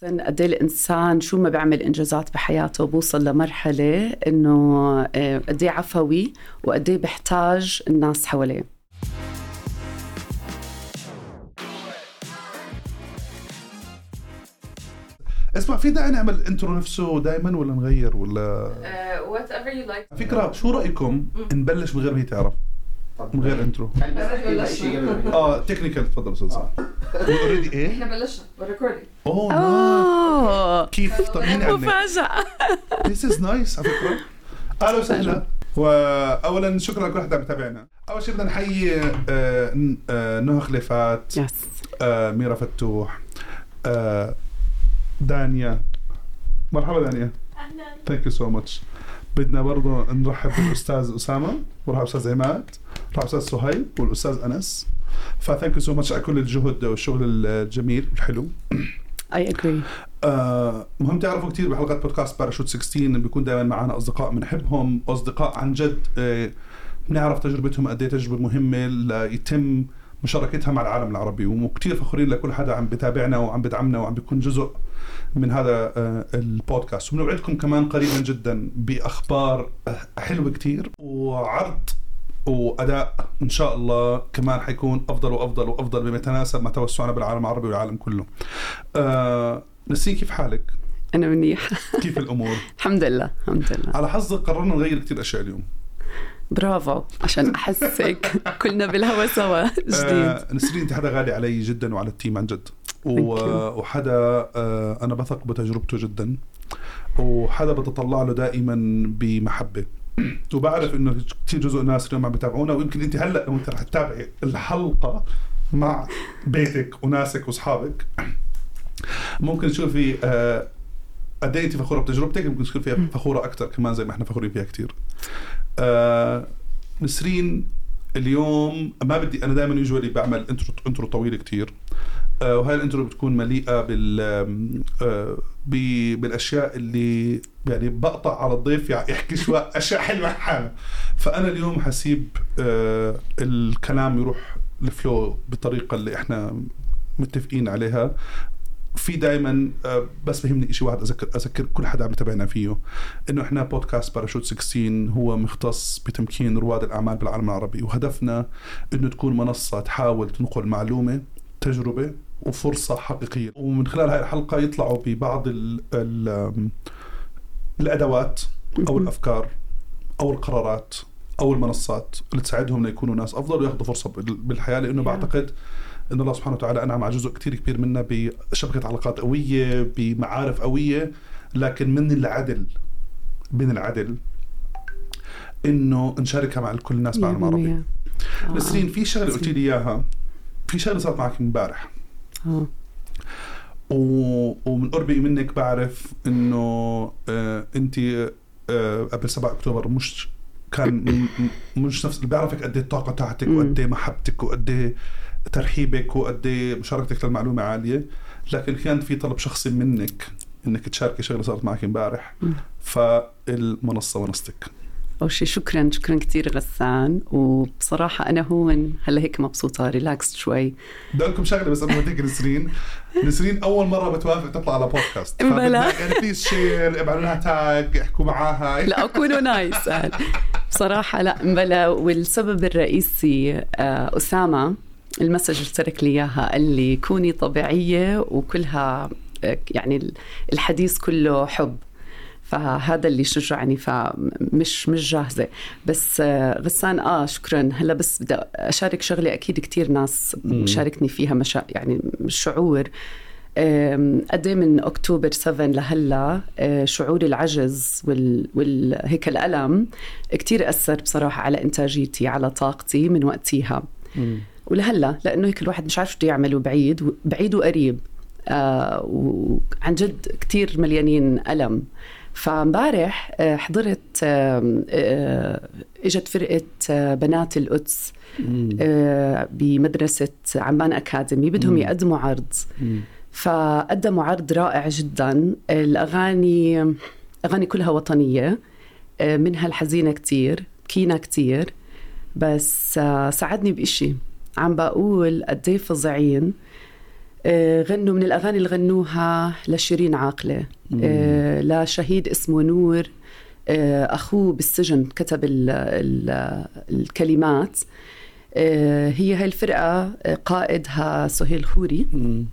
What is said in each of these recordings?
قد ايه الإنسان شو ما بيعمل إنجازات بحياته بوصل لمرحلة إنه قد ايه عفوي وقد ايه بيحتاج الناس حواليه. اسمع، في داعي نعمل انترو نفسه دايما ولا نغير ولا whatever you like. فكرة، شو رأيكم نبلش من غير ما هي تعرف، من غير انترو؟ تكنيكال. تفضل استاذ. اوريدي ايه احنا بلشنا بالريكوردينج. اوه كيف طمنيني عنك. مفاجأة. This is nice على فكرة. اهلا وسهلا. واولا شكرا لكل حدا متابعنا. اول شيء بدنا نحيي نهى خليفات، ميرا فتوح، دانيا. مرحبا دانيا. اهلا. ثانك يو سو ماتش. بدنا برضه نرحب بالاستاذ اسامه، ورحب استاذ عماد، رحب استاذ صهيب والاستاذ انس. فثانك يو سو ماتش على كل الجهد والشغل الجميل الحلو. I agree. مهم تعرفوا كتير بحلقات بودكاست باراشوت 16 بيكون دائما معنا اصدقاء بنحبهم، اصدقاء عن جد بنعرف تجربتهم قد ايه تجربه مهمه ليتم مشاركتها مع العالم العربي، وكتير فخورين لكل حدا عم بتابعنا وعم بدعمنا وعم بيكون جزء من هذا البودكاست. وبنوعدكم كمان قريبا جدا بأخبار حلوة كتير وعرض وأداء إن شاء الله كمان حيكون أفضل وأفضل وأفضل بما يتناسب مع توسعنا بالعالم العربي والعالم كله. نسين، كيف حالك؟ أنا منيح. كيف الأمور؟ الحمد لله الحمد لله. على حظك قررنا نغير كتير أشياء اليوم. برافو، عشان أحسك كلنا بالهوا سوا جديد. نسرين، أنت حدا غالي علي جدا وعلى التيم عن جد، وحدا أنا بثق بتجربته جدا، وحدا بتطلع له دائما بمحبة. وبعرف إنه كتير جزء الناس اليوم عم بتابعونا، ويمكن أنت هلأ لو أنت رح تتابعي الحلقة مع بيتك وناسك وأصحابك ممكن تشوفي قد ايه انت فخوره بتجربتك، ممكن تكون فيها فخوره اكثر كمان زي ما احنا فخورين فيها كتير. نسرين، اليوم ما بدي، انا دائما يوجوالي بعمل انترو طويل كتير، وهاي الانترو بتكون مليئه بالاشياء اللي يعني بقطع على الضيف يحكي شويه اشياء حلوه حاله. فانا اليوم حسيب الكلام يروح الفلو بالطريقه اللي احنا متفقين عليها. في دائما بس بهمني إشي واحد أذكر كل حدا عم يتابعنا فيه، إنه إحنا بودكاست باراشوت 16 هو مختص بتمكين رواد الأعمال بالعالم العربي، وهدفنا إنه تكون منصة تحاول تنقل معلومة، تجربة وفرصة حقيقية، ومن خلال هاي الحلقة يطلعوا ببعض الأدوات أو الأفكار أو القرارات أو المنصات اللي تساعدهم ليكونوا ناس أفضل وياخذوا فرصة بالحياة. لأنه بعتقد إن الله سبحانه وتعالى أنعم على جزء كتير كبير منا بشبكة علاقات قوية، بمعارف قوية، لكن من العدل إنه نشاركها مع كل الناس بعالم العربي. نسرين، في شغلة قلت لي إياها، في شغلة صارت معك امبارح، ومن قربي منك بعرف إنه أنت قبل 7 أكتوبر مش نفس اللي بيعرفك قد ايه الطاقة تاعتك وقد ايه محبتك وقد ايه ترحيبك وقد ايه مشاركتك للمعلومة عالية، لكن كان في طلب شخصي منك انك تشاركي شغلة صارت معك امبارح، فالمنصة ونصتك. أول شيء شكرا كتير غسان، وبصراحة أنا هون هلا هيك مبسوطة ريلاكس شوي. بدي أقول لكم شغلة بس قبل ما تيجي نسرين أول مرة بتوافق تطلع على بودكاست، يعني بليز شير، ابعلوا لها تاج، احكوا معاها. لا أكونوا نايس بصراحة. لا مبلا، والسبب الرئيسي أسامة المسج اللي ترك لي إياها قال لي كوني طبيعية وكلها يعني الحديث كله حب، فهذا اللي شجعني، فمش جاهزة بس غسان. شكرا. هلا بس بدي أشارك شغلة أكيد كتير ناس شاركني فيها يعني الشعور قد ايه من أكتوبر 7 لهلا شعور العجز هيك الألم كتير أثر بصراحة على إنتاجيتي، على طاقتي من وقتها ولهلا، لأنه هيك الواحد مش عارف شو يعمل، بعيد وقريب، وعن جد كتير مليانين ألم. فامبارح حضرت اجت فرقة بنات القدس بمدرسة عمان أكاديمي، بدهم يقدموا عرض، فقدموا عرض رائع جدا. الأغاني كلها وطنية، منها الحزينة كتير، بكينا كتير، بس ساعدني بإشي. عم بقول قديه فظيعين غنوا من الأغاني اللي غنوها لشيرين عاقلة، لشهيد اسمه نور، أخوه بالسجن كتب الكلمات. هي هاي الفرقة قائدها سهيل خوري.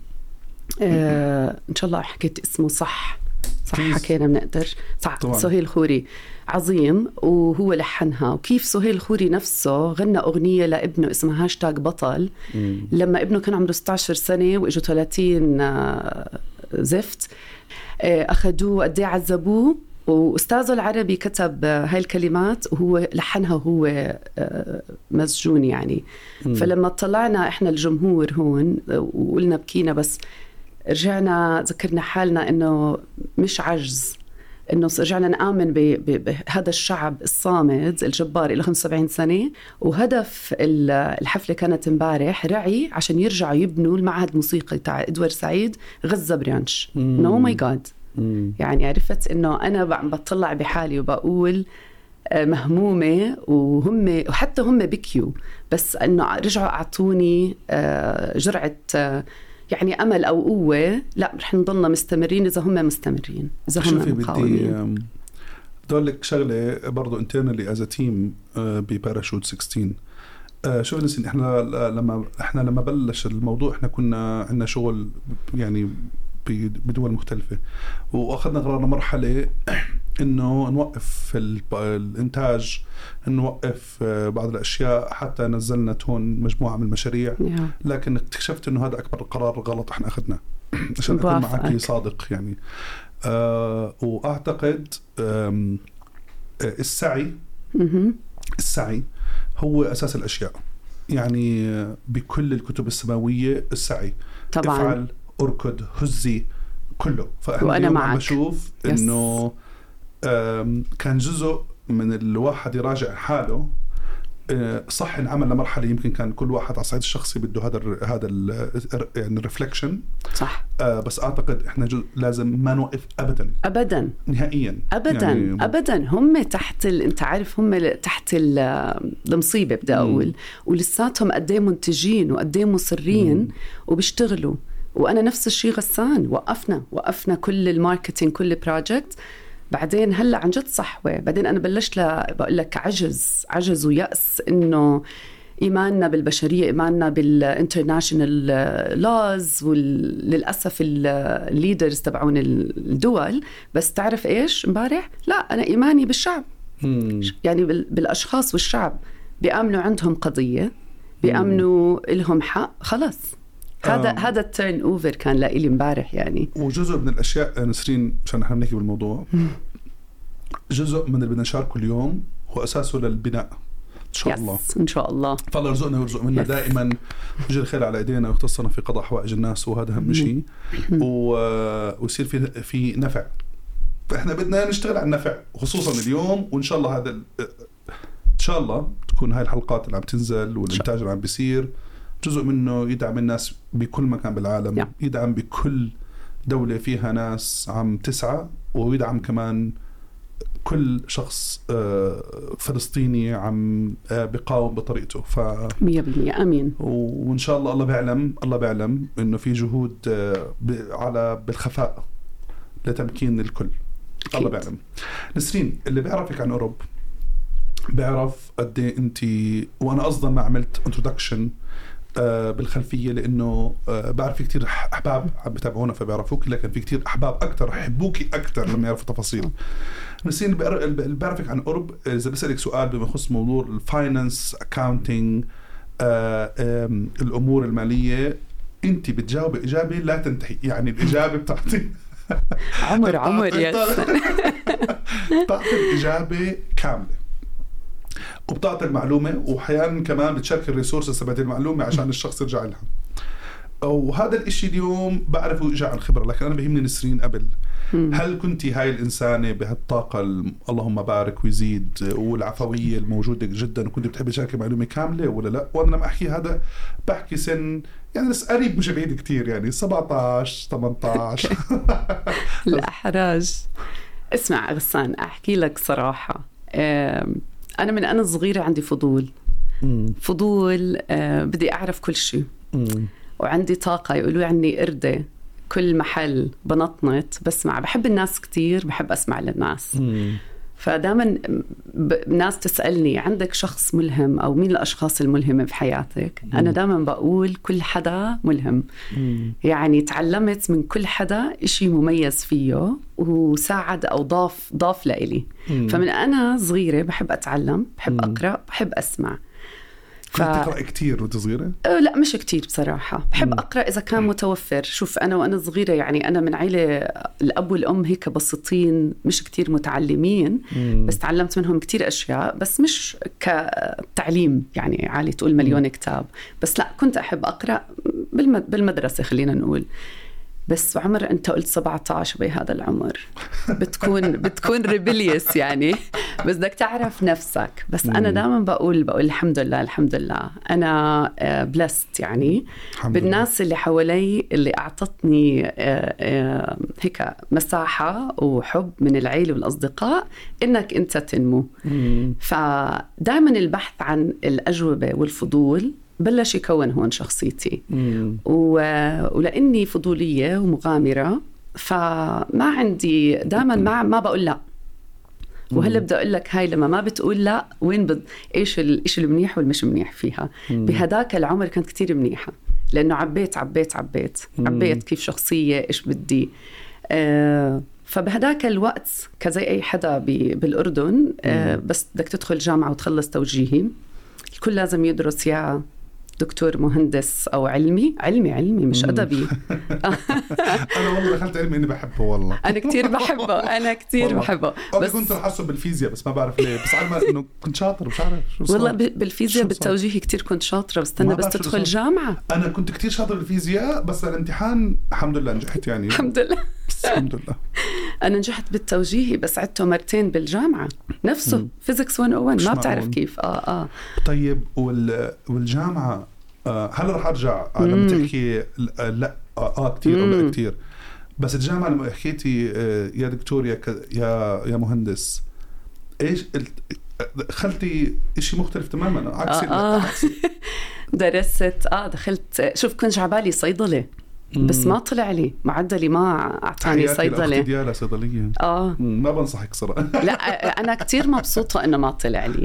إن شاء الله حكيت اسمه صح حكينا بنقدر صح. سهيل خوري عظيم وهو لحنها. وكيف سهيل خوري نفسه غنى أغنية لابنه اسمها هاشتاج بطل لما ابنه كان عمره 16 سنة وإجوا 30 زفت، أخدوه قديه عذبوه، وأستاذه العربي كتب هاي الكلمات وهو لحنها وهو مسجون يعني. فلما طلعنا إحنا الجمهور هون وقلنا بكينا، بس رجعنا ذكرنا حالنا إنه مش عجز، إنه رجعنا نآمن بهذا الشعب الصامد الجبار اللي 75 سنة. وهدف الحفلة كانت امبارح رعي عشان يرجعوا يبنوا المعهد الموسيقي تاع إدوارد سعيد غزة بريانش. نو ماي جاد. يعني عرفت إنه أنا بطلع بحالي وبقول مهمومة، وحتى هم بكيوا، بس إنه رجعوا أعطوني جرعة يعني أمل أو قوة. لا رح نضلنا مستمرين إذا هم مستمرين، إذا هم مقاومين. بدي دول لك شغلة برضو انترنالي as a team بباراشوت 16. شوف نسين، احنا لما بلش الموضوع احنا كنا عندنا شغل يعني بدول مختلفة، واخذنا قرارنا مرحلة انه نوقف الانتاج، نوقف بعض الاشياء، حتى نزلنا تون مجموعة من المشاريع. لكن اكتشفت انه هذا اكبر قرار غلط احنا اخذناه عشان اكون معك صادق يعني. واعتقد السعي هو اساس الاشياء يعني. بكل الكتب السماوية السعي طبعا، افعل، اركض، هزي، كله. وأنا معك. بشوف إنه كان جزء من الواحد يراجع حاله. صح انعمل لمرحلة يمكن كان كل واحد على الصعيد الشخصي بده هذا يعني الرفلكشن صح. بس أعتقد إحنا لازم ما نوقف أبدا نهائيا أبدا. هم تحت أنت عارف هم تحت المصيبة بدي أقول، ولساتهم قديه منتجين وقديه مصرين وبيشتغلوا. وأنا نفس الشيء غسان، وقفنا كل الماركتينج، كل بروجكت. بعدين هلأ عن جد صحوة. بعدين أنا بلشت بقول لك عجز ويأس، إنه إيماننا بالبشرية، إيماننا بالانترناشنال لاز، وللأسف الليدرز تبعون الدول. بس تعرف إيش امبارح؟ لا، أنا إيماني بالشعب يعني بالأشخاص والشعب. بيأمنوا عندهم قضية، بيأمنوا إلهم حق، خلاص. هذا التيرن اوفر كان لإلي امبارح يعني. وجزء من الاشياء نسرين عشان نحن نحكي بالموضوع، جزء من اللي بدنا نشاركه اليوم هو اساسه للبناء ان شاء الله. ان شاء الله فالله يرزقنا ويرزق منا دائما يجي الخير على ايدينا ويختصنا في قضاء حوائج الناس، وهذا اهم شيء. ويصير في نفع. فاحنا بدنا نشتغل على النفع خصوصا اليوم. وان شاء الله هذا ان شاء الله تكون هاي الحلقات اللي عم تنزل والانتاج اللي عم بيصير جزء منه يدعم الناس بكل مكان بالعالم، يدعم بكل دولة فيها ناس عم تسعى، ويدعم كمان كل شخص فلسطيني عم بيقاوم بطريقته. 100% آمين. وإن شاء الله الله بيعلم إنه في جهود بالخفاء لتمكين الكل. الله بيعلم. نسرين، اللي بيعرفك عن أوروب بيعرف قد إيه أنتي، وأنا أصلا ما عملت انترودكشن بالخلفية، لأنه بعرف في كتير أحباب عم بتابعونا فبيعرفوك، لكن في كتير أحباب أكتر يحبوكي أكتر لما يعرفوا تفاصيل. نسين بعرفك عن أوروب، إذا بسألك سؤال بما يخص موضوع الفاينانس، أكاونتينج، الأمور المالية، أنت بتجاوب إجابة لا تنتهي. يعني الإجابة بتعطي عمر يس بتعطي الإجابة كاملة، وبتعطي المعلومة، وأحيانا كمان بتشارك الريسورسز تبعت المعلومة عشان الشخص يرجع لها. وهذا الاشي اليوم بعرفه إجا عن خبرة. لكن أنا بهمني نسرين قبل، هل كنتي هاي الإنسانة بهالطاقة اللهم بارك ويزيد والعفوية الموجودة جدا، وكنت بتحبي تشاركي معلومة كاملة ولا لا؟ وأنا لما أحكي هذا بحكي سن يعني بس قريب مش بعيد كتير، يعني 17 18 الأحراج. اسمع غسان، أحكي لك صراحة، أنا من أنا صغيرة عندي فضول بدي أعرف كل شيء. وعندي طاقة، يقولوا عني قردة، كل محل بنطنط بسمع. بحب الناس كتير، بحب أسمع للناس. فدائما ناس تسألني عندك شخص ملهم أو مين الأشخاص الملهمة بحياتك؟ أنا دائما بقول كل حدا ملهم. يعني تعلمت من كل حدا إشي مميز فيه وساعد أو ضاف لإلي. فمن أنا صغيرة بحب أتعلم، بحب أقرأ، بحب أسمع. كنت تقرأ كتير وانت صغيرة؟ لا مش كتير بصراحة. بحب أقرأ إذا كان متوفر. شوف أنا وأنا صغيرة يعني أنا من عائلة الأب والأم هيك بسيطين، مش كتير متعلمين، بس تعلمت منهم كتير أشياء، بس مش كتعليم يعني عالي تقول مليون كتاب. بس لا كنت أحب أقرأ بالمدرسة خلينا نقول. بس عمر أنت قلت 17 بهذا العمر بتكون ريبليس يعني، بس بدك تعرف نفسك. بس أنا دائما بقول الحمد لله أنا بلست يعني بالناس اللي حوالي اللي أعطتني هيك مساحة وحب من العيلة والأصدقاء إنك أنت تنمو. فدائما البحث عن الأجوبة والفضول بلش يكون هون شخصيتي. ولأني فضولية ومغامرة فما عندي دائما ما بقول لا. وهلا بدي أقول لك هاي لما ما بتقول لا وين إيش المنيح والمش منيح فيها. بهداك العمر كانت كتير منيحة لأنه عبيت كيف شخصية إيش بدي. فبهداك الوقت كزي أي حدا بالأردن بس بدك تدخل جامعة وتخلص توجيهي، الكل لازم يدرس يا دكتور مهندس أو علمي مش أدبي. أنا والله دخلت علمي إني بحبه والله. أنا كتير بحبه. بس كنت رح أحسب بالفيزياء بس ما بعرف ليه، بس علما إنه كنت شاطر مش عارف شو صار. والله بالفيزياء بالتوجيه كتير كنت شاطرة، بس تدخل جامعة. أنا كنت كتير شاطر بالفيزياء بس الامتحان الحمد لله نجحت يعني. الحمد لله. أنا نجحت بالتوجيهي بس عدته مرتين بالجامعة نفسه فيزيكس 101 ما بتعرف كيف. طيب والجامعة هل رح أرجع لما تحكي لا كتير أو لا كتير، بس الجامعة لما حكيتي يا دكتور يا مهندس إيش خلتي إشي مختلف تماما عكس درست دخلت. شوف كنت عبالي صيدلة بس ما طلع لي معدلي، ما أعطاني صيدلة. ديالها صيدلية. ما بنصحك صراحة. لا أنا كتير مبسوطة إنه ما طلع لي.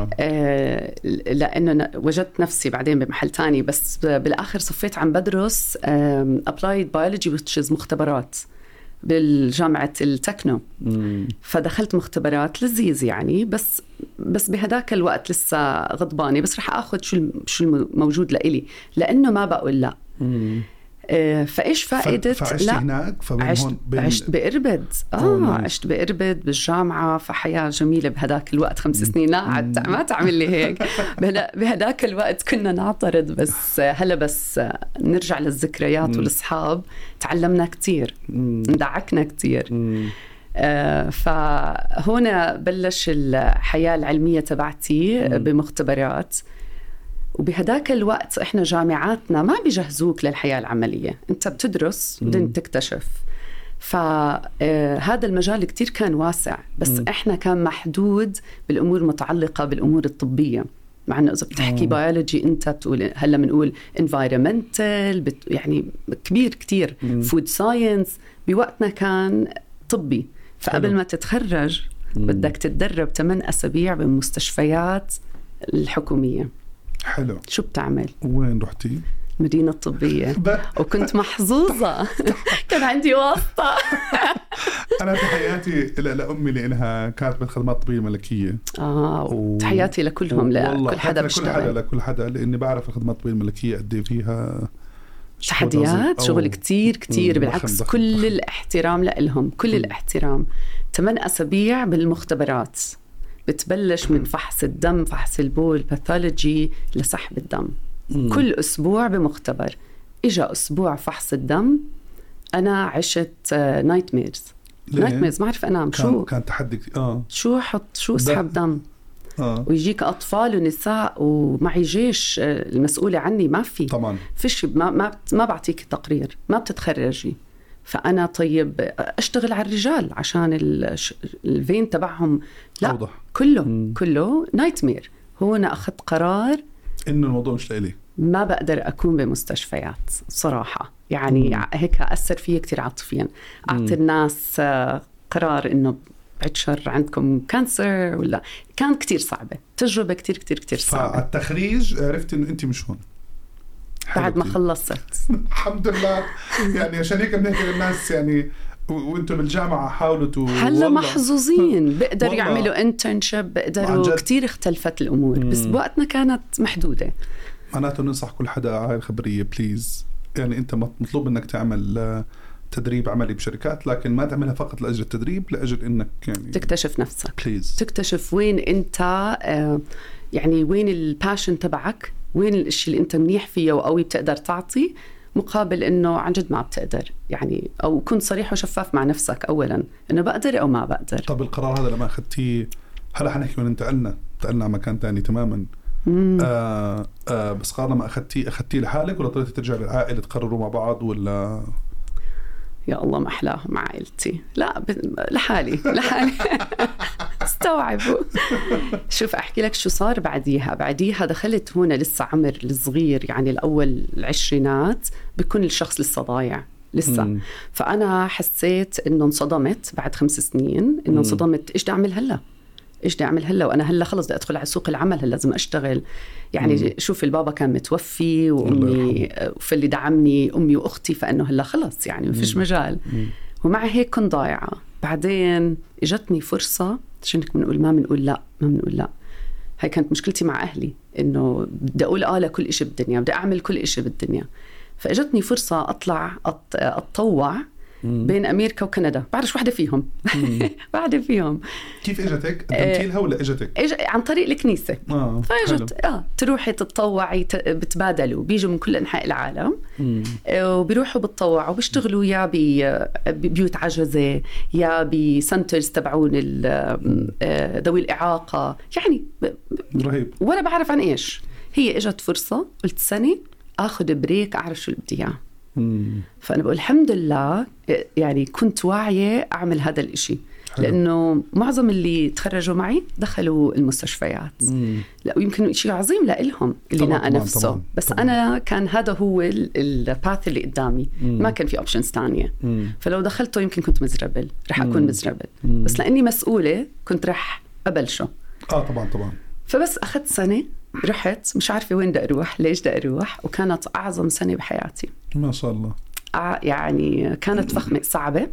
لأنه وجدت نفسي بعدين بمحل تاني، بس بالآخر صفيت عم بدرس applied biology which is مختبرات بالجامعة التكنو. فدخلت مختبرات لذيذ يعني، بس بهداك الوقت لسه غضبانة، بس رح أخذ شو الموجود لإلي لأنه ما بقول لا. فإيش فائدة؟ لا هناك عشت بإربد. عشت بإربد بالجامعة، فحياة جميلة بهداك الوقت 5 سنين. لا ما تعمل لي هيك. بهداك الوقت كنا نعترض، بس هلا بس نرجع للذكريات والأصحاب تعلمنا كتير، ندعكنا كتير. فهنا بلش الحياة العلمية تبعتي بمختبرات. وبهداك الوقت إحنا جامعاتنا ما بيجهزوك للحياة العملية، أنت بتدرس بدين تكتشف. فهذا المجال كتير كان واسع، بس إحنا كان محدود بالأمور المتعلقة بالأمور الطبية. مع أنه إذا بتحكي بيولوجي أنت بتقول هلا بنقول environmental يعني كبير كتير. food science بوقتنا كان طبي. فقبل ما تتخرج بدك تتدرب 8 أسابيع بالمستشفيات الحكومية. حلو. شو بتعمل؟ وين رحتي؟ مدينة طبية. وكنت محظوظة. كان عندي واسطة. أنا تحياتي لأمي لأنها كانت بالخدمات الطبية الملكية. تحياتي لكلهم، لكل حدا بيشتغل. لكل حدا لأني بعرف الخدمات الطبية الملكية قد إيه فيها تحديات، شغل كتير بالعكس. كل الاحترام لهم، كل الاحترام. 8 أسابيع بالمختبرات، بتبلش من فحص الدم، فحص البول، باثولوجي، لسحب الدم. كل أسبوع بمختبر. إجا أسبوع فحص الدم أنا عشت نايت ميرز ما أعرف أنام. شو كان تحدي؟ شو أسحب دم ويجيك أطفال ونساء ومعي جيش المسؤولة عني. ما في طبعا فيش ما بعطيك تقرير، ما بتتخرجي. فأنا طيب أشتغل على الرجال عشان الفين تبعهم لا أوضح. كله نايت مير. هنا أخذت قرار إنه الموضوع مش لإلي. ما بقدر أكون بمستشفيات صراحة. يعني هيك أثر فيه كتير عاطفيا. أعطي الناس قرار إنه بعد شر عندكم كانسر ولا، كانت كتير صعبة، تجربة كتير كتير كتير صعبة. فالتخريج عرفت إنه أنت مش هون بعد ما خلصت الحمد لله. يعني عشان هيك بنحكي للناس يعني وانتم بالجامعة حاولوا هلا محظوظين بقدروا يعملوا انترنشيب، بقدروا كتير اختلفت الأمور. بس بوقتنا كانت محدودة. معناته ننصح كل حدا هاي الخبرية بليز. يعني انت مطلوب انك تعمل تدريب عملي بشركات، لكن ما تعملها فقط لأجل التدريب، لأجل انك يعني تكتشف نفسك بليز. تكتشف وين انت يعني وين الباشن تبعك، وين الاشي اللي انت منيح فيه وقوي بتقدر تعطي، مقابل انه عن جد ما بتقدر. يعني او كنت صريح وشفاف مع نفسك اولا انه بقدر او ما بقدر. طب القرار هذا لما اخذتيه، هلا حنحكي من انتقلنا على مكان تاني تماما. بس قرار لما اخذتيه لحالك ولا اضطريتي ترجع للعائله تقرروا مع بعض ولا؟ يا الله ما أحلاهم مع عائلتي. لا لحالي استوعبوا. شوف أحكي لك شو صار بعديها دخلت هنا لسه عمر الصغير، يعني الأول العشرينات بيكون الشخص لسه ضايع لسه. فأنا حسيت إنه انصدمت بعد 5 سنين، إنه انصدمت إيش بدي أعمل هلا وأنا هلا خلص بدي أدخل على سوق العمل، هلا لازم أشتغل. يعني شوف البابا كان متوفي وأمي فاللي دعمني أمي وأختي، فإنه هلا خلص يعني ما فيش مجال. ومع هيك كنت ضايعة. بعدين إجتني فرصة، عشان ما بنقول لا. هاي كانت مشكلتي مع أهلي، إنه بدي أقول لكل إشي بالدنيا، بدي أعمل كل إشي بالدنيا. فإجتني فرصة أطلع أتطوع بين أمريكا وكندا، بعرف واحدة فيهم. واحدة فيهم. كيف إجتك؟ قدمتي لها ولا إجتك؟ عن طريق الكنيسة. فإجت تروحي تتطوعي، بتبادلوا، بيجوا من كل أنحاء العالم وبيروحوا بتطوعوا، بيشتغلوا يا ببيوت عجزة يا بسنترز تبعون ذوي الإعاقة. يعني رهيب. ولا بعرف عن إيش. هي إجت فرصة، قلت سنة أخذ بريك أعرف شو اللي بدي إياه. فأنا بقول الحمد لله يعني كنت واعية أعمل هذا الإشي. لأنه معظم اللي تخرجوا معي دخلوا المستشفيات. لا ويمكن شيء عظيم لإلهم اللي ناقى نفسه. طبعاً. بس طبعاً. أنا كان هذا هو الباث اللي قدامي. ما كان في أوبشنز تانية. فلو دخلته يمكن كنت مزربل، رح أكون مزربل. بس لأني مسؤولة كنت رح أبلشه. طبعاً. فبس أخذت سنة، رحت مش عارفة وين بدي أروح، ليش بدي أروح، وكانت أعظم سنة بحياتي ما شاء الله. يعني كانت فخمة صعبة.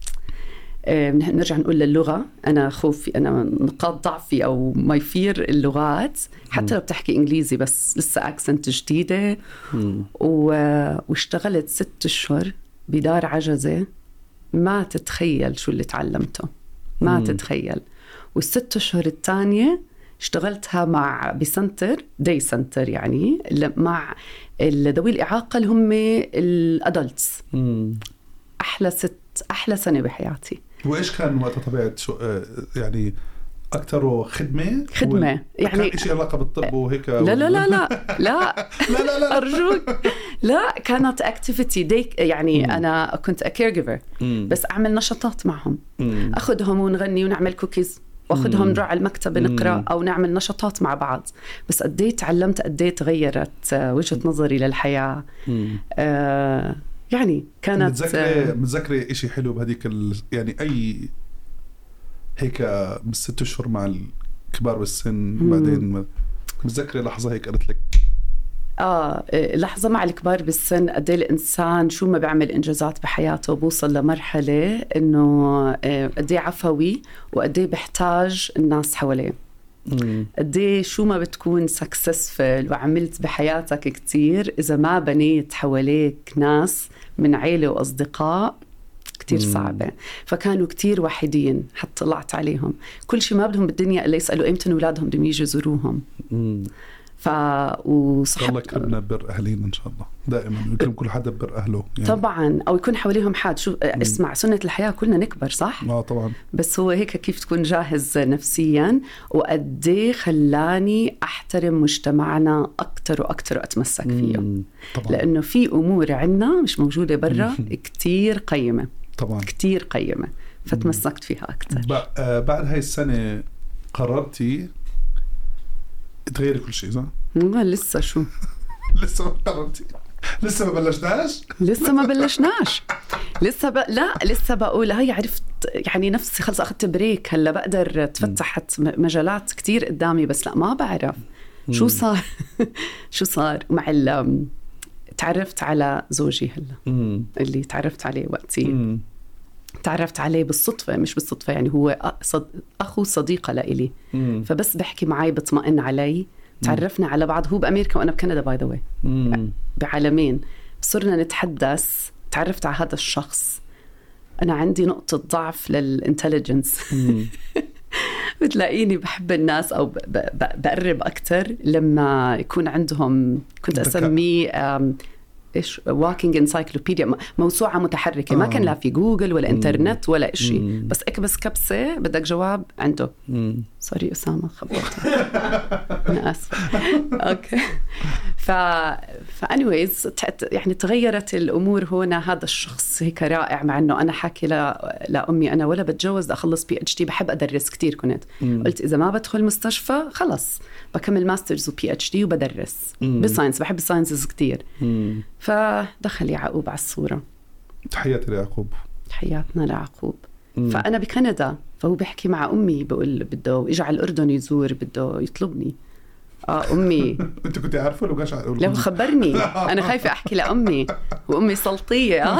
نرجع نقول للغة، أنا خوفي، أنا نقاط ضعفي أو ما يفير اللغات، حتى لو بتحكي إنجليزي بس لسه أكسنت جديدة. واشتغلت 6 أشهر بدار عجزة، ما تتخيل شو اللي تعلمته، ما تتخيل. وال6 أشهر الثانية اشتغلتها بسنتر داي سنتر، يعني مع ذوي الإعاقة اللي هم الأدلتس. أحلى سنة بحياتي. وإيش كان وقتها طبيعة يعني أكتر خدمة يعني كان إشي علاقة بالطب وهيك؟ لا أرجوك. لا كانت activity day. يعني أنا كنت caregiver، بس أعمل نشاطات معهم، أخذهم ونغني ونعمل كوكيز، واخذهم نروح على المكتب نقرأ أو نعمل نشاطات مع بعض. بس قديت تعلمت، قديت غيرت وجهة نظري للحياة. يعني كانت متذكرة إشي حلو بهديك يعني أي هيك ب6 أشهر مع الكبار بالسن. بعدين متذكرة لحظة هيك قلت لك لحظة مع الكبار بالسن، قديه الإنسان شو ما بيعمل إنجازات بحياته بوصل لمرحلة إنه قديه عفوي وقديه بحتاج الناس حواليه. قديه شو ما بتكون سكسسفل وعملت بحياتك كتير، إذا ما بنيت حواليك ناس من عيلة وأصدقاء كتير صعبة. فكانوا كتير وحيدين، حتى طلعت عليهم كل شيء ما بدهم بالدنيا إلا يسألوا إمتى أولادهم بدهم يجوا يزوروهم. وصحب الله يكرمنا بر أهلين إن شاء الله، دائما يكرم كل حدا بر أهله يعني. طبعا، أو يكون حواليهم حد. شو اسمع، سنة الحياة كلنا نكبر صح؟ طبعا. بس هو هيك كيف تكون جاهز نفسيا. وقديه خلاني أحترم مجتمعنا أكتر وأكتر وأتمسك فيه. طبعا. لأنه في أمور عنا مش موجودة برا كتير قيمة. طبعا كتير قيمة، فتمسكت فيها أكتر. بعد هاي السنة قررتي تغيري كل شيء صح؟ لسه شو لسه ما قررتي؟ لسه ما بلشناش؟ لسه ما بلشناش. لا لسه بقول هاي عرفت يعني نفسي خلص أخذت بريك، هلا بقدر تفتحت مجالات كتير قدامي، بس لا ما بعرف شو صار. شو صار مع تعرفت على زوجي هلا اللي تعرفت عليه وقتي. تعرفت عليه بالصدفة، مش بالصدفة يعني، هو أخو صديقة لإلي، فبس بحكي معي بطمئن علي. تعرفنا على بعض، هو بأمريكا وأنا بكندا باي ذا واي، بعالمين. صرنا نتحدث، تعرفت على هذا الشخص. أنا عندي نقطة ضعف للإنتليجنس. بتلاقيني بحب الناس أو بقرب أكتر لما يكون عندهم، كنت أسميه إيش walking encyclopedia، موسوعة متحركة. ما كان لا في جوجل ولا إنترنت ولا إشي، بس اكبس كبسة بدك جواب عنده. سوري أسامة خبرت. أنا آسفة. أوكي. anyways يعني تغيرت الأمور هنا. هذا الشخص هيك رائع، مع إنه أنا حكي لأمي أنا ولا بتجوز أخلص PhD، بحب أدرس كتير. كنت قلت إذا ما بدخل مستشفى خلص بكمل ماسترز وPhD وبدرس بالساينس، بحب الساينسز كتير. فدخل يعقوب على الصورة. تحياتي ليعقوب. تحياتنا ليعقوب. فأنا بكندا، فهو بيحكي مع أمي بقول بده يجي على الأردن يزور، بده يطلبني. أمي أنت كنت عارفة لو قاش لو خبرني. أنا خايفة أحكي لأمي، وأمي سلطية.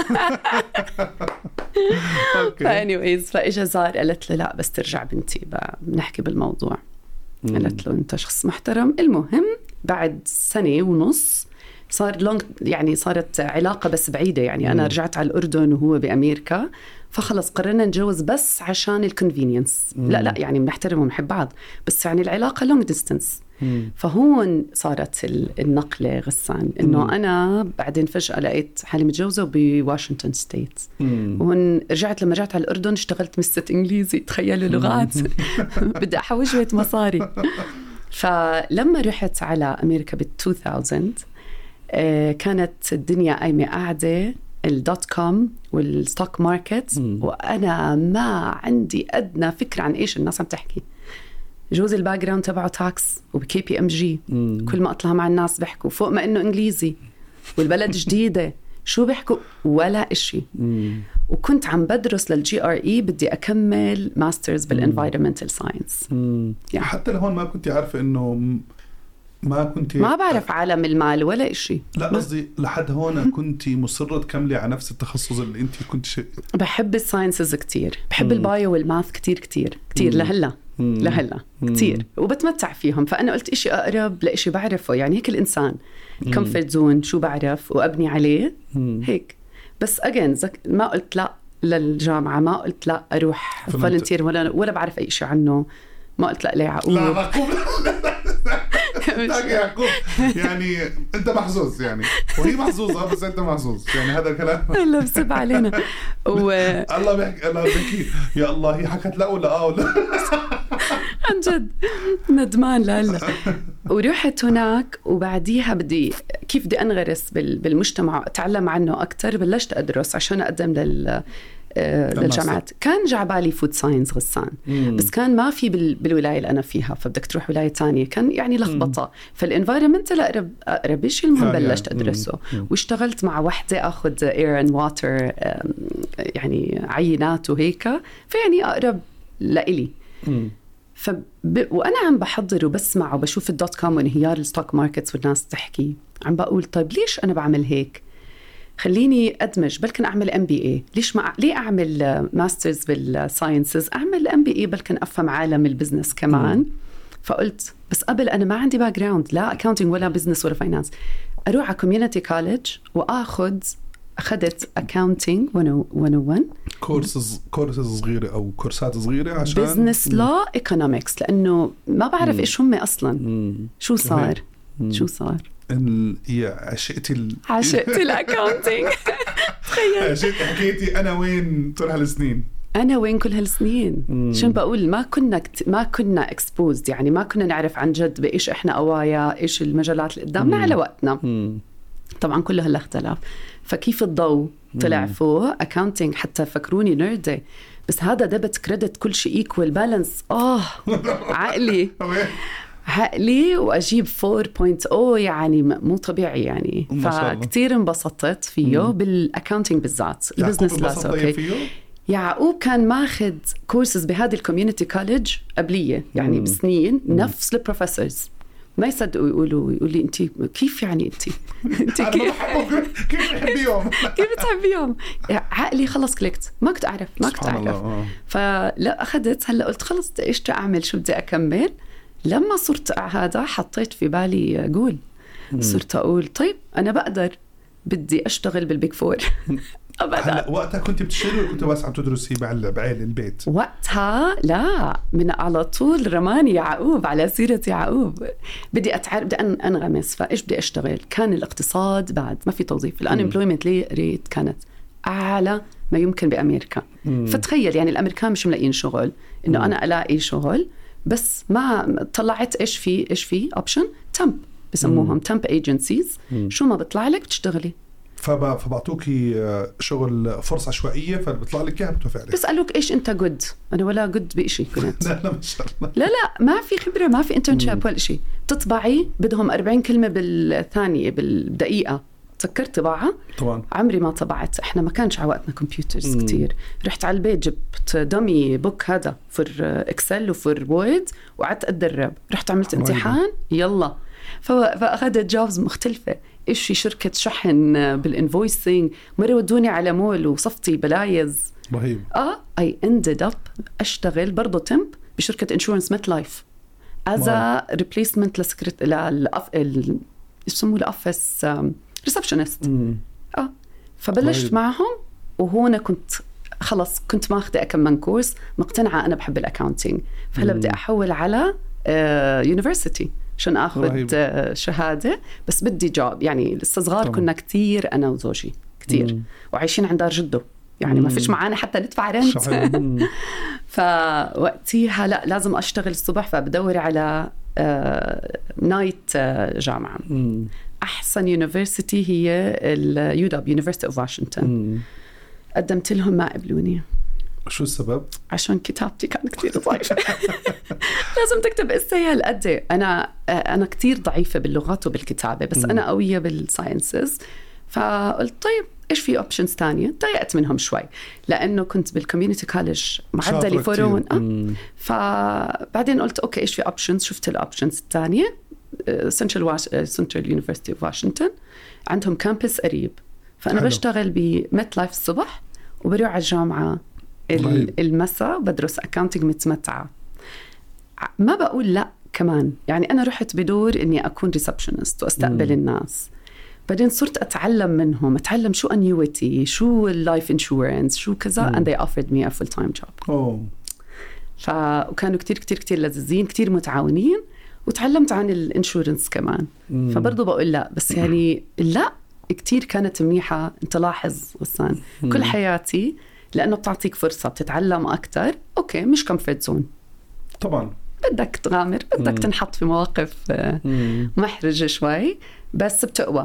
anyways فإجا زار، قالت له لا بس ترجع بنتي بنحكي بالموضوع. قالت له أنت شخص محترم. المهم بعد 1.5 سنة صار يعني صارت علاقة بس بعيدة، يعني أنا رجعت على الأردن وهو بأمريكا، فخلص قررنا نتجوز بس عشان الكونفينينس. لا يعني بنحترم ونحب بعض، بس يعني العلاقة لونج ديستنس. فهون صارت النقلة غسان، إنه أنا بعدين فجأة لقيت حالي متجوزة بواشنطن ستيت. وهون لما رجعت على الأردن اشتغلت مستة إنجليزي. تخيلوا لغات. بدي أحوش شوية مصاري. فلما رحت على أمريكا بال2000 كانت الدنيا قايمة قاعدة، .com والستوك ماركت، وأنا ما عندي أدنى فكرة عن إيش الناس عم تحكي. جوزي الباك جراوند تبعه تاكس وبKPMG، كل ما أطلع مع الناس بحكوا فوق ما إنه إنجليزي والبلد جديدة شو بيحكوا ولا إشي. وكنت عم بدرس للGRE، بدي أكمل ماسترز بالenvironmental science. يعني حتى لهون ما كنت عارفة إنه ما بعرف عالم المال ولا إشي. لا قصدي لحد هون كنت مصرة تكملي على نفس التخصص اللي أنت كنت بحب الساينسز كتير، بحب البايو والماث كتير لهلا كتير، وبتمتع فيهم. فأنا قلت إشي أقرب لإشي بعرفه، يعني هيك الإنسان كومفورت زون، شو بعرف وأبني عليه هيك. بس ما قلت لا للجامعة، ما قلت لا أروح فولنتير ولا بعرف أي إشي عنه. ما قلت لا ليعقوب. يعقوب يعني انت محظوظ، يعني وهي محظوظه بس انت محظوظ، يعني هذا الكلام. الله بسب علينا. الله بيحكي يا الله هي حكت لا ولا عن جد ندمان لهلا. ورحت هناك، وبعديها كيف بدي انغرس بالمجتمع، اتعلم عنه اكثر. بلشت ادرس عشان اقدم للجامعات. كان جعبالي فود ساينس غسان، بس كان ما في بالولاية اللي أنا فيها، فبدك تروح ولاية تانية، كان يعني لخبطة. فالإنفايرمنتال أقرب شيء. المهم بلشت أدرسه، واشتغلت مع وحدة أخذ air and water يعني عينات وهيك، فيعني أقرب لإلي. وأنا عم بحضر وبسمع وبشوف .com وانهيار الستوك ماركتس والناس تحكي، عم بقول طيب ليش أنا بعمل هيك؟ خليني أدمج، بلكن أعمل MBA. ليه أعمل ماسترز بالساينسز؟ أعمل MBA بلكن أفهم عالم البزنس كمان. فقلت بس قبل أنا ما عندي باك جراوند، لا أكاونتينج ولا بزنس ولا فاينانس. أروح على كوميونيتي كوليدج أخذت أكاونتينج 101 كورسز صغيرة أو كورسات صغيرة عشان بزنس لا إيكونومكس، لأنه ما بعرف إيش هم أصلا. شو صار؟ عشقت الأكاونتينج. تخيل عشقت حكيتي أنا وين طول هالسنين، أنا وين كل هالسنين. شو بقول، ما كنا exposed، يعني ما كنا نعرف عن جد بإيش إحنا قوايا، إيش المجالات اللي قدامنا على وقتنا. طبعا كله هلا اختلاف. فكيف الضوء طلع فوق أكاونتينج، حتى فكروني نيردي، بس هذا دبت كريدت كل شيء equal balance. عقلي عقلي وأجيب 4.0 يعني مو طبيعي يعني. فكتير انبسطت فيه بالأكاونتينج بالذات. البزنس لاس أوكي. يعقوب كان ماخد كورسز بهذه الكوميونيتي كوليدج قبلية يعني بسنين نفس البروفيسورز. ما يصدقوا يقول لي انت كيف يعني انت كيف بتحبيهم عقلي خلص كليكت ما كنت اعرف فلا اخذت هلا قلت خلص ايش اعمل شو بدي اكمل. لما صرت هذا حطيت في بالي اقول صرت اقول طيب انا بقدر بدي اشتغل بالبيج فور. هلا وقتها كنت بتشتغلي ولا كنت بس عم تدرسي بعائلة البيت؟ وقتها لا من على طول رماني يعقوب على سيرة يعقوب. بدي أتعرف بدي أنغمس فإيش بدي أشتغل. كان الاقتصاد بعد ما في توظيف. الانemployment ريت كانت أعلى ما يمكن بأمريكا. فتخيل يعني الأمريكان مش ملاقين شغل إنه أنا ألاقي شغل بس ما طلعت إيش في option temp بسموهم temp agencies. شو ما بطلع لك بتشتغلي فبعطوكي شغل فرصة عشوائية فبطلع لك إياها بتوافق عليك. بسألوك إيش أنت جود. أنا ولا جود بإشي كنت. لا ما شاء الله. لا ما في خبرة ما في انترنشيب ولا شيء. تطبعي بدهم 40 كلمة بالثانية بالدقيقة. تذكرت طباعة طبعا عمري ما طبعت. إحنا ما كانش عوقتنا كمبيوترز كتير. رحت على البيت جبت دمي بوك هذا فور إكسل وفور وورد وقعدت أتدرب. رحت عملت امتحان يلا. فأخذت جوبز مختلفة. إشي شركة شحن بالإنفويسينج مرة ودوني على مول وصفتي بلايز رهيب. I ended up أشتغل برضو تمب بشركة إنشورنس ميت لايف as a replacement لسكرت يسموه الأوفيس ريسبشنست. فبلشت رهيب. معهم وهون كنت خلص كنت ماخذة كم كورس مقتنعة أنا بحب الأكاونتينج. فهلا بدي أحول على يونيفرسيتي عشان أخذ شهادة بس بدي جوب يعني. لسه صغار كنا كتير أنا وزوجي كتير وعايشين عند دار جده يعني ما فيش معانا حتى ندفع رنت. فوقتيها لا لازم أشتغل الصبح. فبدور على نايت جامعة. أحسن يونيفرسيتي هي اليوداب University of Washington. قدمت لهم ما قبلوني. شو السبب؟ عشان كتابتي كانت كتير ضعيفة. لازم تكتب إساي هالقد. أنا كتير ضعيفة باللغات وبالكتابة بس أنا قوية بالساينسز. فقلت طيب إيش في أوبشنز تانية. ضيقت منهم شوي لأنه كنت بالكوميونيتي كوليدج معدلي فورون. فبعدين قلت أوكي إيش في أوبشنز. شفت الأوبشنز التانية سنترال يونيفرسيتي اوف واشنطن عندهم كامبس قريب. فأنا حلو. بشتغل بميت لايف الصبح وبروح على الجامعة المساء بدرس أكاونتينج متمتعة. ما بقول لا كمان يعني أنا رحت بدور إني أكون ريسبشنست وأستقبل الناس. بعدين صرت أتعلم منهم أتعلم شو annuity شو اللايف انشورنس شو كذا and they offered me a full time job. وكانوا كتير كتير كتير لذيذين كتير متعاونين وتعلمت عن الانشورنس كمان. فبرضو بقول لا بس يعني لا كتير كانت منيحة. انت لاحظ وسان كل حياتي لأنه بتعطيك فرصة بتتعلم أكتر. أوكي مش كومفورت زون طبعا بدك تغامر بدك تنحط في مواقف محرجة شوي بس بتقوى.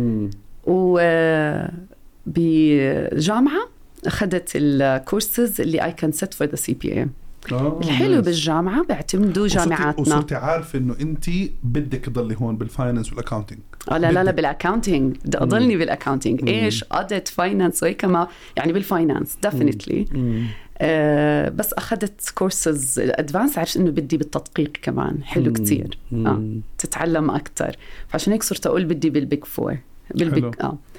وبجامعة أخذت الكورسز اللي I can set for the CPA. الحلو بالجامعة بيعتمدوا جامعاتنا. وصرتي عارف إنه أنتي بدك تضلي هون بالفاينانس والأكاونتينج. لا بالأكاونتينج بدي أضلني بالأكاونتينج. إيش أوديت فاينانس وهيك ما يعني بالفاينانس definitely. بس أخذت كورسز الأدفانس عارف إنه بدي بالتدقيق كمان حلو كتير. تتعلم أكتر. فعشان هيك صرت أقول بدي بالبيج فور بالبيج.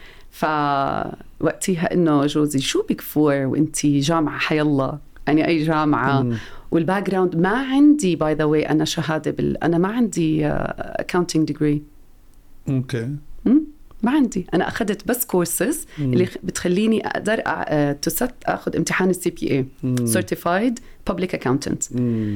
فوقتها إنه جوزي شو بيج فور وإنتي جامعة حيالله يعني أي جامعة. والباك جراوند ما عندي باي ذا واي أنا شهادة أنا ما عندي accounting degree. أوكي ما عندي. أنا أخذت بس كورسز اللي بتخليني أقدر أخذ امتحان CPA Certified Public Accountant.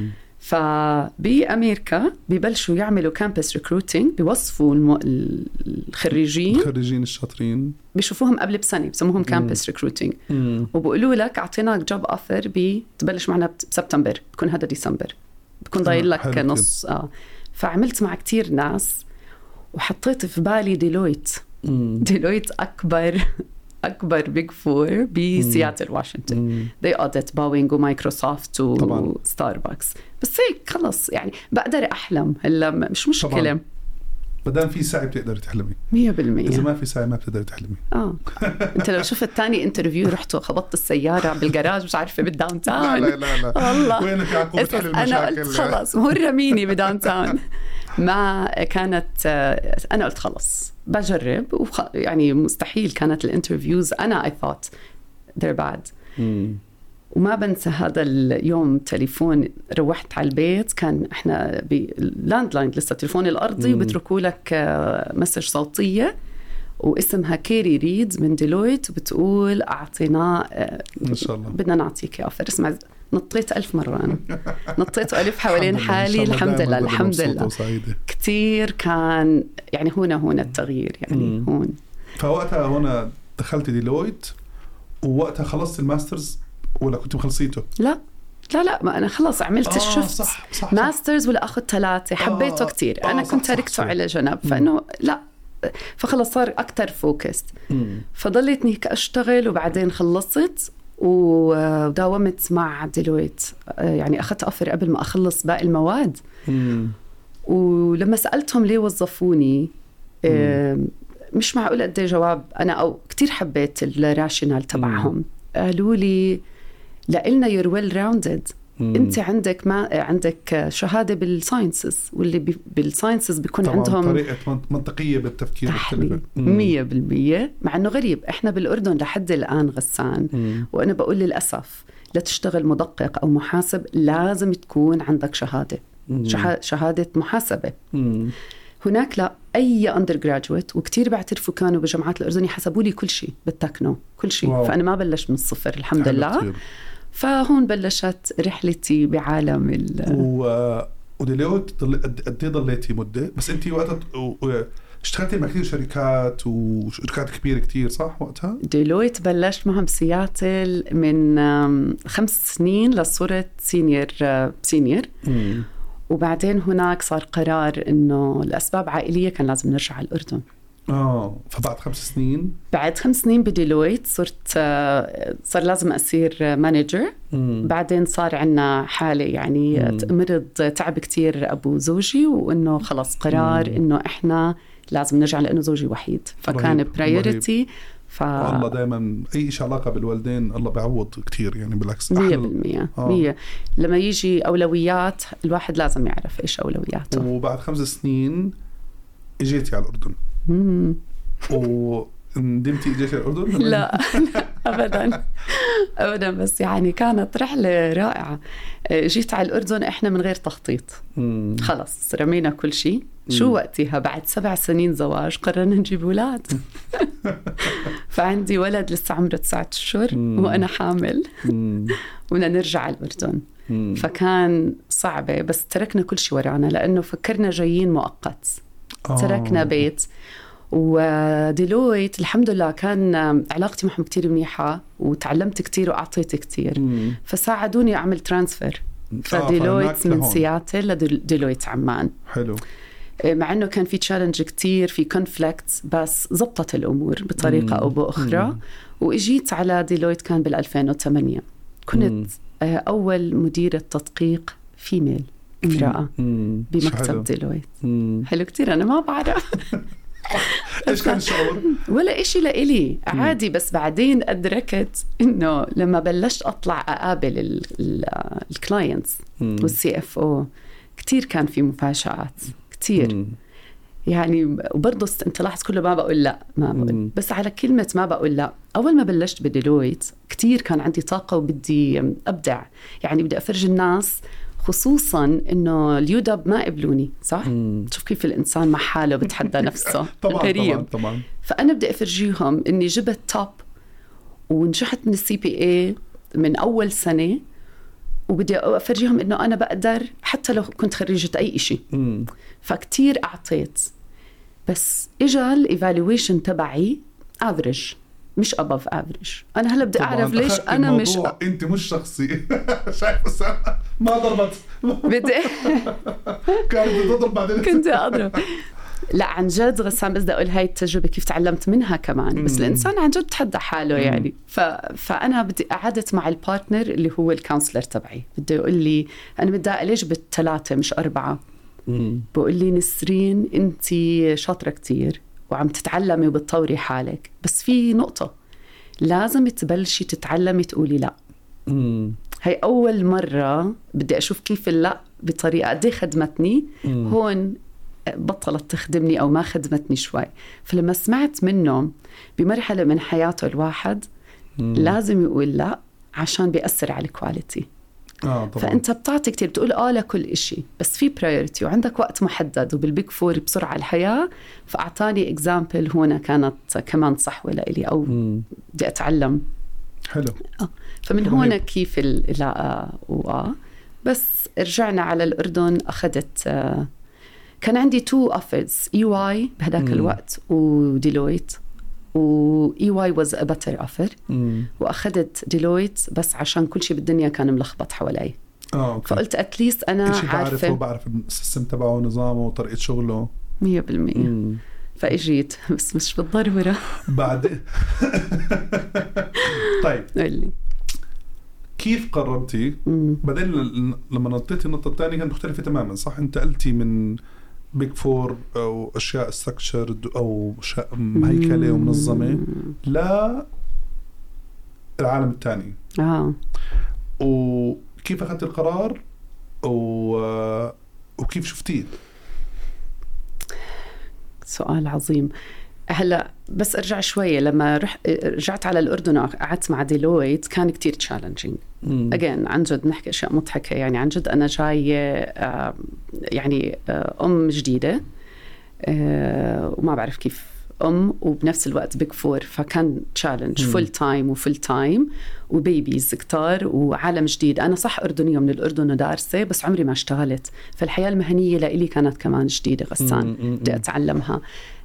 فبأمريكا بيبلشوا يعملوا كامبس ريكروتينج بيوصفوا الخريجين الشاطرين بيشوفوهم قبل بسنة بسموهم كامبس ريكروتينج وبقولوا لك أعطيناك جوب أوفر بتبلش معنا بسبتمبر بكون هذا ديسمبر بكون ضايل لك نص. فعملت مع كتير ناس وحطيت في بالي ديلويت أكبر أكبر بيج فور بسياتل واشنطن. they audit باوينغ ومايكروسوفت وستاربكس. بس هيك خلص يعني بقدر أحلم هلا مش مشكلة طبعاً. بدان في ساعة بتقدر تحلمي 100%. إذا ما في ساعة ما بتقدر تحلمي. أنت لو شفت تاني انترفيو رحت وخبطت السيارة بالجراج مش عارفة بالداون تاون. لا والله وينك يا عقوب بتحل المشاكل؟ أنا قلت خلص هو رميني بداون تاون. ما كانت أنا قلت خلص بجرب يعني مستحيل كانت الانترفيوز أنا I thought they're bad. وما بنسى هذا اليوم تليفون روحت على البيت كان احنا بلاند لاين لسه تليفون الأرضي وبتركوا لك مسج صوتية واسمها كيري ريد من ديلويت وبتقول أعطينا إن شاء الله بدنا نعطيك أوفر. اسمع نطيت 1000 مرة أنا نطيت ألف حوالين حالي. الحمد لله الحمد لله كتير كان يعني هنا التغيير يعني هون. فوقتها هنا دخلت ديلويت ووقتها خلصت الماسترز ولا كنت مخلصيته؟ لا ما أنا خلص عملت الشفت صح. ماسترز ولا أخذ 3 حبيته كتير. أنا كنت تركته على جنب فإنه لا فخلص صار أكتر فوكست. فضليتني هيك أشتغل وبعدين خلصت وداومت مع ديلويت يعني أخذت أوفر قبل ما أخلص باقي المواد. ولما سألتهم ليه وظفوني مش معقول قد ايه جواب أنا أو كتير حبيت الراشنال تبعهم. قالوا لي لإلنا you're well rounded. أنت عندك شهادة بالساينسز واللي بالساينسز بيكون عندهم طريقة منطقية بالتفكير 100%. مع أنه غريب إحنا بالأردن لحد الآن غسان وأنا بقول للأسف لا تشتغل مدقق أو محاسب لازم تكون عندك شهادة محاسبة. هناك لا أي undergraduate وكتير بعترفوا كانوا بجامعات الأردن يحسبوا لي كل شيء بالتكنو كل شيء. فأنا ما بلشت من الصفر الحمد لله. فهون بلشت رحلتي بعالم وديلويت قد ايه ضليتي مدة؟ بس انتي وقتها اشتغلتي مع كثير شركات وشركات كبيرة كتير صح وقتها؟ ديلويت بلشت معهم بسياتل من 5 سنين لصورة سينيور. وبعدين هناك صار قرار إنه لأسباب عائلية كان لازم نرجع على الأردن. فبعد 5 سنين بعد 5 سنين بديلويت صار لازم أصير مانجر. بعدين صار عنا حالة يعني مرض تعب كتير أبو زوجي وإنه خلص قرار إنه إحنا لازم نرجع لأنه زوجي وحيد فكان برايورتي. الله دائما أي شيء علاقة بالوالدين الله بيعوض كتير يعني بالعكس 100%. لما يجي أولويات الواحد لازم يعرف إيش أولوياته. وبعد 5 سنين إجيتي على الأردن وندمتي إجيتي على الأردن؟ لا أبدا بس يعني كانت رحلة رائعة. جيت على الأردن إحنا من غير تخطيط خلص رمينا كل شيء. شو وقتها بعد 7 سنين زواج قررنا نجيب أولاد. فعندي ولد لسه عمره 9 أشهر وأنا حامل وبدنا نرجع على الأردن. فكان صعبة بس تركنا كل شيء ورانا لأنه فكرنا جايين مؤقت. تركنا بيت وديلويت الحمد لله كان علاقتي معهم كتير منيحة وتعلمت كتير وأعطيت كتير فساعدوني أعمل ترانسفير. فديلويت من سياتل لديلويت عمان. حلو. مع أنه كان في تشالنج كتير في كونفليكت بس زبطت الأمور بطريقة أو بأخرى. وإجيت على ديلويت كان بال2008 كنت أول مديرة تدقيق فيميل امرأة بمكتب ديلويت. حلو كتير. أنا ما بعرف إيش كان الشعور؟ ولا إشي لإلي عادي. بس بعدين أدركت إنه لما بلشت أطلع أقابل الكلاينتس والسي اف او كتير كان في مفاجآت كتير يعني. وبرضه انت لاحظ كله ما بقول لا ما بقول بس على كلمة ما بقول لا. أول ما بلشت بديلويت كتير كان عندي طاقة وبدي أبدع يعني بدي أفرج الناس خصوصاً إنه اليودب ما قبلوني صح؟ شوف كيف الإنسان مع حاله بتحدى نفسه. طبعاً. فأنا بدي أفرجيهم إني جبت توب ونجحت من CPA من أول سنة وبدي أفرجيهم إنه أنا بقدر حتى لو كنت خريجة أي إشي. فكتير أعطيت بس إجا الإيفالويشن تبعي average مش above average. أنا هلا بدي أعرف ليش أنا مش أنت مش شخصي شايف ما ضربت بدي كانت تضرب بعدين كنت أضرب لا عن جد غسان، بس بدي أقول هاي التجربة كيف تعلمت منها كمان. بس الإنسان عن جد تحدى حاله يعني. فأنا بدي قعدت مع البارتنر اللي هو الكونسلر تبعي، بده يقول لي أنا متضايقة ليش ب3 مش 4. بقول لي نسرين أنتي شاطرة كتير وعم تتعلمي وبتطوري حالك، بس في نقطة لازم تبلشي تتعلمي تقولي لا. هاي أول مرة بدي أشوف كيف اللا بطريقة قد ايه خدمتني. هون بطلت تخدمني أو ما خدمتني شوي. فلما سمعت منه بمرحلة من حياته الواحد لازم يقول لا عشان بيأثر على الكواليتي. فأنت بتعطي كتير، بتقول لكل إشي، بس في برايورتي وعندك وقت محدد. وبالبيج فور بسرعة الحياة، فأعطاني إكزامبل هنا كانت كمان صحوة لإلي أو بدي أتعلم. حلو. فمن هنا كيف لا بس رجعنا على الأردن. أخذت كان عندي 2 offers، EY بهداك الوقت وديلويت. EY was a better offer. وأخذت ديلويت بس عشان كل شيء بالدنيا كان ملخبط حوالي. فقلت أتليست أنا عارفة بعرف السيستم تبعه ونظامه وطريقة شغله 100%. فإجيت بس مش بالضرورة بعد. طيب قولي كيف قررتي بعدين لما نطيتي النقطة الثانية كانت مختلفة تماما صح؟ انت قلتي من بيج فور أو أشياء structured أو هيكلة ومنظمة لا العالم الثاني. وكيف أخذت القرار وكيف شفتيه؟ سؤال عظيم. هلا بس أرجع شوية. لما رجعت على الأردن قعدت مع ديلويت كان كتير challenging. again عن جد نحكي أشياء مضحكة يعني. عن جد أنا جاية يعني أم جديدة وما بعرف كيف وبنفس الوقت بيج فور. فكان تشالنج فول تايم وفول تايم وبيبيز كتار وعالم جديد. أنا صح أردنية من الأردن ودارسة بس عمري ما اشتغلت. فالحياة المهنية لإلي كانت كمان جديدة غسان بدي أتعلمها.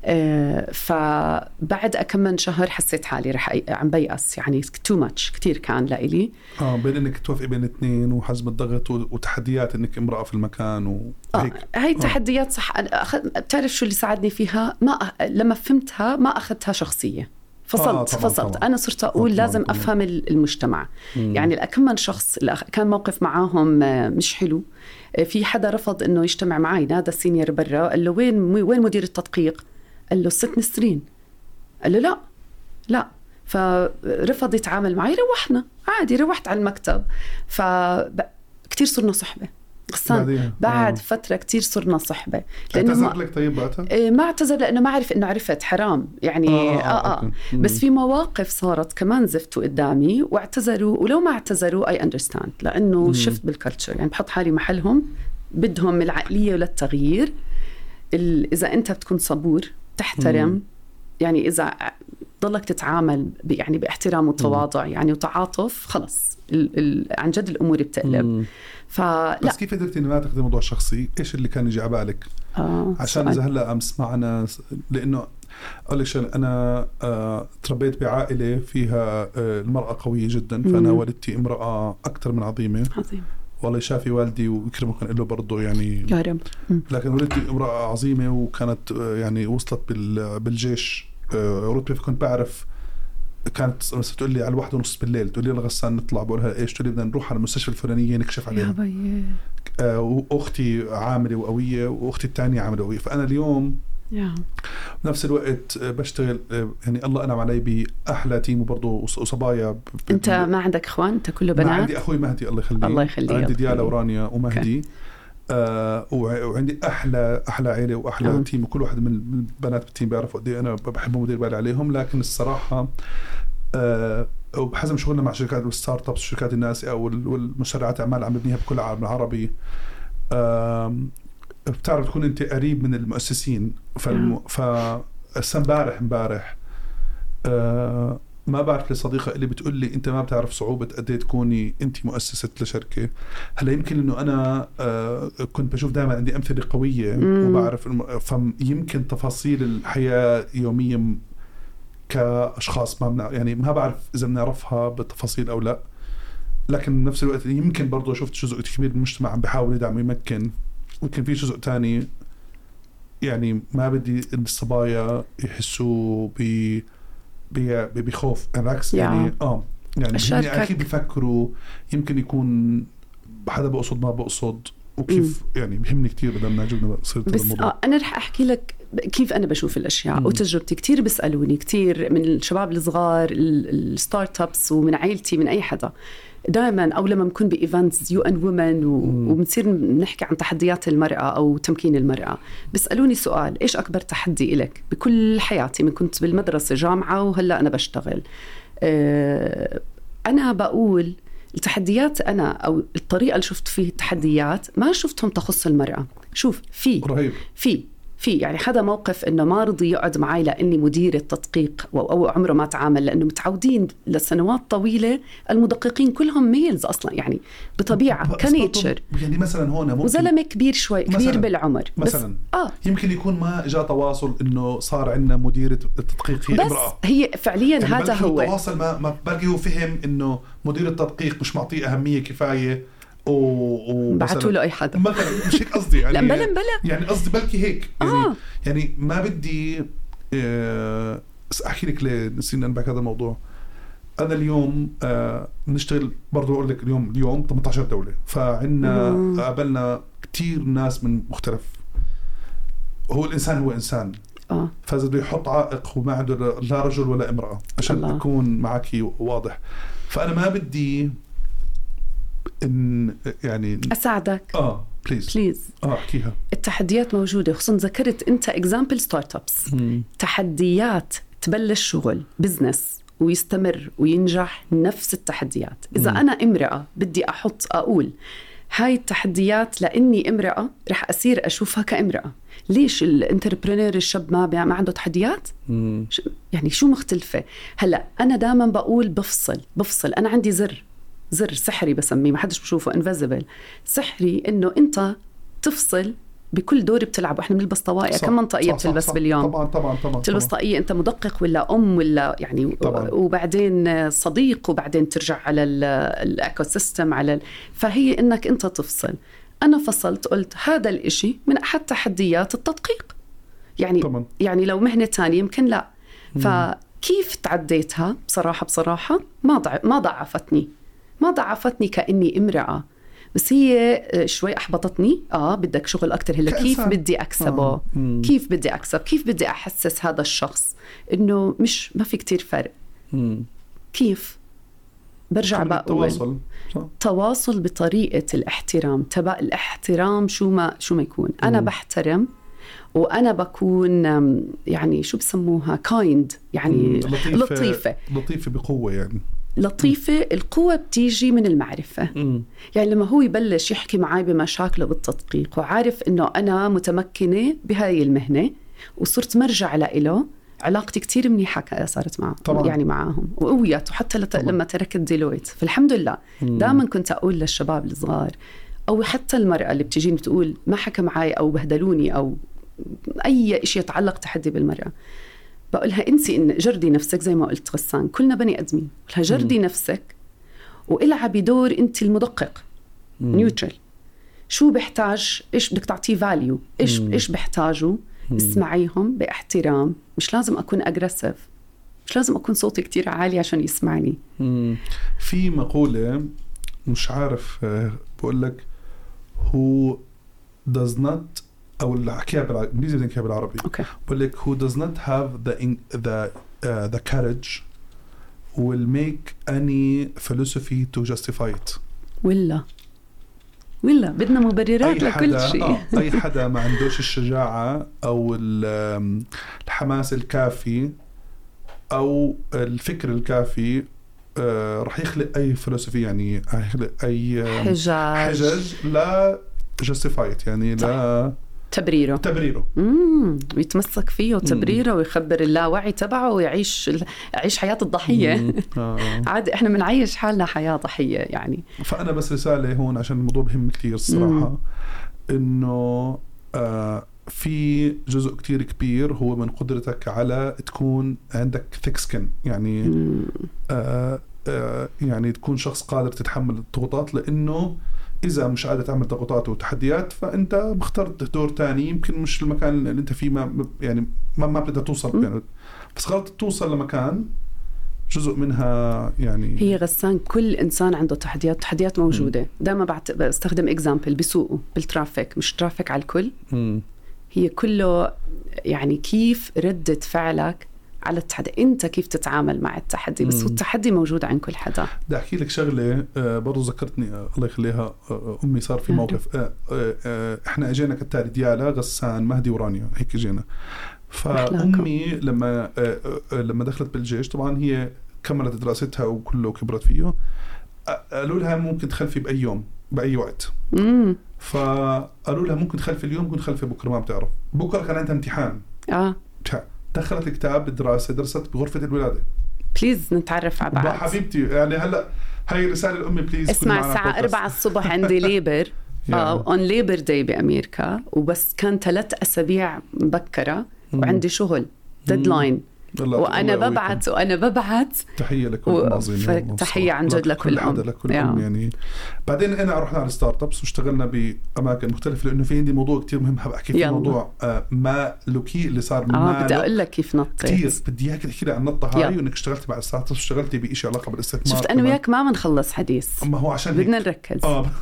فبعد أكمل شهر حسيت حالي رح عم بيأس يعني too much كتير كان لإلي. بين إنك توافقي بين اثنين وحزم الضغط وتحديات إنك امرأة في المكان وهيك. هاي تحديات صح. بتعرف شو اللي ساعدني فيها؟ لما فهمتها ما أخذتها شخصية. فصلت. أنا صرت أقول لازم أفهم المجتمع. يعني الأكمل شخص كان موقف معاهم مش حلو. في حدا رفض إنه يجتمع معي، نادى السينيور برا قال له وين مدير التدقيق؟ قال له الست نسرين. قال له لا. فرفض يتعامل معي. روحنا عادي، روحت على المكتب. فكتير صرنا صحبة غسان. بعد فترة كتير صرنا صحبة. اعتذر لك طيب بعدها؟ ما اعتذر لأنه ما عرف إنه عرفت حرام يعني. بس في مواقف صارت كمان زفتوا قدامي واعتذروا. ولو ما اعتذروا I understand لأنه شفت بالكالتشر يعني. بحط حالي محلهم، بدهم العقلية للتغيير. إذا أنت بتكون صبور تحترم يعني، إذا ضلك تتعامل يعني باحترام وتواضع يعني وتعاطف، خلص عن جد الأمور بتقلب. بس كيف قدرتي إنه ما تاخذي موضوع شخصي؟ إيش اللي كان يجي على بالك؟ عشان إذا هلا أمس معنا، لأنه أقول لك أنا تربيت بعائلة فيها المرأة قوية جدا. فأنا والدتي امرأة أكثر من عظيمة. والله شافي والدي ويكرمه كان له برضه يعني كارم. لكن والدتي امرأة عظيمة وكانت يعني وصلت بالجيش رتبة. فكنت بعرف كانت تقول لي على 1:30 بالليل تقول لي غسان نطلع. بقولها ايش؟ تقول لي بدنا نروح على المستشفى الفلانية نكشف عليها. واختي عاملة وقوية واختي الثانية عاملة وقوية. فأنا اليوم بنفس الوقت بشتغل يعني الله أنعم علي بأحلى تيم وبرضه وصبايا. أنت ما عندك إخوان؟ أنت كله بنات؟ ما عندي أخوي مهدي الله يخليه. عندي ديالا ورانيا ومهدي. وعندي أحلى عائلة وأحلى تيم. وكل واحد من البنات بالتيم بيعرفوا قد إيه أنا بحبهم ودير بالي عليهم. لكن الصراحة وبحزم شغلنا مع شركات الستارت ابس شركات الناشئة والمشاريعات أعمال عم نبنيها بكل العالم العربي. بتعرف تكون أنت قريب من المؤسسين. امبارح ما بعرف لصديقة اللي بتقول لي أنت ما بتعرف صعوبة قد ايه تكوني أنت مؤسسة لشركة. هلا يمكن إنه أنا كنت بشوف دائما عندي أمثلة قوية وبعرف فيمكن تفاصيل الحياة يومية كأشخاص يعني ما بعرف إذا بنعرفها بالتفاصيل أو لا. لكن بنفس الوقت يمكن برضو شفت جزء كبير من المجتمع عم بحاول يدعم ويمكن. ممكن في جزء تاني يعني ما بدي الصبايا يحسوا بخوف بالعكس يعني يعني اكيد بيفكروا يمكن يكون حدا بقصد ما بقصد وكيف يعني بيهمني كتير بدنا جبنا صرت بس الموضوع. انا رح احكي لك كيف انا بشوف الاشياء وتجربتي. كتير بيسالوني كتير من الشباب الصغار الستارت ابس ومن عائلتي من اي حدا دائما او لما بنكون بايفنتس يو ان وومن وبنصير نحكي عن تحديات المراه او تمكين المراه، بيسالوني سؤال: ايش اكبر تحدي إلك بكل حياتي من كنت بالمدرسه جامعه وهلا انا بشتغل؟ انا بقول التحديات أنا أو الطريقة اللي شفت فيه التحديات ما شفتهم تخص المرأة. شوف في يعني حدا موقف إنه ما رضي يقعد معي لأني مديرة تدقيق أو عمره ما تعامل، لأنه متعودين لسنوات طويلة المدققين كلهم ميلز أصلا يعني بطبيعة كنيتشر. يعني مثلا هون ممكن وزلمة كبير شوي كبير بالعمر مثلا يمكن يكون ما جاء تواصل إنه صار عندنا مديرة التدقيق هي امرأة، هي فعليا يعني هذا هو التواصل ما بلقي هو فهم إنه مدير التدقيق مش معطيه أهمية كفاية بعتوا له أي حدا مثلا. مش هيك قصدي يعني لا بلا يعني قصدي بلكي هيك يعني يعني ما بدي أحكي لك ليه نسينا نبعك هذا الموضوع. أنا اليوم نشتغل برضو أقول لك اليوم 18 دولة، فعنا قابلنا كتير ناس من مختلف. هو الإنسان هو إنسان فإذا بده يحط عائق وما عنده لا رجل ولا امرأة عشان أكون معك واضح. فأنا ما بدي إن يعني أساعدك بليز احكيها. التحديات موجودة، خصوصا ذكرت أنت إكزامبل ستارت أبس. تحديات تبلش شغل بزنس ويستمر وينجح نفس التحديات. إذا أنا امرأة بدي أقول هاي التحديات لأني امرأة رح أصير أشوفها كامرأة. ليش الانتربرينور الشاب ما عنده تحديات؟ يعني شو مختلفة؟ هلأ أنا دائما بقول بفصل. أنا عندي زر سحري بسميه، ما حدش بشوفه invisible سحري، إنه أنت تفصل بكل دور بتلعبه. احنا بنلبس طواقية، كم منطقية بتلبس باليوم؟ طبعا تلبس طاقية انت مدقق ولا ولا يعني طبعاً. وبعدين صديق وبعدين ترجع على الايكو سيستم فهي انك انت تفصل. انا فصلت، قلت هذا الاشي من احد تحديات التدقيق يعني طبعاً. يعني لو مهنة تانية يمكن لا. فكيف تعديتها؟ بصراحة ما ضعفتني كأني امرأة، بس هي شوي أحبطتني. بدك شغل أكتر. هلا كيف بدي أكسبه؟ كيف بدي أكسب؟ كيف بدي أحسس هذا الشخص إنه ما في كتير فرق؟ كيف؟ برجع بقول تواصل بطريقة الاحترام. الاحترام شو ما يكون. أنا بحترم وأنا بكون يعني شو بسموها kind يعني لطيفة بقوة يعني لطيفة. القوة بتيجي من المعرفة. يعني لما هو يبلش يحكي معي بمشاكله بالتدقيق وعارف إنه أنا متمكنة بهاي المهنة وصرت مرجع له، علاقتي كتير منيحة صارت معه يعني معاهم وقويت. وحتى لما تركت ديلويت فالحمد لله. دائما كنت أقول للشباب الصغار أو حتى المرأة اللي بتجيني بتقول ما حكى معي أو بهدلوني أو أي شيء يتعلق تحدي بالمرأة، بقولها انسي إن جردي نفسك زي ما قلت غسان، كلنا بني أدمين. قولها جردي نفسك والعبي دور انت المدقق نيوترال. شو بيحتاج، ايش بدك تعطيه فاليو، ايش بيحتاجوا، اسمعيهم باحترام. مش لازم أكون أجريسيف، مش لازم أكون صوتي كتير عالي عشان يسمعني. في مقولة مش عارف بقول لك who does not أو اللي حكيها بالإنجليزي بدي نحكيها بالعربي. بقول لك who does not have the courage will make any philosophy to justify it. ولا بدنا مبررات لكل شيء. أي حدا ما عندوش الشجاعة أو الحماس الكافي أو الفكر الكافي رح يخلق أي فلسفي، يعني يخلق أي حجج لا justify it، يعني لا تبريره ويتمسك فيه وتبريره ويخبر اللاوعي تبعه ويعيش حياة الضحية. عادي احنا بنعيش حالنا حياة ضحية يعني. فأنا بس رسالة هون عشان الموضوع بهم كتير الصراحة، إنه في جزء كتير كبير هو من قدرتك على تكون عندك thick skin، يعني يعني تكون شخص قادر تتحمل الضغوطات، لأنه إذا مش قادر تعمل ضغوطات وتحديات فأنت اخترت دور تاني يمكن مش المكان اللي أنت فيه ما بتقدر توصل يعني. بس قررت توصل لمكان جزء منها يعني. هي غسان كل إنسان عنده تحديات موجودة. دائما بستخدم إكزامبل بسوقه بالترافيك، مش ترافيك على الكل. هي كله يعني كيف ردة فعلك على التحدي، أنت كيف تتعامل مع التحدي. بس هو التحدي موجود عند كل حدا. بدي أحكي لك شغلة برضو ذكرتني الله يخليها أمي. صار في موقف إحنا أجينا كالتالي ديالا غسان مهدي ورانيا هيك أجينا. فأمي لما دخلت بالجيش طبعا هي كملت دراستها وكله كبرت فيه. قالوا لها ممكن تخلفي بأي يوم بأي وقت. فقالوا لها ممكن تخلفي اليوم ممكن تخلفي بكرة، ما بتعرف. بكرة كان عندها امتحان. دخلت الكتاب الدراسة، درست بغرفة الولادة. بليز نتعرف على بعض حبيبتي. يعني هلا هاي رسالة الأمي بليز. اسمع الساعة 4 الصبح عندي ليبر on Labor Day بأمريكا، وبس كان 3 أسابيع مبكرة وعندي شغل ديدلاين وأنا ببعت تحية لكل المنظمين. تحية عن جد لكل أم يعني. بعدين أنا رحنا على ستارت أبس واشتغلنا بأماكن مختلفة، لأنه في عندي موضوع كتير مهم حاب أحكي فيه. موضوع مالوكي اللي صار بدي أقول لك كيف نطيت كتير. بدي إياك تحكي لي عن النطة هاي، وإنك اشتغلت مع ستارت أبس واشتغلتي بإشي علاقة بالاستثمار. شفت أنا وياك ما بنخلص حديث، أما هو عشان بدنا نركز.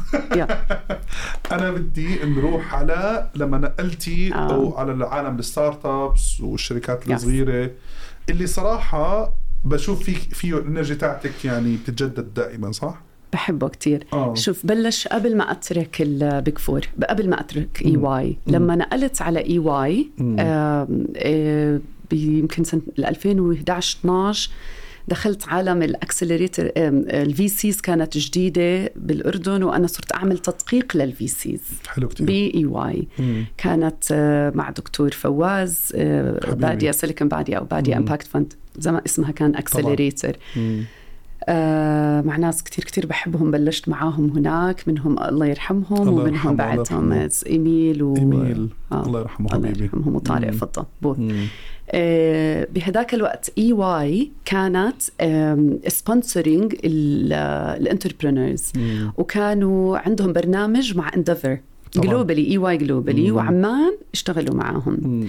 أنا بدي نروح على لما نقلتي أو على العالم الستارت أبس والشركات الصغيرة اللي صراحة بشوف فيه الانرجي تاعتك يعني بتتجدد دائما. صح؟ بحبه كتير. شوف بلش قبل ما أترك البيج فور، قبل ما أترك EY. لما نقلت على EY يمكن سنة 2011-12 دخلت عالم الأكسلريتر. الفي سيز كانت جديدة بالأردن، وأنا صرت أعمل تدقيق للفي سيز بإي. كانت مع دكتور فواز بادية سيليكون بادية أو بادية إمباكت فند زي ما اسمها كان أكسلريتر. مع ناس كتير بحبهم. بلشت معاهم هناك، منهم الله يرحمهم ومنهم بعدهم إيميل الله يرحمه حبيبي وطارق فضة بهداك الوقت EY كانت سبونسرينج الانتربرينورز، وكانوا عندهم برنامج مع Endeavor جلوبالي EY جلوبالي، وعمان اشتغلوا معاهم.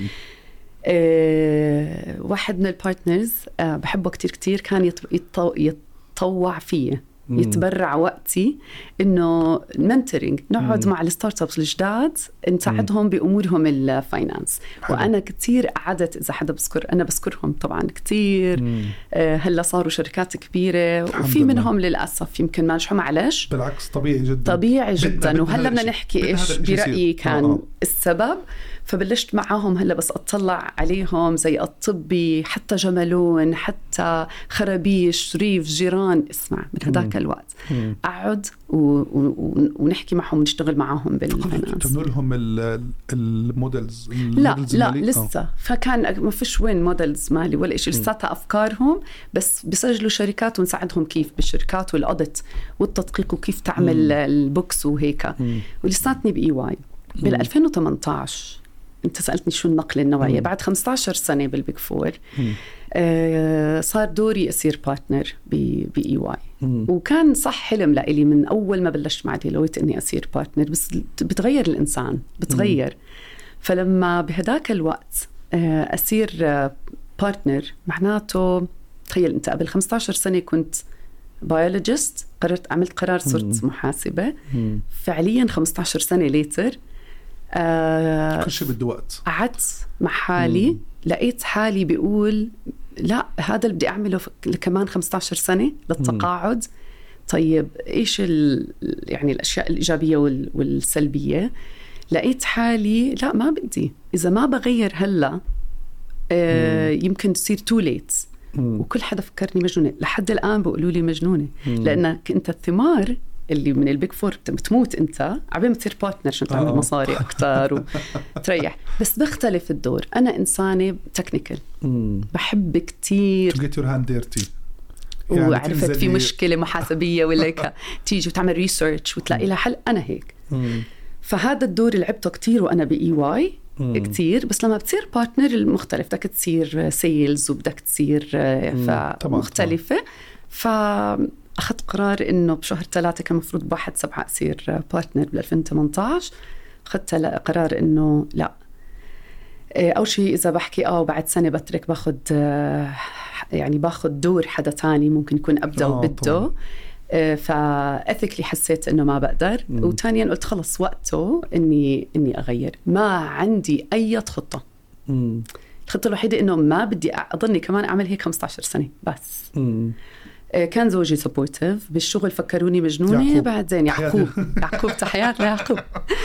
واحد من البارتنرز بحبه كتير كان يتطوع فيه، يتبرع وقتي إنه منتورينج، نقعد مع الستارت ابس الجداد نساعدهم بأمورهم الفاينانس. وأنا كتير قعدت، إذا حدا بذكر أنا بذكرهم طبعا كتير. هلا صاروا شركات كبيرة وفي منهم للأسف يمكن ما نجحوا. معلش بالعكس طبيعي جدا. وهلا بدنا نحكي إيش برأيي كان السبب. فبلشت معاهم هلا بس أطلع عليهم زي الطبي، حتى جملون، حتى خرابيش، ريف، جيران. اسمع من هداك الوقت أقعد ونحكي معهم ونشتغل معهم بالفاينانس. تبنوا لهم المودلز؟ لا لسه. فكان ما فيش وين مودلز مالي ولا إشي، لساتها أفكارهم بس بيسجلوا شركات ونساعدهم كيف بالشركات والأوديت والتدقيق وكيف تعمل البوكس وهيك. ولساتني بإي واي. بال2018 أنت سألتني شو النقلة النوعية. بعد 15 سنة بالبيج فور صار دوري أصير بارتنر بإي واي. وكان صح حلم لإلي من أول ما بلشت مع ديلويت إني أصير بارتنر، بس بتغير الإنسان بتغير. فلما بهداك الوقت أصير بارتنر معناته تخيل أنت قبل 15 سنة كنت بيولوجيست، عملت قرار صرت محاسبة. فعليا 15 سنة ليتر كل شيء بده وقت. قعدت مع حالي لقيت حالي بيقول لا، هذا اللي بدي أعمله كمان 15 سنة للتقاعد. طيب إيش يعني الأشياء الإيجابية والسلبية؟ لقيت حالي لا، ما بدي. إذا ما بغير هلا يمكن تصير too late. وكل حدا فكرني مجنونة، لحد الآن بيقولوا لي مجنونة، لأنك أنت الثمار اللي من البيج فور بتموت أنت عبين بتصير بارتنر عشان تعمل مصاري أكتر وتريح. بس بختلف الدور. أنا إنسانة تكنيكال، بحب كتير to get your hand dirty. يعني وعرفت في مشكلة محاسبية ولا هيك تيجي وتعمل ريسيرش وتلاقي لها حل. أنا هيك. فهذا الدور اللي لعبته كتير وأنا بإي واي كتير. بس لما بتصير بارتنر المختلف، بدك تصير سيلز وبدك تصير مختلفة. أخذت قرار إنه بشهر 3 كان مفروض ب1/7 أصير بارتنر بال2018. أخذت قرار إنه لا، أول شيء إذا بحكي وبعد سنة بترك باخد دور حدا تاني ممكن يكون أبدأ وبده. فأثيكلي حسيت إنه ما بقدر. وثانيا قلت خلص وقته إني أغير. ما عندي أي خطة. الخطة الوحيدة إنه ما بدي أضلني كمان أعمل هيك 15 سنة بس. كان زوجي سبورتيف بالشغل، فكروني مجنونة بعدين يعقوب تحيات ليعقوب.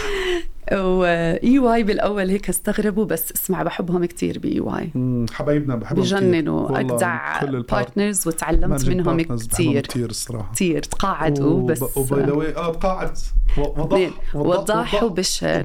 EY بالأول هيك استغربوا، بس اسمع بحبهم كتير EY، حبايبنا بحبهم بجننوا، أجدع بارتنرز وتعلمت منهم كتير الصراحة. كتير. تقاعدوا بس تقاعدت وضح وبشر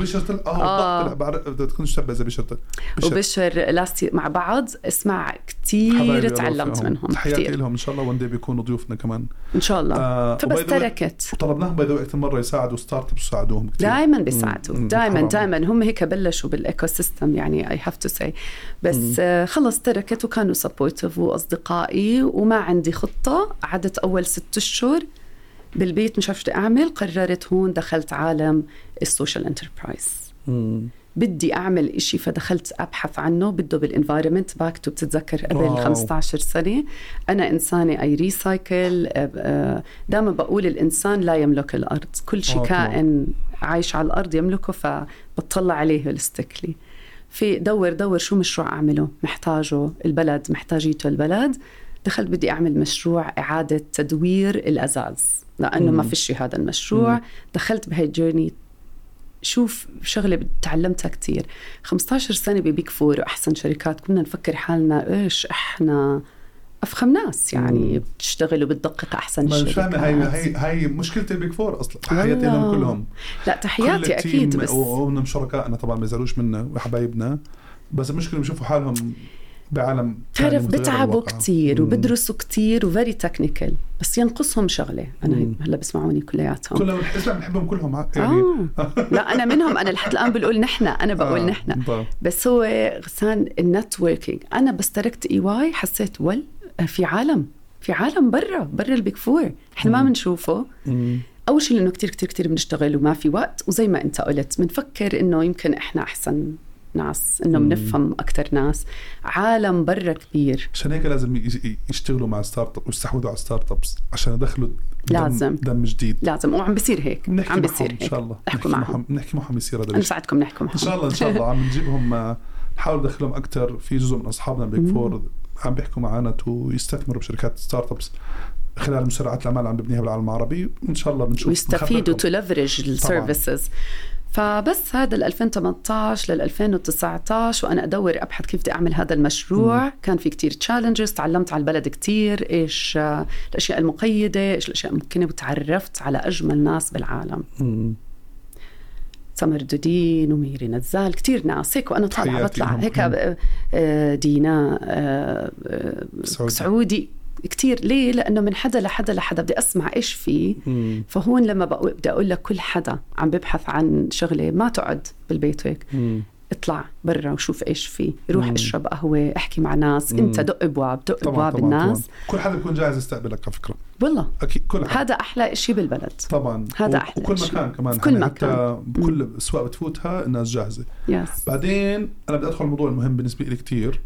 بدها تكون شابة زي وبشر لاستي مع بعض. اسمع كتير تعلمت منهم تحياتي لهم. إن شاء الله وندي بيكونوا ضيوفنا كمان إن شاء الله. فبس تركت. طلبناهم بيدوا أكثر مرة يساعدوا ستارت ابس، يساعدوهم كتير دائما بيساعدوا دائما هم هيك بلشوا بالايكو سيستم يعني I have to say. بس خلص تركت وكانوا سبورتيف وأصدقائي وما عندي خطة. عدت أول 6 أشهر بالبيت مش عارفة أعمل. قررت هون دخلت عالم السوشيال انتربرايز. بدي أعمل إشي فدخلت أبحث عنه. بده بالإنفايرمنت باك بتتذكر قبل 15 سنة. أنا إنسانة أي ريسايكل. دائما بقول الإنسان لا يملك الأرض، كل شيء كائن عايش على الأرض يملكه. فبطلع عليه هولستيكلي. في دور شو مشروع أعمله محتاجه البلد، محتاجيته البلد. دخلت بدي أعمل مشروع إعادة تدوير الأزاز لأنه ما فيش هذا المشروع. دخلت بهاي الجيرني. شوف شغلة تعلمتها كتير. 15 سنة ببيك فور وأحسن شركات كنا نفكر حالنا إيش إحنا أفخم ناس يعني بتشتغل وبتدقق أحسن الشركات. هاي مشكلة البيك فور أصلا. تحياتي لهم كلهم. لا تحياتي أكيد. بس ومن شركائنا طبعا ما يزالوش منا وحبايبنا، بس المشكلة بيشوفوا حالهم بعالم تعرف بتعبوا كتير وبدرسوا كتير وفيري تكنيكال، بس ينقصهم شغلة. أنا هلا بسمعوني كلياتهم كلهم بنحبهم كلهم يعني. لا أنا منهم. أنا لحد الآن بقول نحن. أنا بقول نحن. بس هو غسان النتوركينج. أنا بس تركت EY حسيت في عالم برا البيك فور إحنا ما بنشوفه. أول شيء لأنه كتير بنشتغل وما في وقت، وزي ما أنت قلت بنفكر إنه يمكن إحنا أحسن ناس، إنه بنفهم أكتر ناس. عالم برا كبير. عشان هيك لازم يشتغلوا مع ستارت اب ويستحوذوا على ستارت ابس عشان يدخلوا دم جديد. لازم وعم بيصير هيك. عم بيصير هيك. إن شاء الله نحكي معهم يصير هذا. نساعدكم نحكي معهم إن شاء الله عم نجيبهم نحاول ندخلهم أكتر. في جزء من أصحابنا بيك فور عم بيحكوا معنا يستثمروا بشركات ستارت ابس خلال مسرعات الأعمال اللي عم ببنيها بالعالم العربي. إن شاء الله بنشوف ويستفيدوا تو ليفرج السيرفيسز. فبس هذا 2018 لل 2019 وأنا أدور أبحث كيف بدي أعمل هذا المشروع. كان في كتير تشالنجز. تعلمت على البلد كتير إيش الأشياء المقيدة، إيش الأشياء الممكنة، وتعرفت على أجمل ناس بالعالم. سمر دودين وميري نزال، كتير ناس هيك. وأنا طالعة بطلع هيك دينا سعودي كتير. ليه؟ لأنه من حدا لحدا بدي أسمع إيش فيه. فهون لما بدي أقول لك كل حدا عم ببحث عن شغلة ما تقعد بالبيت هيك. اطلع برا وشوف إيش فيه. روح اشرب قهوة، احكي مع ناس. انت دق ابواب الناس. كل حدا بيكون جاهز يستقبلك على فكرة. والله أكيد هذا أحلى إشي بالبلد طبعا. هذا أحلى وكل مكان كمان. كل مكان بكل سواء بتفوتها الناس جاهزة. بعدين أنا بدي أدخل الموضوع المهم بالنسبة لي كتير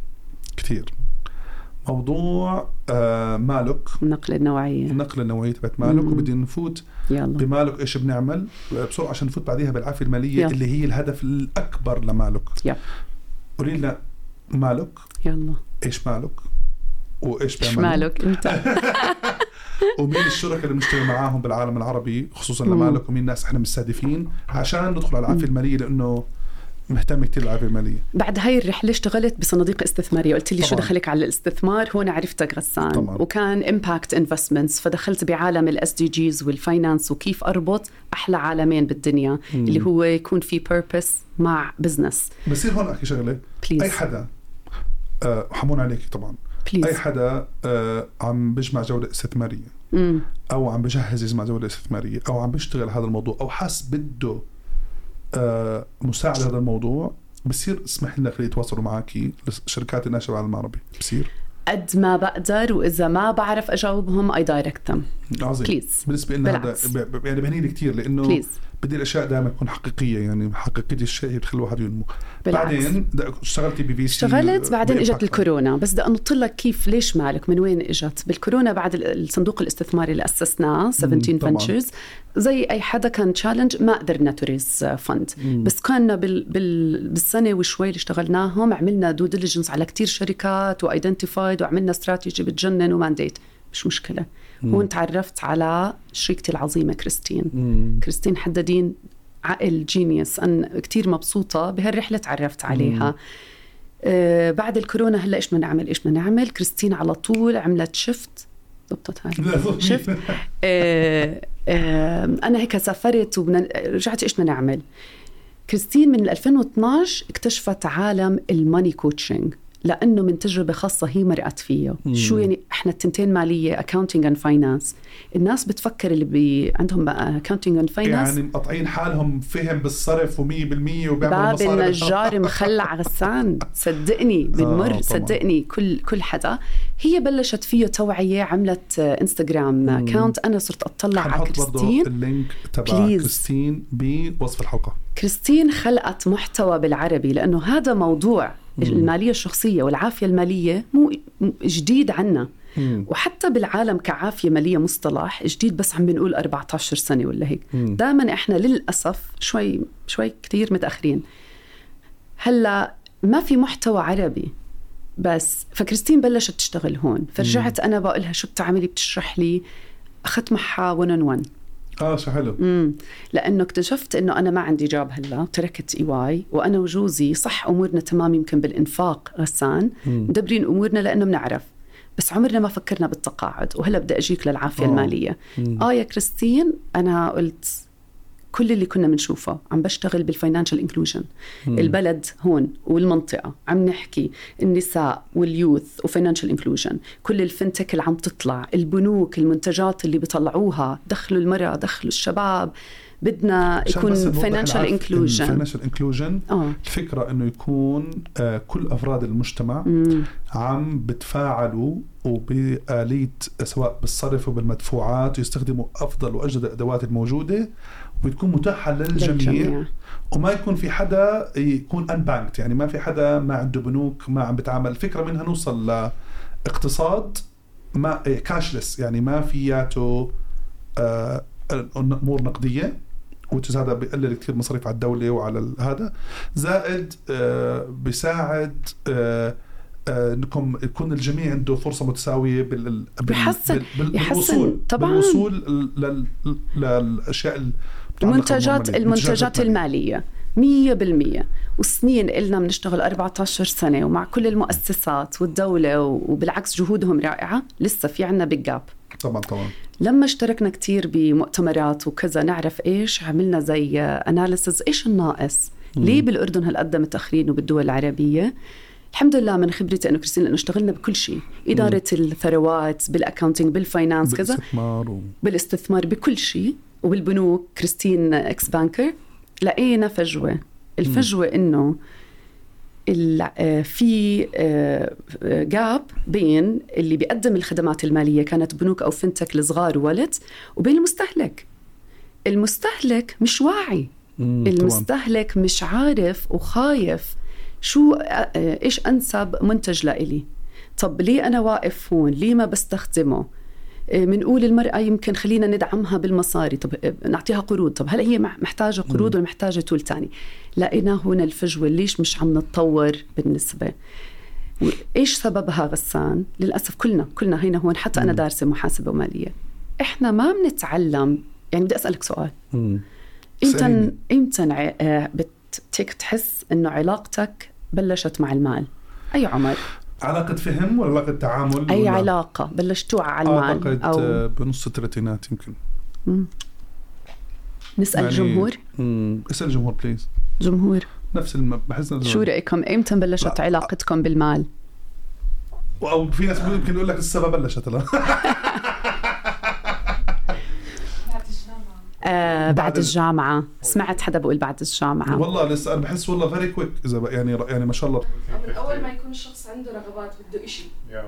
موضوع مالك. النقل النوعي تبعت مالك. وبدي نفوت بمالك إيش بنعمل بسرعة عشان نفوت بعديها بالعافية المالية اللي هي الهدف الأكبر لمالك. قولي لنا مالك. إيش مالك وإيش بيعمل مالك أنت ومين الشركة اللي بنشتغل معاهم بالعالم العربي خصوصا لمالك، ومين الناس إحنا مستهدفين عشان ندخل على العافية المالية، لأنه مهتم كتير بالعافية المالية. بعد هاي الرحلة اشتغلت بصناديق استثمارية. قلت لي شو دخلك على الاستثمار؟ هون عرفتك غسان. وكان Impact Investments. فدخلت بعالم ال SDGs والفاينانس وكيف أربط أحلى عالمين بالدنيا اللي هو يكون في purpose مع business. بصير هون أحكي شغلة. أي حدا حمون عليك طبعا. أي حدا عم بجمع جولة استثمارية أو عم بجهز يجمع جولة استثمارية أو عم بيشتغل هذا الموضوع أو حاس بده مساعدة هذا الموضوع، بصير اسمح لنا خلي يتواصلوا معاكي الشركات الناشئة على العالم العربي. بصير قد ما بقدر، وإذا ما بعرف أجاوبهم I direct them. بليز. بالنسبة لنا هذا يعني بهنيني كتير، لأنه بليز. بدي الأشياء دائما تكون حقيقية، يعني حقيقية الشيء بتخلي الواحد ينمو. بعدين اشتغلتي بي في سي، اشتغلت بعدين اجت الكورونا. بس بدي انط لك كيف ليش مالك من وين اجت بالكورونا. بعد الصندوق الاستثماري اللي اسسناه 17 فنتشرز، زي اي حدا كان تشالنج، ما قدرنا توريز فند. بس كنا بالسنه وشوي اللي اشتغلناهم عملنا دو ديليجنس على كتير شركات وايدنتيفايد، وعملنا استراتيجي بتجنن ومانديت. مش مشكله. هون تعرفت على شريكتي العظيمة كريستين حدادين، عقل جينيوس. أنا كتير مبسوطة بهالرحلة تعرفت عليها. بعد الكورونا هلأ إيش بدنا نعمل؟ كريستين على طول عملت شفت، ضبطت هذا شفت. أنا هيك سافرت ورجعت إيش بدنا نعمل. كريستين من 2012 اكتشفت عالم الماني كوتشنج، لأنه من تجربة خاصة هي مرقت فيه. شو يعني؟ إحنا التنتين مالية accounting and finance. الناس بتفكر اللي عندهم بقى accounting and finance يعني مقطعين حالهم فهم بالصرف 100% وبيعملوا باب النجار مخلع غسان. صدقني بنمر صدقني كل حدا. هي بلشت فيه توعية، عملت انستغرام اكاونت. أنا صرت أطلع على كريستين. اللينك تبع كريستين بوصف الحلقة. كريستين خلقت محتوى بالعربي، لأنه هذا موضوع المالية الشخصية والعافية المالية مو جديد عنا. وحتى بالعالم كعافية مالية مصطلح جديد، بس عم بنقول 14 سنة ولا هيك. دائما احنا للأسف شوي كتير متأخرين. هلا ما في محتوى عربي بس. فكريستين بلشت تشتغل هون، فرجعت أنا بقولها شو بتعملي؟ بتشرح لي. أخذت معها 1-on-1. شو حلو. لأنه اكتشفت إنه أنا ما عندي جاب هلا، تركت EY، وأنا وجوزي صح أمورنا تمام، يمكن بالإنفاق غسان مدبرين أمورنا لأنه بنعرف، بس عمرنا ما فكرنا بالتقاعد. وهلا بدي أجيك للعافية المالية. يا كريستين، أنا قلت كل اللي كنا بنشوفه عم بشتغل بالفاينانشال انكلوجن. البلد هون والمنطقة عم نحكي النساء واليوث وفاينانشال انكلوجن، كل الفنتك اللي عم تطلع، البنوك، المنتجات اللي بيطلعوها، دخلوا المرأة، دخلوا الشباب. بدنا يكون فاينانشال انكلوجن. فاينانشال انكلوجن الفكرة انه يكون كل افراد المجتمع عم بتفاعلوا وبآلية، سواء بالصرف وبالمدفوعات، ويستخدموا افضل واجدد الادوات الموجودة، وبتكون متاحة للجميع. وما يكون في حدا يكون unbanked، يعني ما في حدا ما عنده بنوك ما عم بتعامل. الفكرة منها نوصل لاقتصاد ما كاشلس، يعني ما فياته أمور نقدية، وهذا بيقلل كتير مصاريف على الدولة وعلى هذا. زائد بيساعد انكم يكون الجميع عنده فرصة متساوية بالوصول للأشياء، المنتجات المالية 100%. وسنين إلنا بنشتغل 14 سنة ومع كل المؤسسات والدولة، وبالعكس جهودهم رائعة. لسه في عنا بيج جاب. طبعا. لما اشتركنا كتير بمؤتمرات وكذا، نعرف إيش عملنا زي أناليسز، إيش الناقص، ليه بالأردن هالقد متأخرين وبالدول العربية. الحمد لله من خبرتي أنه كريستين، لأنه اشتغلنا بكل شيء، إدارة الثروات، بالأكاونتينج، بالفاينانس، كذا، بالاستثمار، بكل شيء، وبالبنوك. كريستين إكس بانكر. لقينا فجوة. الفجوة إنه في جاب بين اللي بيقدم الخدمات المالية، كانت بنوك أو فنتك لصغار وولد، وبين المستهلك مش واعي. المستهلك مش عارف وخايف شو إيش أنسب منتج لإلي. طب ليه أنا واقف هون؟ ليه ما بستخدمه؟ منقول المرأة يمكن خلينا ندعمها بالمصاري، طب نعطيها قروض، طب هل هي محتاجة قروض ولا محتاجة تول تاني؟ لقينا هنا الفجوة. ليش مش عم نتطور بالنسبة؟ وإيش سببها غسان؟ للأسف كلنا هنا هون، حتى أنا دارسة محاسبة ومالية، إحنا ما بنتعلم. يعني بدي أسألك سؤال، إمتى بتك تحس إنه علاقتك بلشت مع المال؟ أي عمر؟ علاقة فهم ولا علاقة تعامل؟ أي علاقة بلشتوا على المال؟ أعتقد بنص الثلاثينات يمكن. نسأل يعني الجمهور. اسأل الجمهور بليز. جمهور نفس بحس شو رأيكم؟ إمتى بلشت علاقتكم بالمال؟ أو في ناس ممكن يقول لك السبب بلشت لا بعد الجامعة. سمعت حدا بقول بعد الجامعة. والله لسه أنا بحس والله very quick إذا يعني ما شاء الله. من أول ما يكون الشخص عنده رغبات بده إشي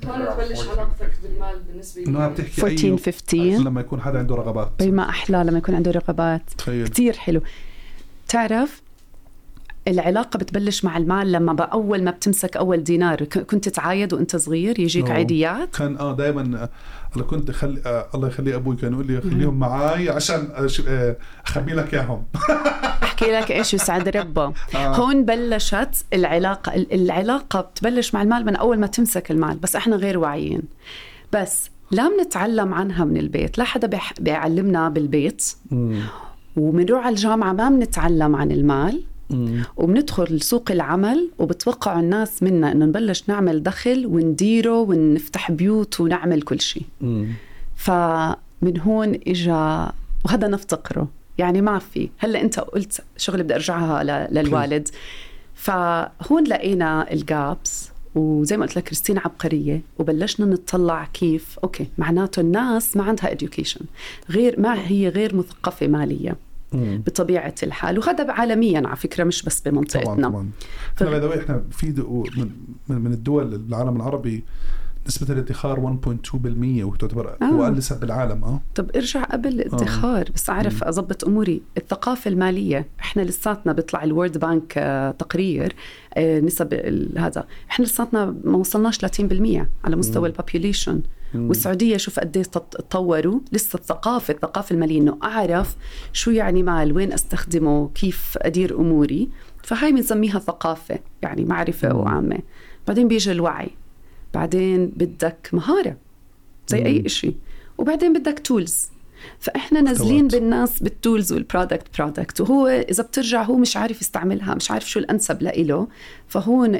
هون تبلش علاقتك بالمال بالنسبة إنها بتحكي 14 15 لما يكون حدا عنده رغبات. بما أحلى لما يكون عنده رغبات. تخيل. كتير حلو. تعرف العلاقة بتبلش مع المال لما أول ما بتمسك أول دينار. كنت تعايد وأنت صغير يجيك عيديات؟ كان دائما أنا كنت الله يخلي أبوي كان يقول لي خليهم معاي عشان أخبي لك إياهم. أحكي لك إيش يسعد ربه. هون بلشت العلاقة بتبلش مع المال من أول ما تمسك المال، بس إحنا غير واعيين. بس لا بنتعلم عنها من البيت، لا حدا بيعلمنا بالبيت. ومنروح على الجامعة ما بنتعلم عن المال. وبندخل سوق العمل وبتوقعوا الناس منا إنه نبلش نعمل دخل ونديره ونفتح بيوت ونعمل كل شيء. فمن هون إجا وهذا نفتقره، يعني ما في. هلأ أنت قلت شغلة بدي أرجعها للوالد. فهون لقينا الجابس، وزي ما قلت لك كريستين عبقرية، وبلشنا نتطلع كيف أوكي معناته الناس ما عندها education، هي غير مثقفة ماليا بطبيعة الحال. وهذا عالميا على فكرة، مش بس بمنطقتنا. طبعا. احنا في من الدول العالم العربي نسبة الادخار 1.2% وتعتبر أقل نسبة بالعالم. طب ارجع قبل الادخار بس أعرف أضبط أموري. الثقافة المالية إحنا لساتنا بيطلع الورد بانك تقرير نسب هذا، إحنا لساتنا ما وصلناش 30% على مستوى البوبوليشن. والسعودية شوف قديش تطوروا. لسه الثقافة المالية إنه أعرف شو يعني مال، وين أستخدمه، كيف أدير أموري. فهاي بنسميها ثقافة، يعني معرفة وعامة. بعدين بيجي الوعي، بعدين بدك مهارة زي أي إشي، وبعدين بدك تولز. فإحنا نازلين بالناس بالتولز والبرودكت، وهو إذا بترجع هو مش عارف يستعملها، مش عارف شو الأنسب لإله. فهون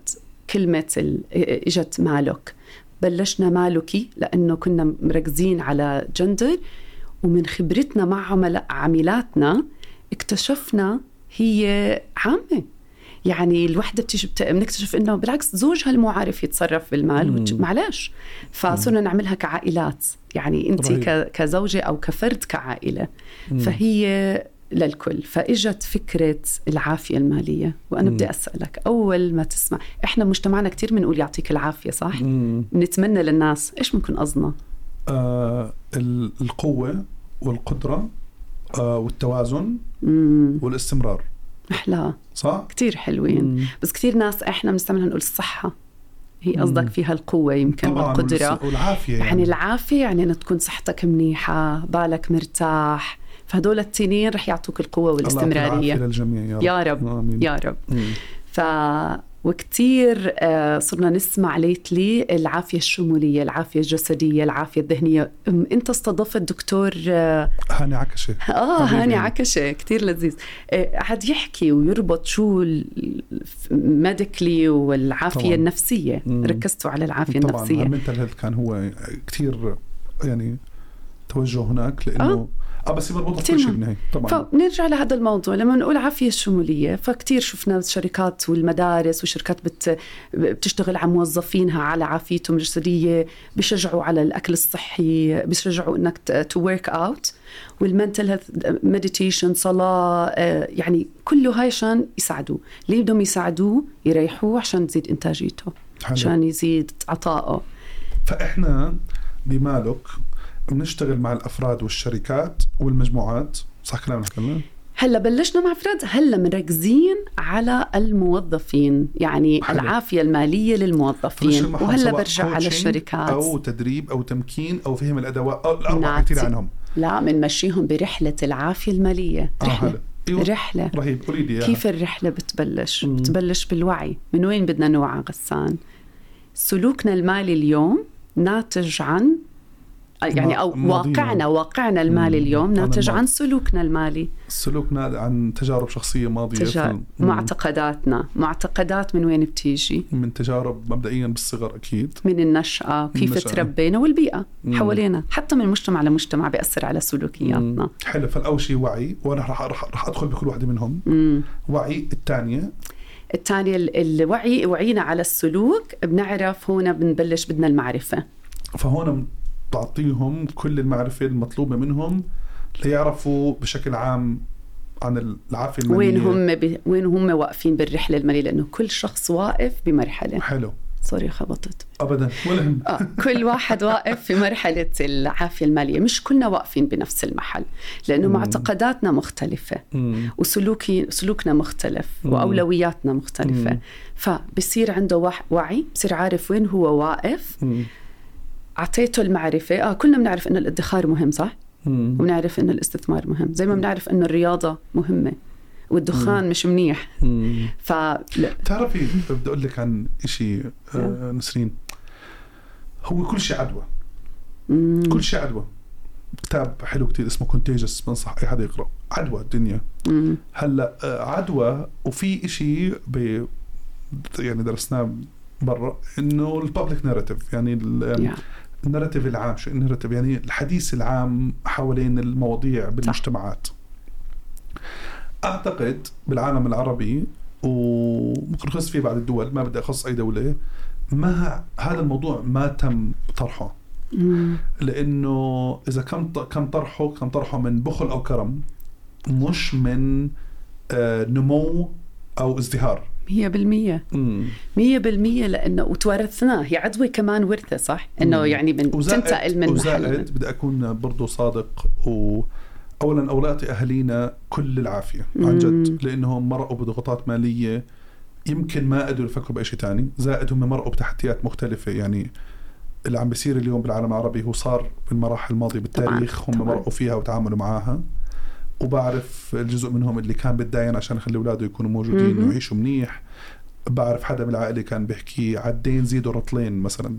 إجت مالك. بلشنا مالكي لأنه كنا مركزين على جندر، ومن خبرتنا مع عميلاتنا اكتشفنا هي عامة. يعني الوحدة بنكتشف إنه بالعكس زوجها المو عارف يتصرف بالمال معلاش. فصرنا نعملها كعائلات، يعني أنت كزوجة أو كفرد كعائلة. فهي للكل. فإجت فكرة العافية المالية. وأنا بدي أسألك، أول ما تسمع إحنا مجتمعنا كتير بنقول يعطيك العافية، صح؟ بنتمنى للناس إيش ممكن قصدنا؟ القوة والقدرة والتوازن والاستمرار. أحلى صح؟ كتير حلوين. بس كتير ناس إحنا بنستعملها نقول الصحة، هي قصدك فيها القوة يمكن والقدرة والعافية. يعني العافية يعني أن تكون صحتك منيحة، بالك مرتاح. فهدول التنين رح يعطوك القوة والاستمرارية للجميع يا رب. يا رب. وكتير صرنا نسمع ليتلي العافية الشمولية، العافية الجسدية، العافية الذهنية. أنت استضفت دكتور هاني عكشة. هاني عكشة كتير لذيذ، قعد يحكي ويربط شو الميديكلي والعافية طبعاً. النفسية. ركزتوا على العافية طبعاً. النفسية. المنتال هيلث كان هو كتير يعني توجه هناك، لأنه بس مربوطة كل شيء بالنهاية طبعا. فنرجع لهذا الموضوع لما نقول عافية الشمولية. فكتير شفنا الشركات والمدارس وشركات بتشتغل على موظفينها على عافيتهم الجسدية، بيشجعوا على الأكل الصحي، بيشجعوا إنك to work out، والمنتل هيلث مديتيشن، صلاة، يعني كله هاي عشان يساعدوه. ليه بدهم يساعدوه؟ يريحوه عشان تزيد إنتاجيته، عشان يزيد عطائه. فإحنا بمالك بنشتغل مع الأفراد والشركات والمجموعات، صح كلامك كلام؟ هلا بلشنا مع أفراد، هلا مركزين على الموظفين، يعني حلو. العافية المالية للموظفين. وهلا برجع على الشركات أو تدريب أو تمكين أو فهم الأدوات أو الأربعة كتير عنهم. لا منمشيهم برحلة العافية المالية. رحلة أيوة. رحلة رهيب. كيف الرحلة بتبلش؟ بتبلش بالوعي. من وين بدنا نوعى غسان؟ سلوكنا المالي اليوم ناتج عن يعني أو واقعنا المالي اليوم ناتج عن سلوكنا المالي. سلوكنا عن تجارب شخصية ماضية. معتقدات من وين بتيجي؟ من تجارب مبدئيا بالصغر أكيد، من النشأة، كيف تربينا، والبيئة حوالينا، حتى من مجتمع لمجتمع بيأثر على سلوكياتنا. حلو. فالأول شيء وعي، وأنا رح أدخل بكل واحدة منهم. وعي. الثانية الوعي، وعينا على السلوك، بنعرف هنا بنبلش بدنا المعرفة. فهنا تعطيهم كل المعرفة المطلوبة منهم ليعرفوا بشكل عام عن العافية المالية، وين هم واقفين بالرحلة المالية، لأنه كل شخص واقف بمرحلة. حلو. سوري خبطت ابدا ولا هم. كل واحد واقف في مرحله العافيه الماليه، مش كلنا واقفين بنفس المحل، لانه معتقداتنا مختلفه سلوكنا مختلف واولوياتنا مختلفه. فبصير عنده وعي، بصير عارف وين هو واقف. اعطيته المعرفه. كلنا بنعرف انه الادخار مهم، صح؟ وبنعرف انه الاستثمار مهم، زي ما بنعرف انه الرياضه مهمه والدخان مش منيح. تعرفي بدي أقول لك عن إشي نسرين، هو كل شيء عدوى. كل شيء عدوى. كتاب حلو كتير اسمه Contagious، بنصح أي حدا يقرأ. عدوى الدنيا. هلا عدوى. وفي إشي يعني درسناه برا، إنه البابليك ناريتيف، يعني الناريتيف العام. شو الناريتيف؟ يعني الحديث العام حوالين المواضيع بالمجتمعات. أعتقد بالعالم العربي، وممكن نخص فيه بعض الدول، ما بدي أخص أي دولة، ما هذا الموضوع ما تم طرحه. لأنه إذا كم طرحه من بخل أو كرم، مش من نمو أو ازدهار. 100%. 100%. لأنه وتورثناه. هي عدوى كمان ورثة، صح؟ إنه يعني تنتقل من وزائد بدي أكون برضو صادق. أولاً أولاد أهالينا كل العافية عن جد، لأنهم مرقوا بضغوطات مالية يمكن ما قدروا يفكروا بأي شيء تاني. زائد هم مرقوا بتحديات مختلفة. يعني اللي عم بيصير اليوم بالعالم العربي هو صار بالمراحل الماضية بالتاريخ. هم مرقوا فيها وتعاملوا معاها. وبعرف الجزء منهم اللي كان بتداين عشان يخلي أولاده يكونوا موجودين ويعيشوا منيح. بعرف حدا من العائلة كان بيحكي عدين زيدوا رطلين مثلا.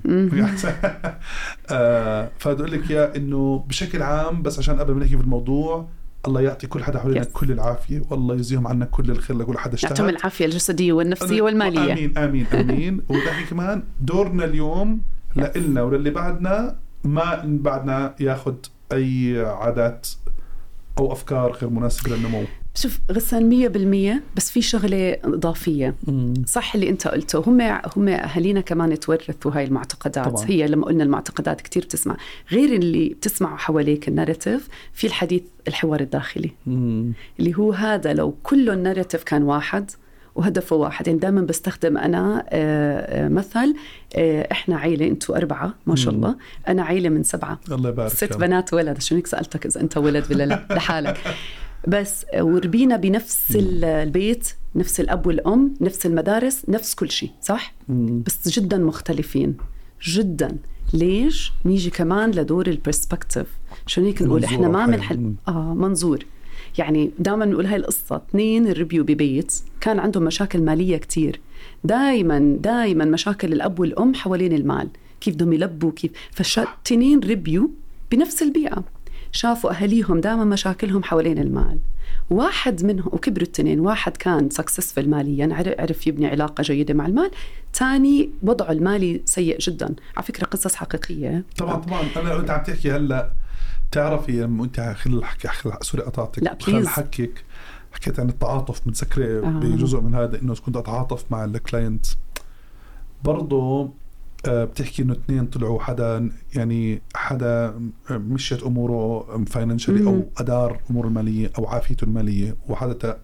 فأقول لك يا إنه بشكل عام، بس عشان قبل ما نحكي في الموضوع، الله يعطي كل حدا حولنا كل العافية، والله يجزيهم عنا كل الخير لكل حدا اشتغل. يعطيهم العافية الجسدية والنفسية والمالية. آمين آمين آمين. ونحكي كمان دورنا اليوم لإلنا وللي بعدنا، ما بعدنا ياخد أي عادات أو أفكار غير مناسبة للنمو. شوف غسان 100%، بس في شغلة إضافية. صح اللي أنت قلته، هم أهالينا كمان تورثوا هاي المعتقدات طبعا. هي لما قلنا المعتقدات كتير بتسمع، غير اللي بتسمعه حواليك الناريتيف، في الحديث الحوار الداخلي اللي هو هذا. لو كله الناريتيف كان واحد وهدفه واحد، يعني دائما بستخدم أنا مثل، إحنا عيلة، أنتوا 4 ما شاء الله، أنا عيلة من 7، الله يبارك، 6 بنات ولد. عشان هيك سألتك إذا أنت ولد ولا لا لحالك. بس وربينا بنفس البيت، نفس الأب والأم، نفس المدارس، نفس كل شيء، صح؟ بس جدا مختلفين جدا. ليش؟ نيجي كمان لدور البرسبكتيف. شو هيك نقول إحنا ما منحل منظور. يعني دائما نقول هاي القصة، 2 ربيوا ببيت كان عندهم مشاكل مالية كتير، دايما مشاكل الأب والأم حوالين المال، كيف بدهم يلبوا، كيف. فالتنين ربيوا بنفس البيئة، شافوا أهليهم دائما مشاكلهم حوالين المال. واحد منهم، وكبروا التنين، واحد كان سكسسفل ماليا، عرف يبني علاقة جيدة مع المال، تاني وضعه المالي سيء جدا. على فكرة قصص حقيقية. طبعا أنا أنت عم تحكي هلأ، تعرفي لما أنت سوري قطعتك، خلال حكيت عن التعاطف، متذكرة بجزء من هذا إنه كنت أتعاطف مع الكلاينت برضو. بتحكي إنه 2 طلعوا حدا مشيت أموره فاينانشالي أو أدار أمور المالية أو عافيته المالية، وحدا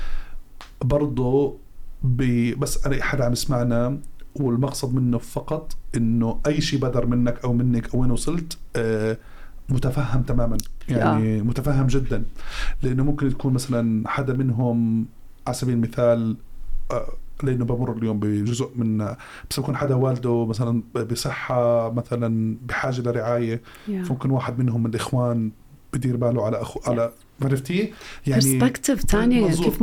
برضو بس أنا حدا عم يسمعنا، والمقصد منه فقط إنه أي شيء بدر منك أو منك أو وين وصلت متفهم تماما، يعني متفهم جدا. لأنه ممكن تكون مثلا حدا منهم على سبيل المثال، لأنه بمر اليوم بجزء من، بس يكون حدا والده مثلا بصحة مثلا بحاجة لرعاية، فممكن واحد منهم من الإخوان بدير باله على على عرفتي يعني perspective تانية، كيف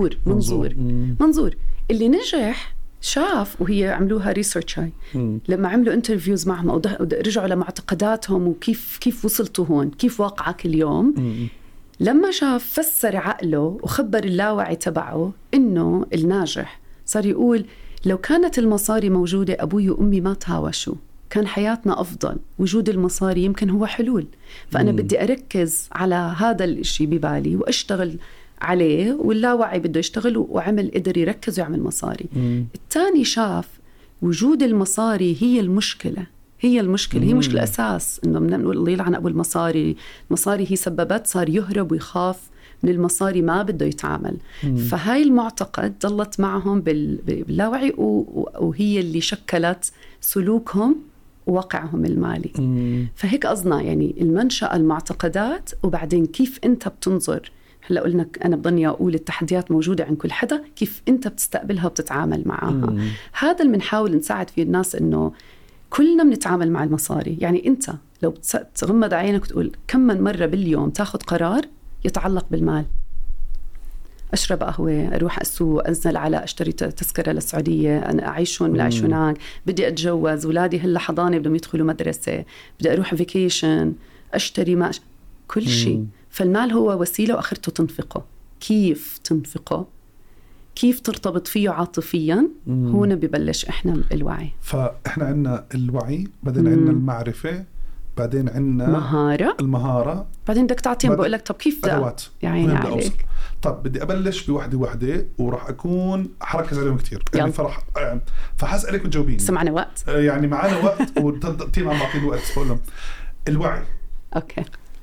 منظور. اللي نجح شاف، وهي عملوها ريسيرش هاي، لما عملوا انترفيوز معهم أو رجعوا لمعتقداتهم وكيف وصلتوا هون، كيف واقعك اليوم. لما شاف فسر عقله وخبر اللاوعي تبعه إنه الناجح، صار يقول لو كانت المصاري موجودة أبوي وأمي ما تهاوشوا، كان حياتنا أفضل. وجود المصاري يمكن هو حلول، فأنا بدي أركز على هذا الشيء ببالي وأشتغل عليه، واللاوعي بده يشتغل، وعمل قدر يركز ويعمل مصاري. الثاني شاف وجود المصاري هي المشكلة، هي مش الأساس. إنه بنقول الله يلعن أبو المصاري هي سببت، صار يهرب ويخاف من المصاري ما بده يتعامل. فهاي المعتقد ضلت معهم باللاوعي وهي اللي شكلت سلوكهم وواقعهم المالي. فهيك قصدنا يعني المنشأ المعتقدات، وبعدين كيف أنت بتنظر. هلا قلنا أنا بضني أقول التحديات موجودة عند كل حدا، كيف أنت بتستقبلها وبتتعامل معها. هذا اللي بنحاول نساعد فيه الناس، إنه كلنا بنتعامل مع المصاري. يعني أنت لو تغمض عينك وتقول كم من مرة باليوم تاخد قرار يتعلق بالمال، أشرب قهوة، أروح السوق، أنزل على أشتري تذكرة للسعودية، أنا أعيش هون ولا أعيش هناك، بدي أتجوز، ولادي هلا حضانة بدهم يدخلوا مدرسة، بدي أروح فيكيشن، أشتري كل شيء. فالمال هو وسيلة وآخرته تنفقه. كيف تنفقه، كيف ترتبط فيه عاطفيا، هون ببلش إحنا الوعي. فإحنا عنا الوعي، بعدين عنا المعرفة، بعدين عنا المهارة، بعدين بدك تعطيهم. بقول لك طب كيف ده يعني عليك. طب بدي أبلش بوحدة وراح أكون حركز عليهم كتير يعني فحسألك وتجاوبيني. سمعنا وقت يعني معنا وقت وتيم عم بعطيني وقت. بقول الوعي أوكي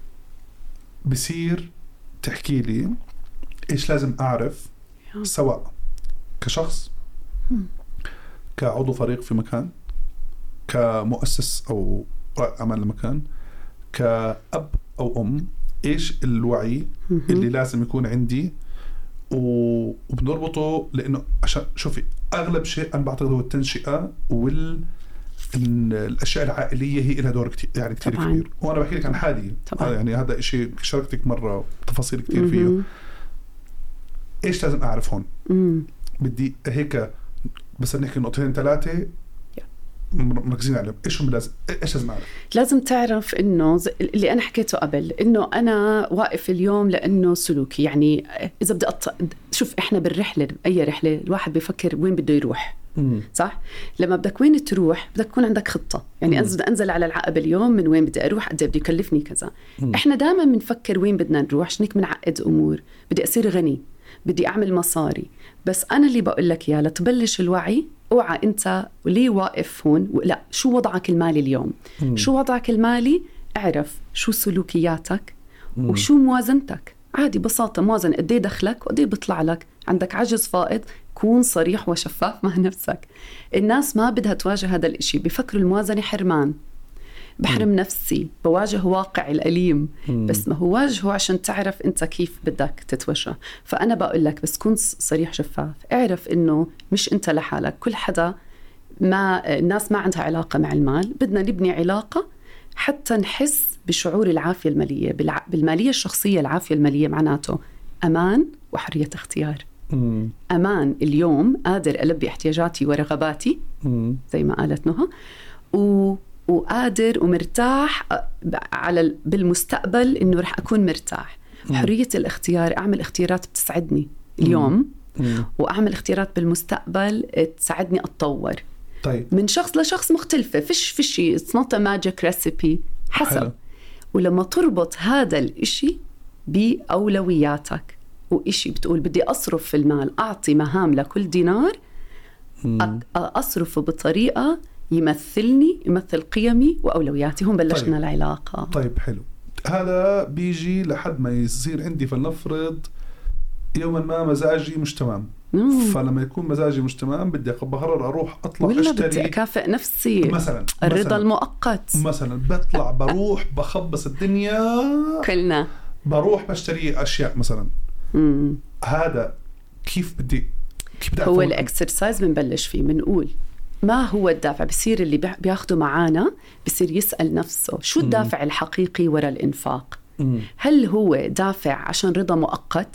بصير تحكي لي إيش لازم أعرف، سواء كشخص، كعضو فريق في مكان، كمؤسس أو رائد أعمال لمكان، كأب أو أم. إيش الوعي اللي لازم يكون عندي وبنربطه، لأنه عشان شوفي أغلب شيء أنا بعتقد هو التنشئة والأشياء العائلية هي لها دور كتير يعني كتير كبير. وأنا بحكي لك عن حالي يعني هذا إشي شاركتك مرة تفاصيل كتير فيه. إيش لازم أعرف هون؟ بدي هيك بس نحكي نقطتين ثلاثة مركزين عليهم. إيش لازم أعرف؟ لازم تعرف إنه اللي أنا حكيته قبل، إنه أنا واقف اليوم لأنه سلوكي. يعني إذا بدي شوف إحنا بالرحلة، أي رحلة الواحد بيفكر وين بده يروح. صح؟ لما بدك وين تروح بدك يكون عندك خطة. يعني أنزل على العقبة اليوم، من وين بدي أروح، قد بدي يكلفني كذا. إحنا دائما بنفكر وين بدنا نروح، عشان هيك بنعقد أمور. بدي أصير غني، بدي أعمل مصاري. بس أنا اللي بقول لك يا لتبلش الوعي، اوعى انت ليه واقف هون، لا شو وضعك المالي اليوم. شو وضعك المالي، اعرف شو سلوكياتك وشو موازنتك. عادي ببساطة موازن قد ايه دخلك وقد ايه بيطلع لك. عندك عجز فائض، كون صريح وشفاف مع نفسك. الناس ما بدها تواجه هذا الاشي، بفكروا الموازنة حرمان، بحرم نفسي، بواجه واقع الأليم. بس ما هو واجهه عشان تعرف أنت كيف بدك تتوجه. فأنا بقول لك بس كون صريح شفاف، اعرف إنه مش أنت لحالك، كل حدا الناس ما عندها علاقة مع المال. بدنا نبني علاقة حتى نحس بشعور العافية المالية. بالمالية الشخصية العافية المالية معناته أمان وحرية اختيار. أمان اليوم قادر ألبي احتياجاتي ورغباتي زي ما قالت نهى، وقادر ومرتاح بالمستقبل إنه رح أكون مرتاح. حرية الاختيار، أعمل اختيارات بتسعدني اليوم وأعمل اختيارات بالمستقبل تساعدني أتطور. طيب. من شخص لشخص مختلفة، فيش it's not a magic recipe، حسب حلو. ولما تربط هذا الإشي بأولوياتك، وإشي بتقول بدي أصرف في المال، أعطي مهام لكل دينار، أصرفه بطريقة يمثلني، يمثل قيمي وأولوياتي. هم بلشنا طيب. العلاقة. طيب حلو. هذا بيجي لحد ما يصير عندي فلنفرض يوما ما مزاجي مش تمام. فلما يكون مزاجي مش تمام بدي بقرر أروح أطلع ولا أشتري، بدي أكافئ نفسي مثلا الرضا المؤقت. مثلا بطلع بروح بخبص الدنيا كلنا بروح بشتري أشياء مثلا. هذا كيف بدي هو الإكسرسايز بنبلش فيه. بنقول ما هو الدافع. بصير اللي بياخده معانا بصير يسأل نفسه شو الدافع الحقيقي وراء الإنفاق. هل هو دافع عشان رضا مؤقت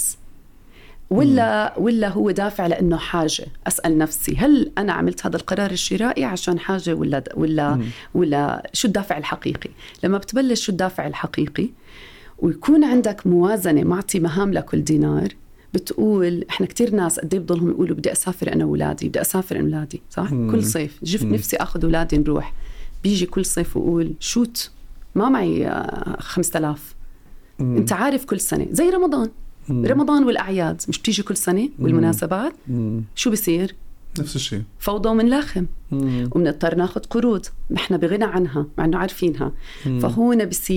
ولا هو دافع لأنه حاجة؟ أسأل نفسي هل أنا عملت هذا القرار الشرائي عشان حاجة ولا شو الدافع الحقيقي. لما بتبلش شو الدافع الحقيقي ويكون عندك موازنة، معطي مهام لكل دينار. بتقول إحنا كتير ناس قد ايه بضلهم يقولوا بدي أسافر أنا وولادي، بدي أسافر أنا وولادي، صح؟ كل صيف جفت نفسي أخذ ولادي نروح. بيجي كل صيف وقول شوت ما معي 5000. أنت عارف كل سنة زي رمضان والأعياد مش بتيجي كل سنة والمناسبات. شو بيصير؟ نفس الشيء، فوضى ومنلاخم ومنضطر ناخد قروض نحن بغنى عنها مع أنه عارفينها. فهون بيصير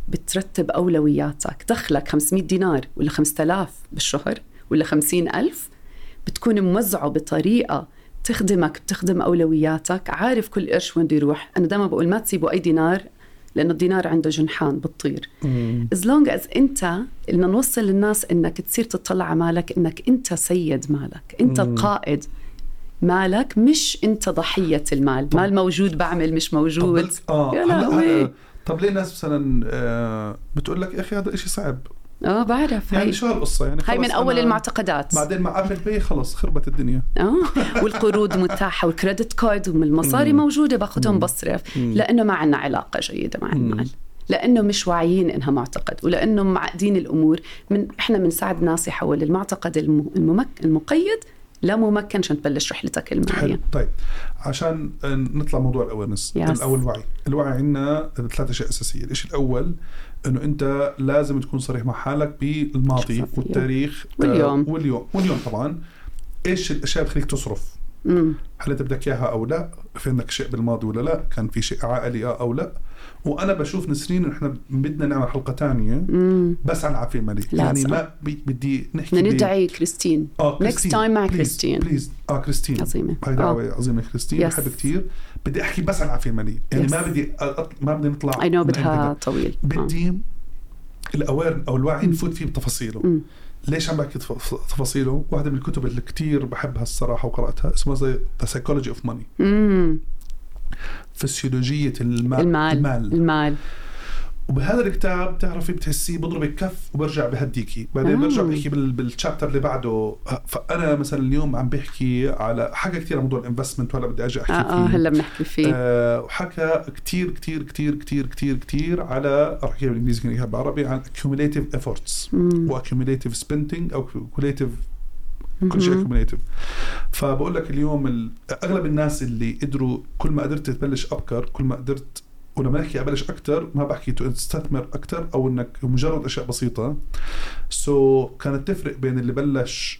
بترتب أولوياتك. دخلك 500 دينار ولا 5000 بالشهر ولا 50,000، بتكون موزعه بطريقة تخدمك، بتخدم أولوياتك، عارف كل قرش وين بده يروح. أنا دائما بقول ما تسيبوا أي دينار، لأنه الدينار عنده جنحان بتطير. as long as أنت إنه نوصل للناس إنك تصير تطلع على مالك، إنك أنت سيد مالك، أنت القائد مالك، مش أنت ضحية المال. مال موجود بعمل، مش موجود. يا لهوي. طب ليه الناس مثلا بتقول لك يا أخي هذا إشي صعب؟ بعرف. يعني شو هالقصة؟ يعني هاي من أول المعتقدات. بعدين مع أبل باي خلص خربت الدنيا. والقروض متاحة والكريدت كارد والمصاري موجودة، باخدهم بصرف، لأنه ما عنا علاقة جيدة مع المال، لأنه مش واعيين إنها معتقد، ولأنه معقدين الأمور. إحنا بنساعد ناس يحول المعتقد المقيد لا ممكن عشان تبلش رحلتك المالية. طيب عشان نطلع موضوع الأويرنس أو الوعي عندنا 3 أشياء أساسية. الإشي الأول إنه أنت لازم تكون صريح مع حالك بالماضي والتاريخ واليوم طبعا. إيش الأشياء بتخليك تصرف؟ هل أنت بدك إياها أو لا؟ في عندك شيء بالماضي ولا لا؟ كان في شيء عائلي أو لا؟ وأنا بشوف نسرين إن إحنا بدنا نعمل حلقة تانية بس عن العافية المالية. يعني ما بدي نحكي ندعي كريستين next time مع كريستين بليز. كريستين عظيمة، هاي دعوة عظيمة كريستين، بحب كتير. بدي أحكي بس عن العافية المالية، يعني ما بدي نطلع بدها طويل. بدي الأوير أو الوعي نفوت فيه بتفاصيله. ليش عم بحكي تفاصيله؟ واحدة من الكتب اللي كتير بحبها الصراحة وقرأتها اسمها زي The Psychology of Money، فسيولوجية المال. وبهذا الكتاب تعرفي بتحسيه بضربك كف وبرجع بهديكي، بعدين برجع بحكي بالشابتر اللي بعده. فأنا مثلا اليوم عم بحكي على حاجة كتير، موضوع الانفستمنت، ولا بدي أجي أحكي فيه هلا بنحكي فيه. وحكى كتير كتير كتير كتير كتير كتير على، أحكي بالإنجليزي كنيها بالعربي، عن accumulative efforts و accumulative spending أو accumulative كل شيء accumulative. فبقول لك اليوم أغلب الناس اللي قدروا، كل ما قدرت تبلش أبكر كل ما قدرت. ولما نحكي أبلش أكتر ما بحكي تستثمر أكتر أو إنك مجرد أشياء بسيطة. كانت تفرق بين اللي بلش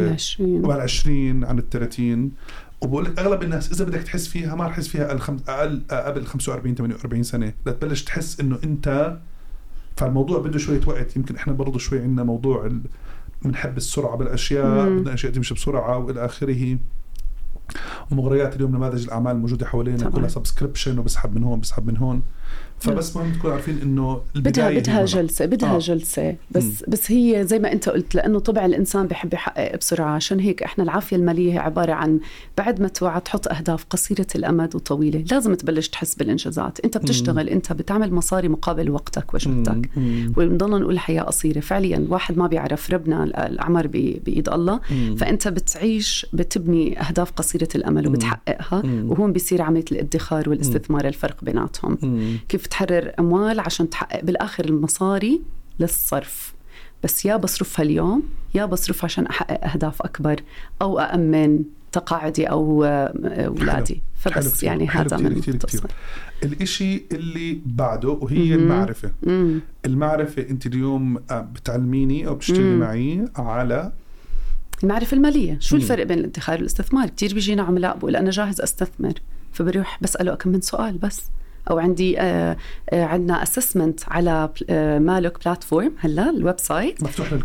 20 عن 30. وبقول لك أغلب الناس إذا بدك تحس فيها ما رح تحس فيها أقل قبل 45-48 سنة، لا تبلش تحس إنه أنت. فالموضوع بده شوية وقت. يمكن إحنا برضو شوي عندنا موضوع بنحب السرعة بالأشياء، بدنا أشياء تمشي بسرعة وإلى آخره. ومغريات اليوم نماذج الأعمال الموجودة حوالينا كلها سبسكريبشن وبسحب من هون. فبس مهم تكون عارفين إنه بدها جلسة بس هي زي ما أنت قلت، لأنه طبع الإنسان بيحب يحقق بسرعة. عشان هيك إحنا العافية المالية هي عبارة عن بعد ما توعى تحط أهداف قصيرة الأمد وطويلة. لازم تبلش تحس بالإنجازات. أنت بتشتغل، أنت بتعمل مصاري مقابل وقتك وجهدك. ونضلنا نقول حياة قصيرة فعليا. واحد ما بيعرف ربنا الأعمار بإيد الله. فأنت بتعيش، بتبني أهداف قصيرة الأمل وبتحققها. وهون بيصير عملية الادخار والاستثمار الفرق بيناتهم. كيف تحرر أموال عشان تحقق بالآخر المصاري للصرف. بس يا بصرفها اليوم يا بصرفها عشان أحقق أهداف أكبر أو أأمن تقاعدي أو أولادي. فبس حلو يعني هذا من كتير. الإشي اللي بعده وهي المعرفة. المعرفة أنت اليوم بتعلميني أو بتشتغلي معي على المعرفة المالية. شو الفرق بين الادخار والاستثمار؟ كتير بيجينا عملاء بقول أنا جاهز أستثمر، فبروح بسأله كم من سؤال بس. أو عندي عندنا أسسمنت على مالك بلاتفورم. هلا الويب سايت مفتوح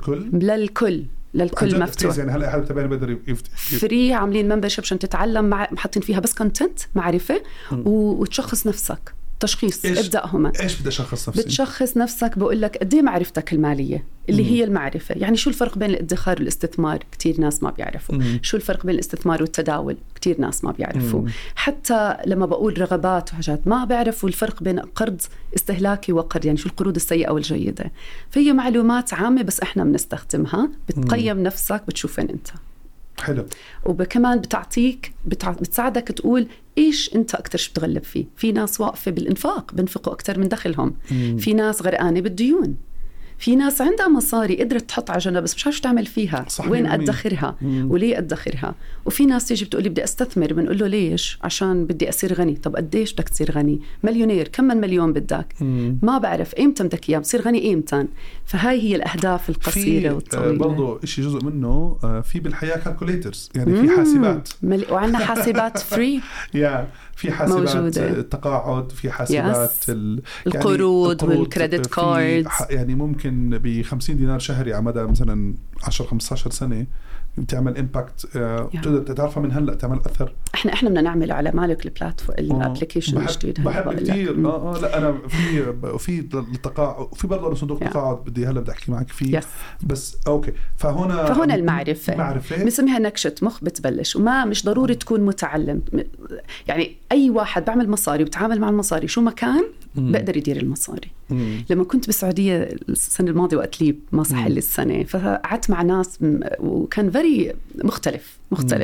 للكل مفتوح. يعني هلا أحد تبعنا بقدر فري، عاملين ممبرشيب عشان تتعلم، محطين فيها بس كونتنت معرفة وتشخص نفسك. تشخيص ابدأ هما. إيش بدي أشخص نفسي؟ بتشخص نفسك. بقول لك قد ايه معرفتك المالية اللي هي المعرفة. يعني شو الفرق بين الادخار والاستثمار؟ كتير ناس ما بيعرفوا. شو الفرق بين الاستثمار والتداول؟ كتير ناس ما بيعرفوا. حتى لما بقول رغبات وحاجات ما بيعرفوا الفرق بين قرض استهلاكي وقرض، يعني شو القروض السيئة والجيدة. فهي معلومات عامة بس احنا بنستخدمها. بتقيم نفسك، بتشوف وين انت. حلو. وكمان بتساعدك تقول إيش أنت أكتر شو بتغلب فيه. في ناس واقفة بالإنفاق، بنفقوا أكتر من دخلهم. في ناس غرقانة بالديون. في ناس عندها مصاري قدرت تحط على جنب بس مش عارف تعمل فيها، وين أدخرها وليه أدخرها. وفي ناس تيجي بتقولي بدي أستثمر، بنقول له ليش؟ عشان بدي أصير غني. طب قديش بدك تصير غني؟ مليونير، كم من مليون بدك؟ ما بعرف. إمتى بدك إياه؟ بصير غني إمتى؟ فهاي هي الأهداف القصيرة والطويلة. برضو إشي جزء منه في بالحياة كالكوليترز، يعني في حاسبات وعندنا حاسبات فري في حاسبات موجودة. التقاعد، في حاسبات القروض والكريدت كارد. يعني ممكن ب$50 شهري على مدى مثلا 10-15 سنة بتعمل امباكت، تقدر تعرفها من هلا، تعمل اثر. احنا بدنا نعمله على مالك البلاتفورم الابلكيشن الجديد. بحب كثير. لا انا في التقاعد، في برضه صندوق تقاعد بدي هلا بدي احكي معك فيه. بس اوكي. فهنا المعرفه بنسميها نكشة مخ بتبلش، وما مش ضروري تكون متعلم. يعني اي واحد بعمل مصاري وبتعامل مع المصاري شو ما كان بقدر يدير المصاري. لما كنت بالسعودية السنة الماضية وقت لي ما صح لي السنة، فقعدت مع ناس وكان very مختلف.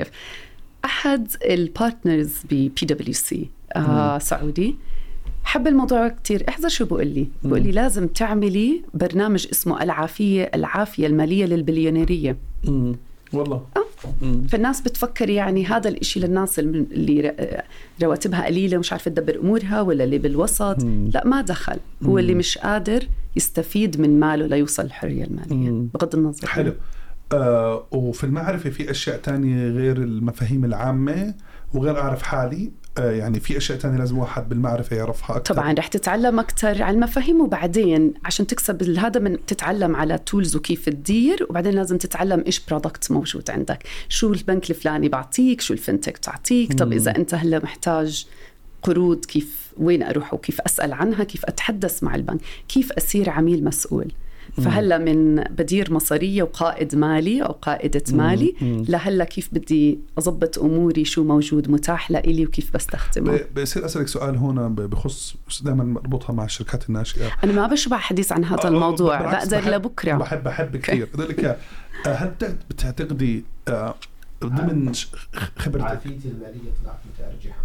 أحد البارتنرز ب-PwC سعودي حب الموضوع كتير. احذر شو بقول لي لازم تعملي برنامج اسمه العافية المالية للبليونيرية. والله فالناس بتفكر يعني هذا الاشي للناس اللي رواتبها قليلة ومش عارفة تدبر أمورها، ولا اللي بالوسط. لا، ما دخل. هو اللي مش قادر يستفيد من ماله ليوصل الحرية المالية بغض النظر. حلو. وفي المعرفة في أشياء تانية غير المفاهيم العامة وغير أعرف حالي. يعني في أشياء تانية لازم واحد بالمعرفة يعرفها أكتر. طبعا رح تتعلم أكتر على المفاهيم، وبعدين عشان تكسب هذا من تتعلم على تولز وكيف تدير، وبعدين لازم تتعلم إيش برودكت موجود عندك، شو البنك الفلاني بعطيك، شو الفنتك تعطيك. طب إذا أنت هلا محتاج قروض، كيف وين أروح وكيف أسأل عنها، كيف أتحدث مع البنك، كيف أصير عميل مسؤول. فهلا من بدير مصارية وقائد مالي أو قائدة مالي لهلا كيف بدي أضبط أموري، شو موجود متاح لإلي وكيف بستخدمه. بصير أسألك سؤال هنا بخص دائما مربوطها مع الشركات الناشئة. أنا ما بشبع حديث عن هذا الموضوع، بقدر لبكرة. بحب كثير. ذلك هل بتعتقدي ضمن خبرتك عافيتي المالية طلعت متأرجحة؟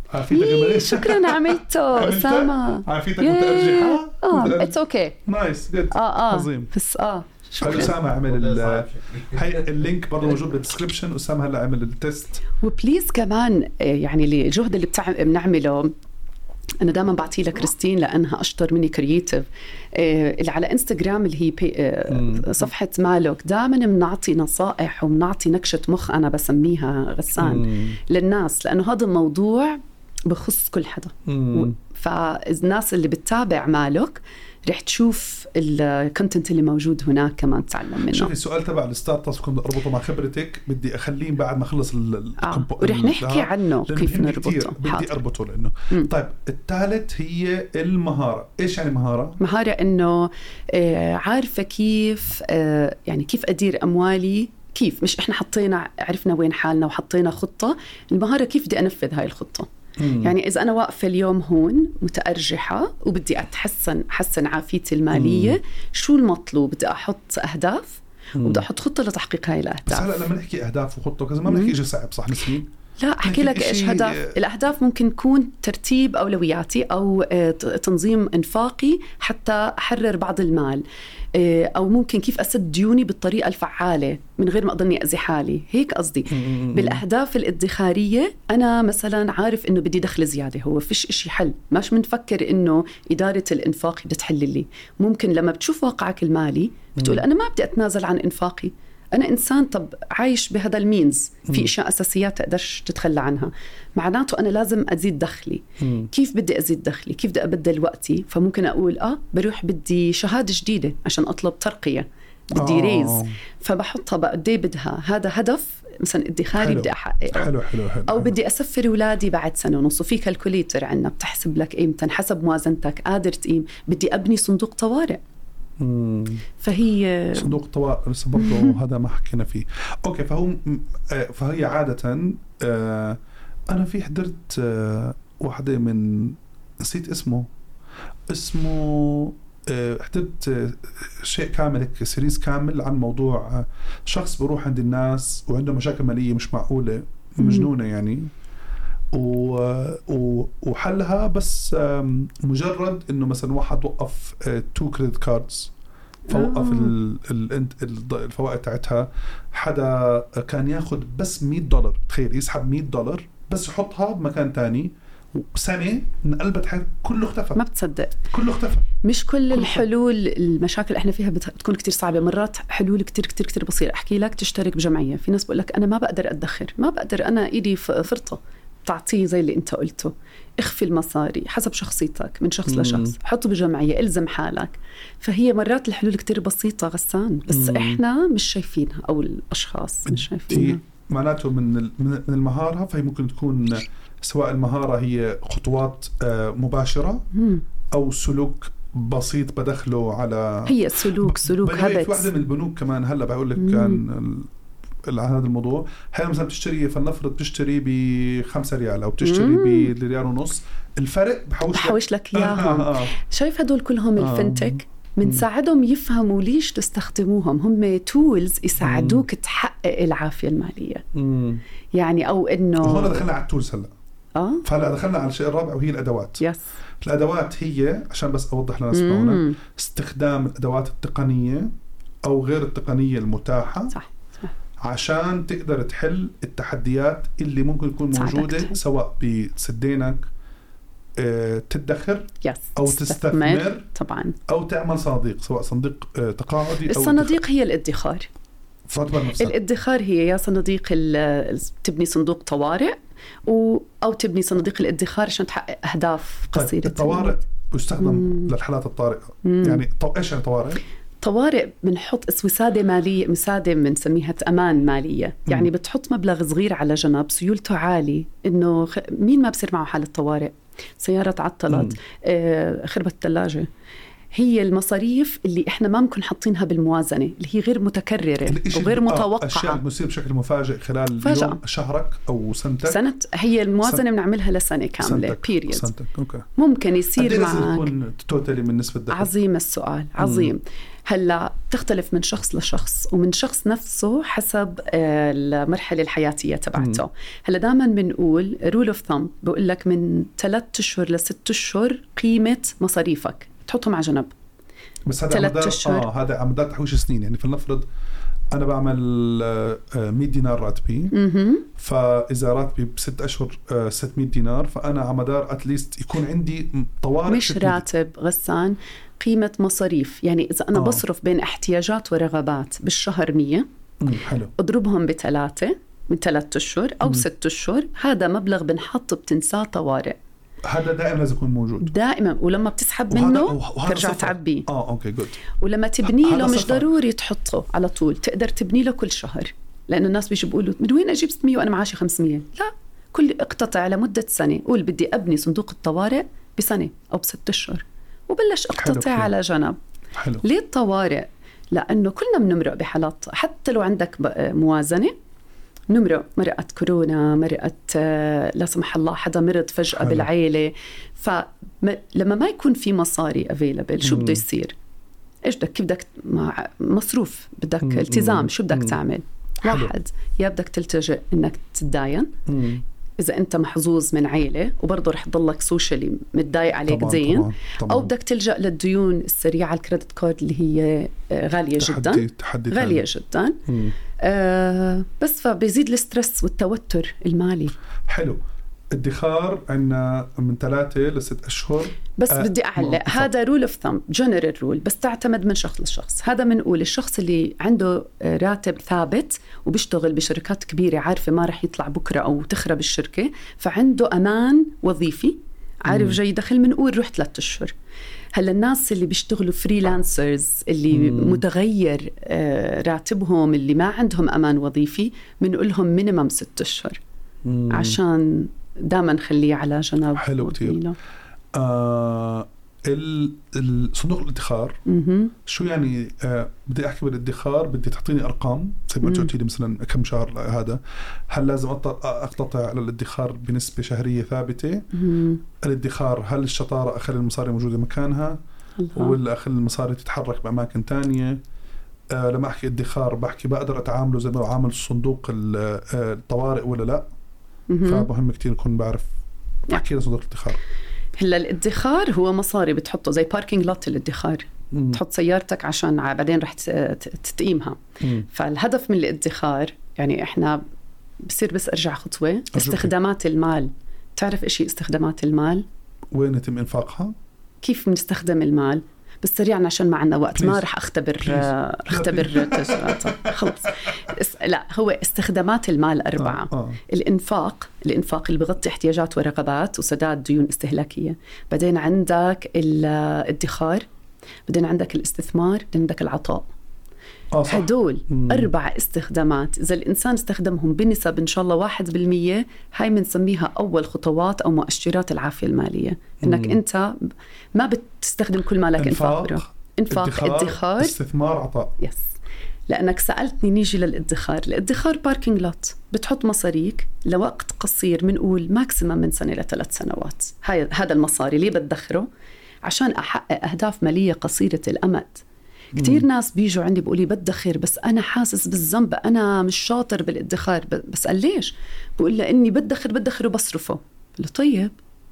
شكرا عملته أسامة. عافيتك متأرجحة. it's okay. نايس جد. عظيم. بس شكرا. أسامة عمل هاي اللينك برضه موجود بالديسكريبشن. أسامة هلا عمل التست. وبليز كمان يعني الجهد اللي بنعمله أنا دائما بعطيه لكريستين لأنها أشطر مني كرييتيف. اللي على إنستغرام اللي هي صفحة مالك، دائما بنعطي نصائح وبنعطي نكشة مخ، أنا بسميها غسان للناس، لأنه هذا الموضوع بخص كل حدا. فالناس اللي بتتابع مالك رح تشوف الكونتنت اللي موجود هناك كمان تتعلم منه. شوفي السؤال تبع الستارت كنت أربطه مع خبرتك، بدي أخليه بعد ما أخلص ورح نحكي عنه كيف نربطه. بدي أربطه لأنه طيب الثالث هي المهارة. إيش يعني مهارة؟ مهارة إنه عارفة كيف يعني كيف أدير أموالي. كيف مش إحنا عرفنا وين حالنا وحطينا خطة. المهارة كيف بدي أنفذ هاي الخطة. يعني إذا أنا واقفة اليوم هون متأرجحة وبدي أحسن عافيتي المالية، شو المطلوب؟ بدي أحط أهداف وبدي أحط خطة لتحقيق هاي الأهداف. بس هلأ لما نحكي أهداف وخطة كذا ما بنحكي إشي صعب، صح نسرين؟ لا، أحكي لك إيش هدف. الأهداف ممكن تكون ترتيب أولوياتي أو تنظيم إنفاقي حتى أحرر بعض المال، أو ممكن كيف أسد ديوني بالطريقة الفعالة من غير ما أضلني أذي حالي. هيك قصدي. بالأهداف الادخارية أنا مثلا عارف إنه بدي دخل زيادة، هو فيش إشي حل. ماش منفكر إنه إدارة الإنفاق بتحل لي. ممكن لما بتشوف واقعك المالي بتقول أنا ما بدي أتنازل عن إنفاقي، أنا إنسان طب عايش بهذا المينز، في أشياء أساسيات تقدرش تتخلى عنها، معناته أنا لازم أزيد دخلي. كيف بدي أزيد دخلي؟ كيف بدي أبدل وقتي؟ فممكن أقول بروح بدي شهادة جديدة عشان أطلب ترقية، بدي ريز، فبحطها بقدي بدها. هذا هدف مثلا ادخاري بدي أحققه. حلو. أو بدي أسفر أولادي بعد سنة ونص، في كالكوليتر عنا بتحسب لك قيمتن حسب موازنتك قادر تقيم. بدي أبني صندوق طوارئ. فهي صندوق طوارئ لسه برضه هذا ما حكينا فيه. أوكي. فهي عادة أنا في حضرت واحدة من نسيت اسمه حضرت شيء كامل هيك سيريز كامل عن موضوع شخص بروح عند الناس وعنده مشاكل مالية مش معقولة مجنونة يعني، وحلها بس مجرد إنه مثلا واحد وقف 2 credit cards فوقف الفوائد تاعتها. حدا كان ياخد بس $100، تخيل يسحب $100 بس يحطها بمكان تاني، سنة انقلبت حياته، كله اختفى. ما بتصدق كله اختفى. مش كل الحلول المشاكل احنا فيها بتكون كتير صعبة، مرات حلول كتير كتير كتير بسيطة. احكي لك تشترك بجمعية، في ناس بقول لك انا ما بقدر ادخر، ما بقدر، انا ايدي فرطة، تعطيه زي اللي انت قلته، اخفي المصاري حسب شخصيتك من شخص لشخص، حطه بجمعية، الزم حالك. فهي مرات الحلول كتير بسيطة غسان، بس احنا مش شايفينها او الاشخاص مش شايفينها. معناته من المهارة، فهي ممكن تكون سواء المهارة هي خطوات مباشرة أو سلوك بسيط بدخله على هي سلوك هبت. في واحدة من البنوك كمان هلأ بقول لك كان على هذا الموضوع، هل مثلا بتشتري، فلنفرض بتشتري ب$5 أو بتشتري ب$1.50، الفرق بحوش لك إياهم. شايف هدول كلهم الفنتك بنساعدهم يفهموا ليش تستخدموهم، هم تولز يساعدوك تحقق العافية المالية. يعني أو إنه هون دخلنا على التولز هلأ. فهلا دخلنا على الشيء الرابع وهي الأدوات. الأدوات هي عشان بس أوضح لنا سمعونا، استخدام الأدوات التقنية أو غير التقنية المتاحة، صح. عشان تقدر تحل التحديات اللي ممكن تكون موجودة، سواء بسدينك تدخر أو تستثمر طبعا، أو تعمل صناديق، سواء صندوق تقاعدي. الصناديق هي الادخار. الادخار هي يا صناديق تبني صندوق طوارئ أو تبني صندوق الادخار عشان تحقق أهداف قصيرة. الطوارئ يستخدم للحالات الطارئة. يعني إيش يعني طوارئ بنحط وسادة مالية، وسادة بنسميها أمان مالية. يعني بتحط مبلغ صغير على جنب، سيولته عالي، إنه مين ما بصير معه حالة طوارئ، سيارة تعطلت، خربت الثلاجة. هي المصاريف اللي إحنا ما ممكن حاطينها بالموازنة، اللي هي غير متكررة وغير متوقعة، أشياء بتصير بشكل مفاجئ خلال يوم، شهرك أو سنتك. هي الموازنة بنعملها لسنة كاملة، سنتك. ممكن يصير معك يكون توتالي من نسبة الدخل. عظيم السؤال، عظيم. هلا تختلف من شخص لشخص ومن شخص نفسه حسب المرحلة الحياتية تبعته. هلا دائما بنقول رول اوف ثامب، بقول لك من 3 أشهر ل6 أشهر قيمة مصاريفك تحطهم على جنب. بس هذا هذا على مدار تحويش سنين. يعني فلنفرض أنا بعمل $100 راتبي، فإذا راتبي ب6 أشهر $600، فأنا على مدار أتليست يكون عندي طوارئ. مش راتب غسان، قيمة مصاريف. يعني إذا أنا بصرف بين احتياجات ورغبات بالشهر 100، حلو، أضربهم ب3 من 3 أشهر أو 6 أشهر، هذا مبلغ بنحط بتنساه طوارئ. هذا دائما لازم يكون موجود دائما، ولما بتسحب منه ترجع تعبيه. اوكي جود. ولما تبني له مش ضروري تحطه على طول، تقدر تبني له كل شهر، لأنه الناس بيجوا بيقولوا من وين أجيب 600 وأنا معاشي 500؟ لا، كل اقتطع لمدة سنة، قول بدي أبني صندوق الطوارئ بسنة أو ب6 أشهر، وبلش اقتطع على جنب. حلو. ليه الطوارئ؟ لأنه كلنا بنمرق بحالات، حتى لو عندك موازنة نمرق، مرقت كورونا، مرقت لا سمح الله حدا مرض فجأة حلو. بالعيلة. فلما ما يكون في مصاري available، شو بده يصير؟ إيش بدك، كيف بدك مصروف، بدك التزام، شو بدك تعمل؟ حلو. واحد، يا بدك تلتجئ إنك تتداين إذا أنت محظوظ من عيلة وبرضه رح تضلك سوشيالي متضايق عليك دين، أو بدك تلجأ للديون السريعة، الكريدت كارد اللي هي غالية جدا، غالية جدا. بس فبيزيد السترس والتوتر المالي. حلو. ادخار عنا من 3 ل6 أشهر. بس بدي أعلق، هذا رول اوف ثامب، جنرال رول، بس تعتمد من شخص لشخص. هذا منقول الشخص اللي عنده راتب ثابت وبيشتغل بشركات كبيرة، عارفة ما رح يطلع بكرة أو تخرب الشركة، فعنده أمان وظيفي، عارف جاي دخل، منقول روح 3 أشهر. هلا الناس اللي بيشتغلوا فريلانسرز اللي متغير راتبهم، اللي ما عندهم أمان وظيفي، منقول لهم مينيمم 6 أشهر عشان دائما نخليه على جنب. حلو كتير. الصندوق الادخار شو يعني؟ بدي أحكي بالادخار، بدي تعطيني أرقام زي ما قلت لي مثلا كم شهر هذا. هل لازم أقتطع على الادخار بنسبة شهرية ثابتة؟ الادخار هل الشطارة أخلي المصاري موجودة مكانها ولا أخلي المصاري تتحرك بأماكن تانية؟ لما أحكي ادخار بحكي بقدر أتعامله زي ما بعامل صندوق الطوارئ ولا لا؟ فمهم كتير نكون بعرف. احكي لنا صندوق الادخار. هلا الادخار هو مصاري بتحطه زي باركينج لوت. الادخار تحط سيارتك عشان بعدين رح تقيمها. فالهدف من الادخار يعني إحنا بصير بس أرجع خطوة. استخدامات المال، تعرف إشي استخدامات المال؟ وين يتم إنفاقها؟ كيف بنستخدم المال؟ بالسريع عشان ما عنا وقت. ما رح أختبر خلص. لا، هو استخدامات المال 4. الإنفاق اللي بغطي احتياجات ورغبات وسداد ديون استهلاكية. بعدين عندك الادخار، بعدين عندك الاستثمار، بعدين عندك العطاء. هدول 4 استخدامات إذا الإنسان استخدمهم بنسب إن شاء الله 1%، هاي بنسميها أول خطوات أو مؤشرات العافية المالية. إنك أنت ما بتستخدم كل مالك. إنفاق، ادخار، استثمار، عطاء. يس. لأنك سألتني نيجي للادخار. الادخار باركينج لوت، بتحط مصاريك لوقت قصير، منقول ماكسيمم من 1 ل3 سنوات. هذا المصاري ليه بدخره؟ عشان أحقق أهداف مالية قصيرة الأمد. كتير ناس بيجوا عندي بيقولي بدخر بس أنا حاسس بالذنب، أنا مش شاطر بالادخار. بسأل ليش؟ بقول لأني بدخر وبصرفه. له طيب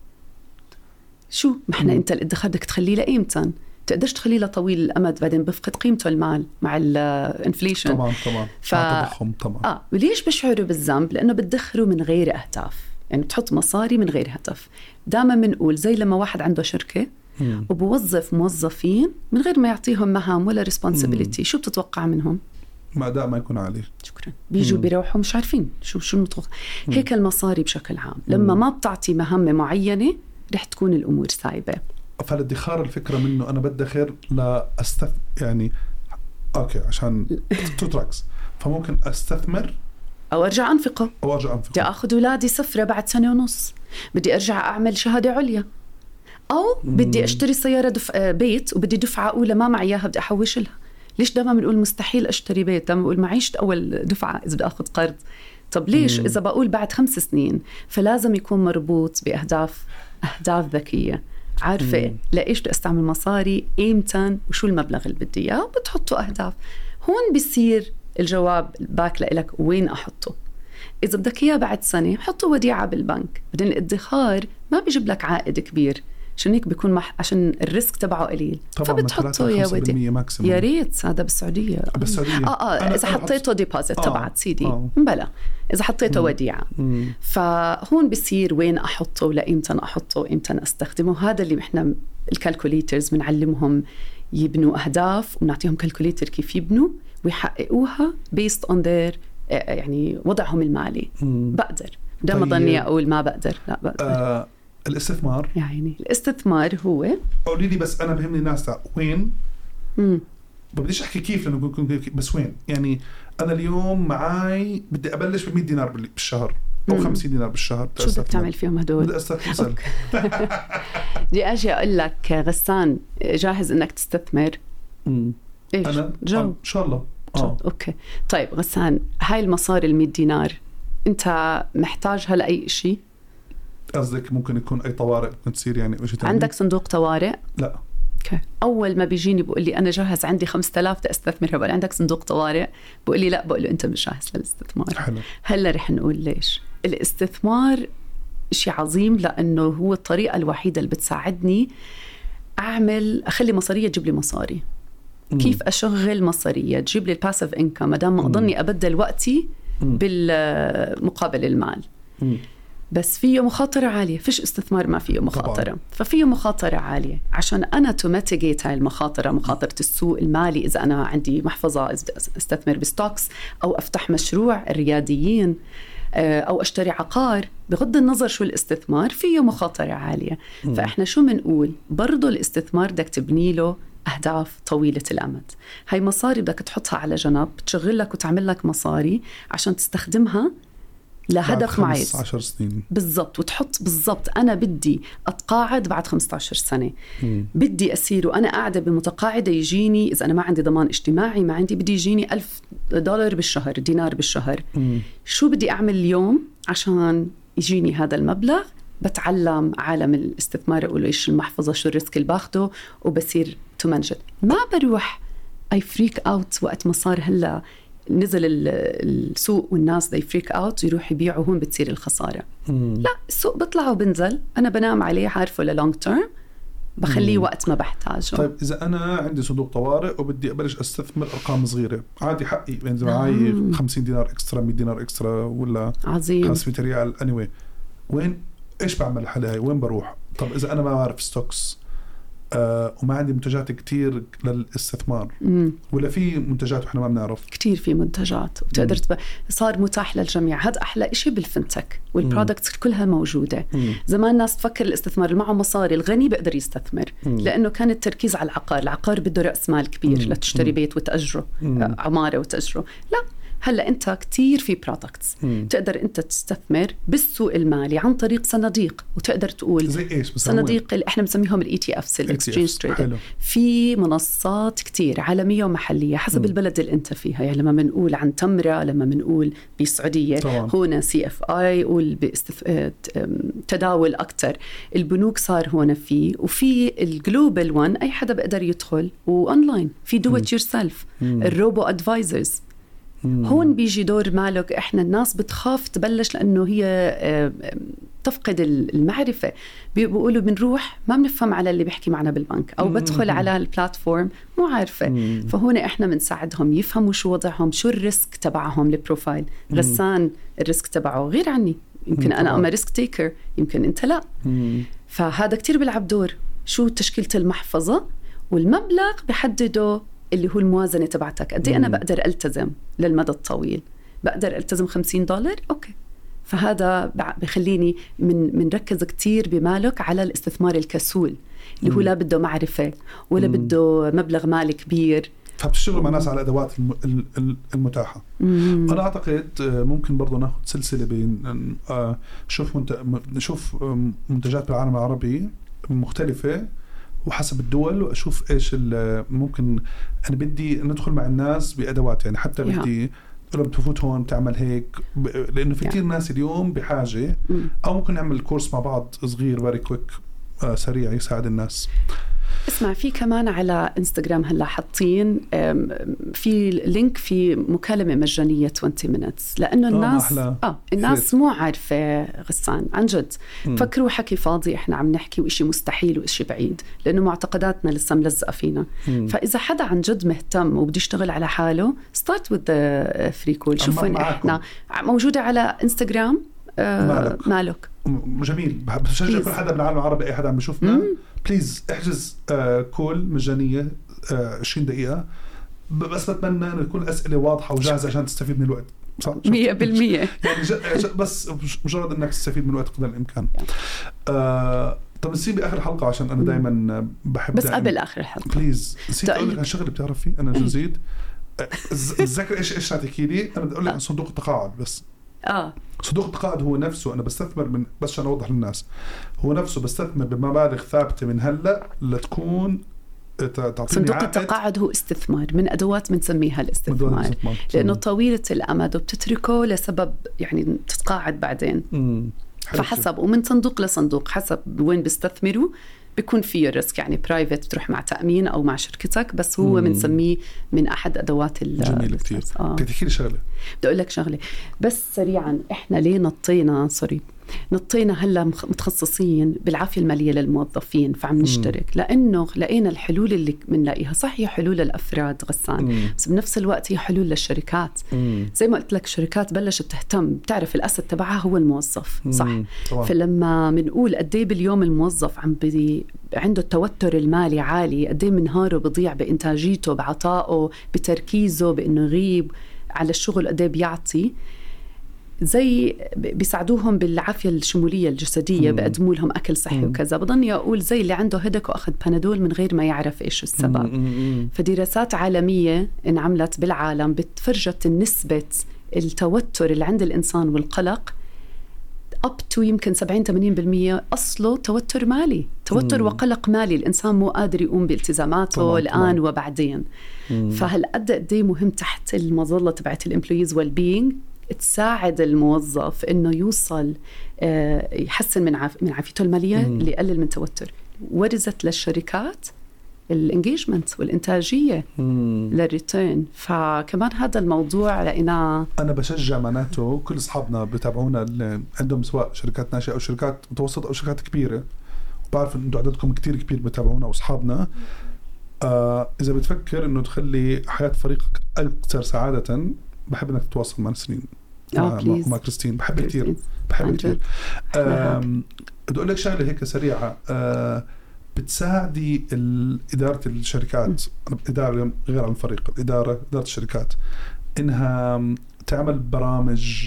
شو ما احنا أنت الادخار بدك تخليه لإمتى؟ تقدرش تخليه لطويل الأمد، بعدين بفقد قيمته المال مع الانفليشن. طبعا التضخم طبعا. وليش بشعروا بالذنب؟ لأنه بدخروا من غير أهداف، يعني بتحط مصاري من غير هدف. دائما بنقول زي لما واحد عنده شركة وبوظف موظفين من غير ما يعطيهم مهام ولا responsibility، شو بتتوقع منهم؟ ما أداء ما يكون عالي. شكرا. بيجوا بيروحوا مش عارفين شو المتوقع. هيك المصاري بشكل عام لما ما بتعطي مهمة معينة رح تكون الأمور سايبة. فالادخار الفكرة منه أنا بدخر يعني أوكي عشان تتركز، فممكن أستثمر أو أرجع أنفقه. بدي أخذ أولادي سفرة بعد 1.5 سنة، بدي أرجع أعمل شهادة عليا، أو بدي أشتري سيارة بيت وبدي دفعة أولى ما معي إياها بدي أحوش لها. ليش دائما بنقول مستحيل أشتري بيت؟ دائما بنقول معيش أول دفعة إذا بدي أخذ قرض. طب ليش؟ إذا بقول بعد 5 سنين، فلازم يكون مربوط بأهداف ذكية، عارفة لإيش بدي أستعمل مصاري، إمتى، وشو المبلغ اللي بدي إياه، وبتحطوا أهداف. هون بيصير الجواب باك لإلك وين أحطه. إذا بدك إياه بعد 1 سنة حطه وديعة بالبنك. بدين الادخار ما بيجيب لك عائد كبير، عشان هيك بيكون عشان الريسك تبعه قليل، فبتحطه يا ودي. يا ريت هذا بالسعودية. إذا حطيته ديبوزيت تبعت سيدي بلا، إذا حطيته وديعة. فهون بيصير وين أحطه ولا إمتى أحطه وإمتى أستخدمه. هذا اللي إحنا الكالكوليترز بنعلمهم يبنوا أهداف، ونعطيهم كالكوليتر كيف يبنوا ويحققوها based on their يعني وضعهم المالي. بقدر دائما ضني أقول ما بقدر، لا بقدر. الاستثمار يعني الاستثمار هو قولي لي، بس أنا بهمني الناس وين. بديش أحكي كيف لأنه بكون بس وين. يعني أنا اليوم معاي بدي أبلش ب100 دينار بالشهر أو 50 دينار بالشهر. شو بدك تعمل فيهم هدول؟ بدي أستثمر. بدي أجي أقول لك غسان جاهز إنك تستثمر؟ إيش؟ أنا إن شاء الله. أوكي طيب غسان، هاي المصاري 100 دينار أنت محتاجها لأي شيء؟ قصدك ممكن يكون أي طوارئ ممكن تصير يعني إيش تاني؟ عندك صندوق طوارئ؟ لا. أوكي. أول ما بيجيني بقول لي أنا جاهز عندي 5000 بدي أستثمرها، بقول عندك صندوق طوارئ؟ بقول لي لا، بقول له أنت مش جاهز للاستثمار. حلو. هلا رح نقول ليش. الاستثمار شيء عظيم، لأنه هو الطريقة الوحيدة اللي بتساعدني أخلي مصارية تجيب لي مصاري. كيف أشغل مصارية تجيب لي الباسيف إنكم مدام ما أضلني أبدل وقتي بالمقابل المال. بس فيه مخاطرة عالية، فيش استثمار ما فيه مخاطرة طبعا. ففيه مخاطرة عالية. عشان أنا توماتيجيت هاي المخاطرة، مخاطرة السوق المالي، إذا أنا عندي محفظة إذا استثمر بستوكس أو أفتح مشروع الرياديين أو أشتري عقار، بغض النظر شو الاستثمار فيه مخاطرة عالية. فإحنا شو منقول؟ برضو الاستثمار بدك تبني له أهداف طويلة الأمد. هاي مصاري بدك تحطها على جنب، تشغل لك وتعمل لك مصاري عشان تستخدمها لهدف معين 15 سنين بالضبط، وتحط بالضبط أنا بدي أتقاعد بعد 15 سنة. بدي أسير وأنا قاعدة بمتقاعدة يجيني، إذا أنا ما عندي ضمان اجتماعي ما عندي، بدي يجيني $1000 بالشهر، دينار بالشهر. شو بدي أعمل اليوم عشان يجيني هذا المبلغ؟ بتعلم عالم الاستثمار، أقول إيش المحفظة، شو الريسك اللي باخده، وبصير تمنجد. ما بروح أي فريك أوت وقت ما صار هلأ نزل السوق والناس they freak out يروح يبيعوا، هون بتصير الخسارة. لا، السوق بطلع وبنزل، أنا بنام عليه عارفه للونج تيرم، بخليه وقت ما بحتاجه. طيب إذا أنا عندي صندوق طوارئ وبدي أبلش أستثمر أرقام صغيرة، عادي حقي ينزل معي 50 دينار إكسترا، 100 دينار إكسترا، ولا عظيم 500 ريال anyway. إيش بعمل الحالة هاي؟ وين بروح؟ طب إذا أنا ما بعرف ستوكس وما عندي منتجات كتير للاستثمار، ولا في منتجات وإحنا ما بنعرف؟ كتير في منتجات وبتقدر صار متاح للجميع. هذا أحلى إشي بالفنتك، والبرودكتس كلها موجودة. زمان الناس تفكر الاستثمار اللي معه مصاري الغني بيقدر يستثمر، لأنه كان التركيز على العقار بده رأس مال كبير لتشتري بيت وتأجره، عمارة وتأجره. لا، هلا انت كتير في برودكتس تقدر انت تستثمر بالسوق المالي عن طريق صناديق، وتقدر تقول زي ايش صناديق اللي احنا بنسميهم الاي تي افس، الاكسشينج تريدنج. في منصات كتير عالميه ومحليه حسب البلد اللي انت فيها. يعني لما بنقول عن تمره، لما بنقول بالسعوديه هنا سي اف اي، يقول تداول اكثر. البنوك صار هنا فيه، وفي الجلوبال وان اي حدا بيقدر يدخل، واونلاين في دو ات يور سيلف، الروبو ادفايزرز. هون بيجي دور مالك. احنا الناس بتخاف تبلش لانه هي تفقد المعرفه. بيقولوا بنروح ما بنفهم على اللي بيحكي معنا بالبنك، او بدخل على البلاتفورم مو عارفه. فهون احنا بنساعدهم يفهموا شو وضعهم، شو الريسك تبعهم. البروفايل غسان الريسك تبعه غير عني، يمكن انا أما ريسك تيكر، يمكن انت لا. فهذا كتير بيلعب دور. شو تشكيله المحفظه والمبلغ بحدده اللي هو الموازنة تبعتك. قد ايه أنا بقدر ألتزم للمدى الطويل؟ بقدر ألتزم $50، أوكي. فهذا بخليني منركز كتير بمالك على الاستثمار الكسول اللي هو لا بده معرفة ولا بده مبلغ مالي كبير. فبتشتغل مع ناس على الأدوات المتاحة. أنا أعتقد ممكن برضو ناخد سلسلة بين نشوف منتجات بالعالم العربي مختلفة وحسب الدول، وأشوف إيش ممكن. أنا بدي ندخل مع الناس بأدوات، يعني حتى بدي لما تفوت هون تعمل هيك، لأنه في كتير ناس اليوم بحاجة. أو ممكن نعمل كورس مع بعض صغير very quick سريع يساعد الناس. اسمع، في كمان على انستغرام هلا حاطين في لينك في مكالمة مجانية 20 minutes، لأنه الناس مو عارفة غسان عن جد. فكروا حكي فاضي، احنا عم نحكي وإشي مستحيل وإشي بعيد، لأنه معتقداتنا لسه ملزقة فينا. فإذا حدا عن جد مهتم وبده يشتغل على حاله، start with the free call. شوفوا احنا موجودة على انستغرام مالك. جميل. بشجع كل حدا بالعالم العربي، أي حدا عم بشوفنا بليز احجز كول مجانية 20 دقيقة بس. بتمنى أن تكون الأسئلة واضحة وجاهزة عشان تستفيد من الوقت 100%. يعني بس مجرد أنك تستفيد من الوقت قدر الإمكان. طب نسيب بآخر الحلقة عشان أنا دايما بحب بس قبل آخر الحلقة بليز نسيت أقول لك عن شغل بتعرف فيه أنا جزيد الذكر إيش تعطيكي لي. أنا بدي أقول لك عن صندوق التقاعد بس. صندوق التقاعد هو نفسه أنا بستثمر من، بس عشان أوضح للناس، هو نفسه بستثمر بمبالغ ثابتة من هلأ لتكون تعطيني صندوق التقاعد هو استثمار من أدوات بنسميها الاستثمار، لأنه طويلة الأمد وبتتركه لسبب يعني تتقاعد بعدين. فحسب ومن صندوق لصندوق حسب وين بيستثمروا بيكون فيه الريسك. يعني برايفت تروح مع تأمين أو مع شركتك، بس هو بنسميه من أحد أدوات جميل كتير. تحكي لي شغلة، بدي أقول لك شغلة بس سريعا. إحنا ليه نطينا هلا متخصصين بالعافية المالية للموظفين، فعم نشترك لأنه لقينا الحلول اللي بنلاقيها صح هي حلول الأفراد غسان، بس بنفس الوقت هي حلول للشركات. زي ما قلت لك الشركات بلشت تهتم، بتعرف الأسد تبعها هو الموظف صح. فلما بنقول قديه باليوم الموظف عنده التوتر المالي عالي، قديه من نهاره بضيع بإنتاجيته، بعطائه، بتركيزه، بإنه يغيب على الشغل، قديه بيعطي. زي بيساعدوهم بالعافية الشمولية الجسدية، بقدموا لهم أكل صحي وكذا. بضني أقول زي اللي عنده هدك وأخذ بنادول من غير ما يعرف إيش السبب. فدراسات عالمية انعملت بالعالم بتفرجت نسبة التوتر اللي عند الإنسان والقلق up to يمكن 70-80% أصله توتر مالي، توتر وقلق مالي. الإنسان مو قادر يقوم بالتزاماته الآن وبعدين. فهالقد قد مهم تحت المظلة تبعت الامبلويز والبينج تساعد الموظف إنه يوصل يحسن من عافيته المالية، اللي يقلل من توتر. ورزت للشركات الانجيجمنت والإنتاجية للريتيرن. فكمان هذا الموضوع لقينا أنا بشجع معناته كل أصحابنا بتابعونا اللي عندهم سواء شركات ناشئة أو شركات متوسطة أو شركات كبيرة بعرف إنه عددكم كتير كبير بتابعونا وأصحابنا. إذا بتفكر إنه تخلي حياة فريقك أكثر سعادة، بحب إنك تتواصل مع نسرين مع كريستين. بحب كتير بدي أقول لك شغلة هيك سريعة. بتساعدي إدارة الشركات، إدارة غير عن الفريق، إدارة الشركات، إنها تعمل برامج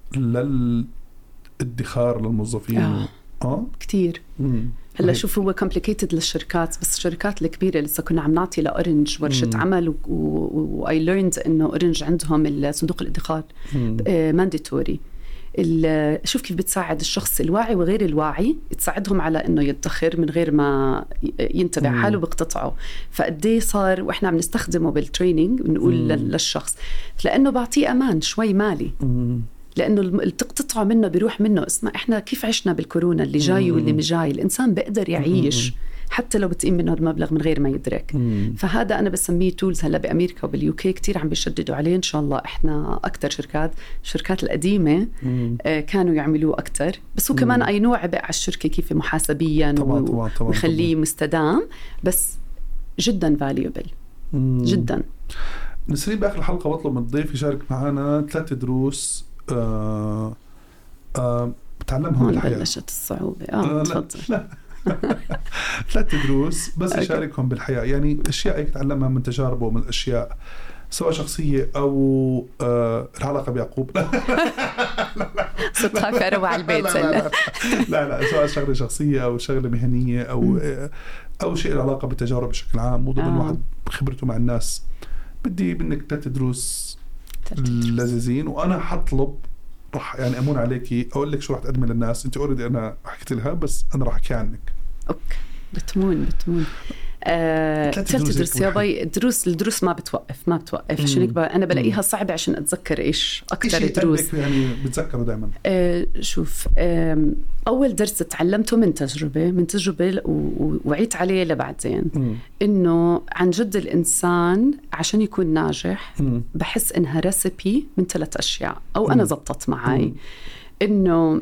للادخار للموظفين. كتير. هلا شوف، هو complicated للشركات، بس الشركات الكبيرة لسه كنا عم نعطي لأورنج ورشة عمل، و I learned إنه أورنج عندهم صندوق الادخار mandatory. شوف كيف بتساعد الشخص الواعي وغير الواعي، تساعدهم على إنه يدخر من غير ما ينتبه حاله بقطعه. فقديه صار وإحنا عم نستخدمه بالتريننج، بنقول للشخص لأنه بعطيه أمان شوي مالي، لأنه اللي تقطعه منه بيروح منه. اسمع، إحنا كيف عشنا بالكورونا، اللي جاي واللي مش جاي، الإنسان بيقدر يعيش حتى لو بتقيم منه المبلغ من غير ما يدرك. فهذا أنا بسميه تولز. هلا بأمريكا وباليوكي كتير عم بيشددوا عليه. إن شاء الله إحنا أكتر الشركات القديمة كانوا يعملوا أكتر، بس هو كمان أي نوع عبء على الشركة كيف محاسبيا ويخليه مستدام، بس جدا valuable جدا. نسرين، بآخر الحلقة بطلب من الضيف يشارك معنا 3 دروس بتعلمها من الحياة. بلشت الصعوبة. تفضل. 3 دروس بس يشاركهم بالحياة، يعني أشياء يتعلمها من تجاربه ومن أشياء سواء شخصية أو العلاقة بيعقوب. صرت خايفة أروح على البيت. لا سواء شغلة شخصية أو شغلة مهنية أو شيء العلاقة بالتجارب بشكل عام، وضمن واحد خبرته مع الناس. بدي منك 3 دروس لذيذين، وأنا حطلب راح يعني أمون عليكي أقول لك شو راح تقدمي للناس. أنت أوريدي أنا حكيت لها، بس أنا راح أحكي عنك. أوكي، بتمون 3 دروس يا باي. الدروس ما بتوقف عشان هيك أنا بلاقيها صعبة عشان أتذكر إيش أكتر دروس يعني بتذكروا دائما. شوف، أول درس تعلمته من تجربة ووعيت عليه لبعدين، إنه عن جد الإنسان عشان يكون ناجح بحس إنها ريسيبي من 3 أشياء، أو أنا زبطت معي إنه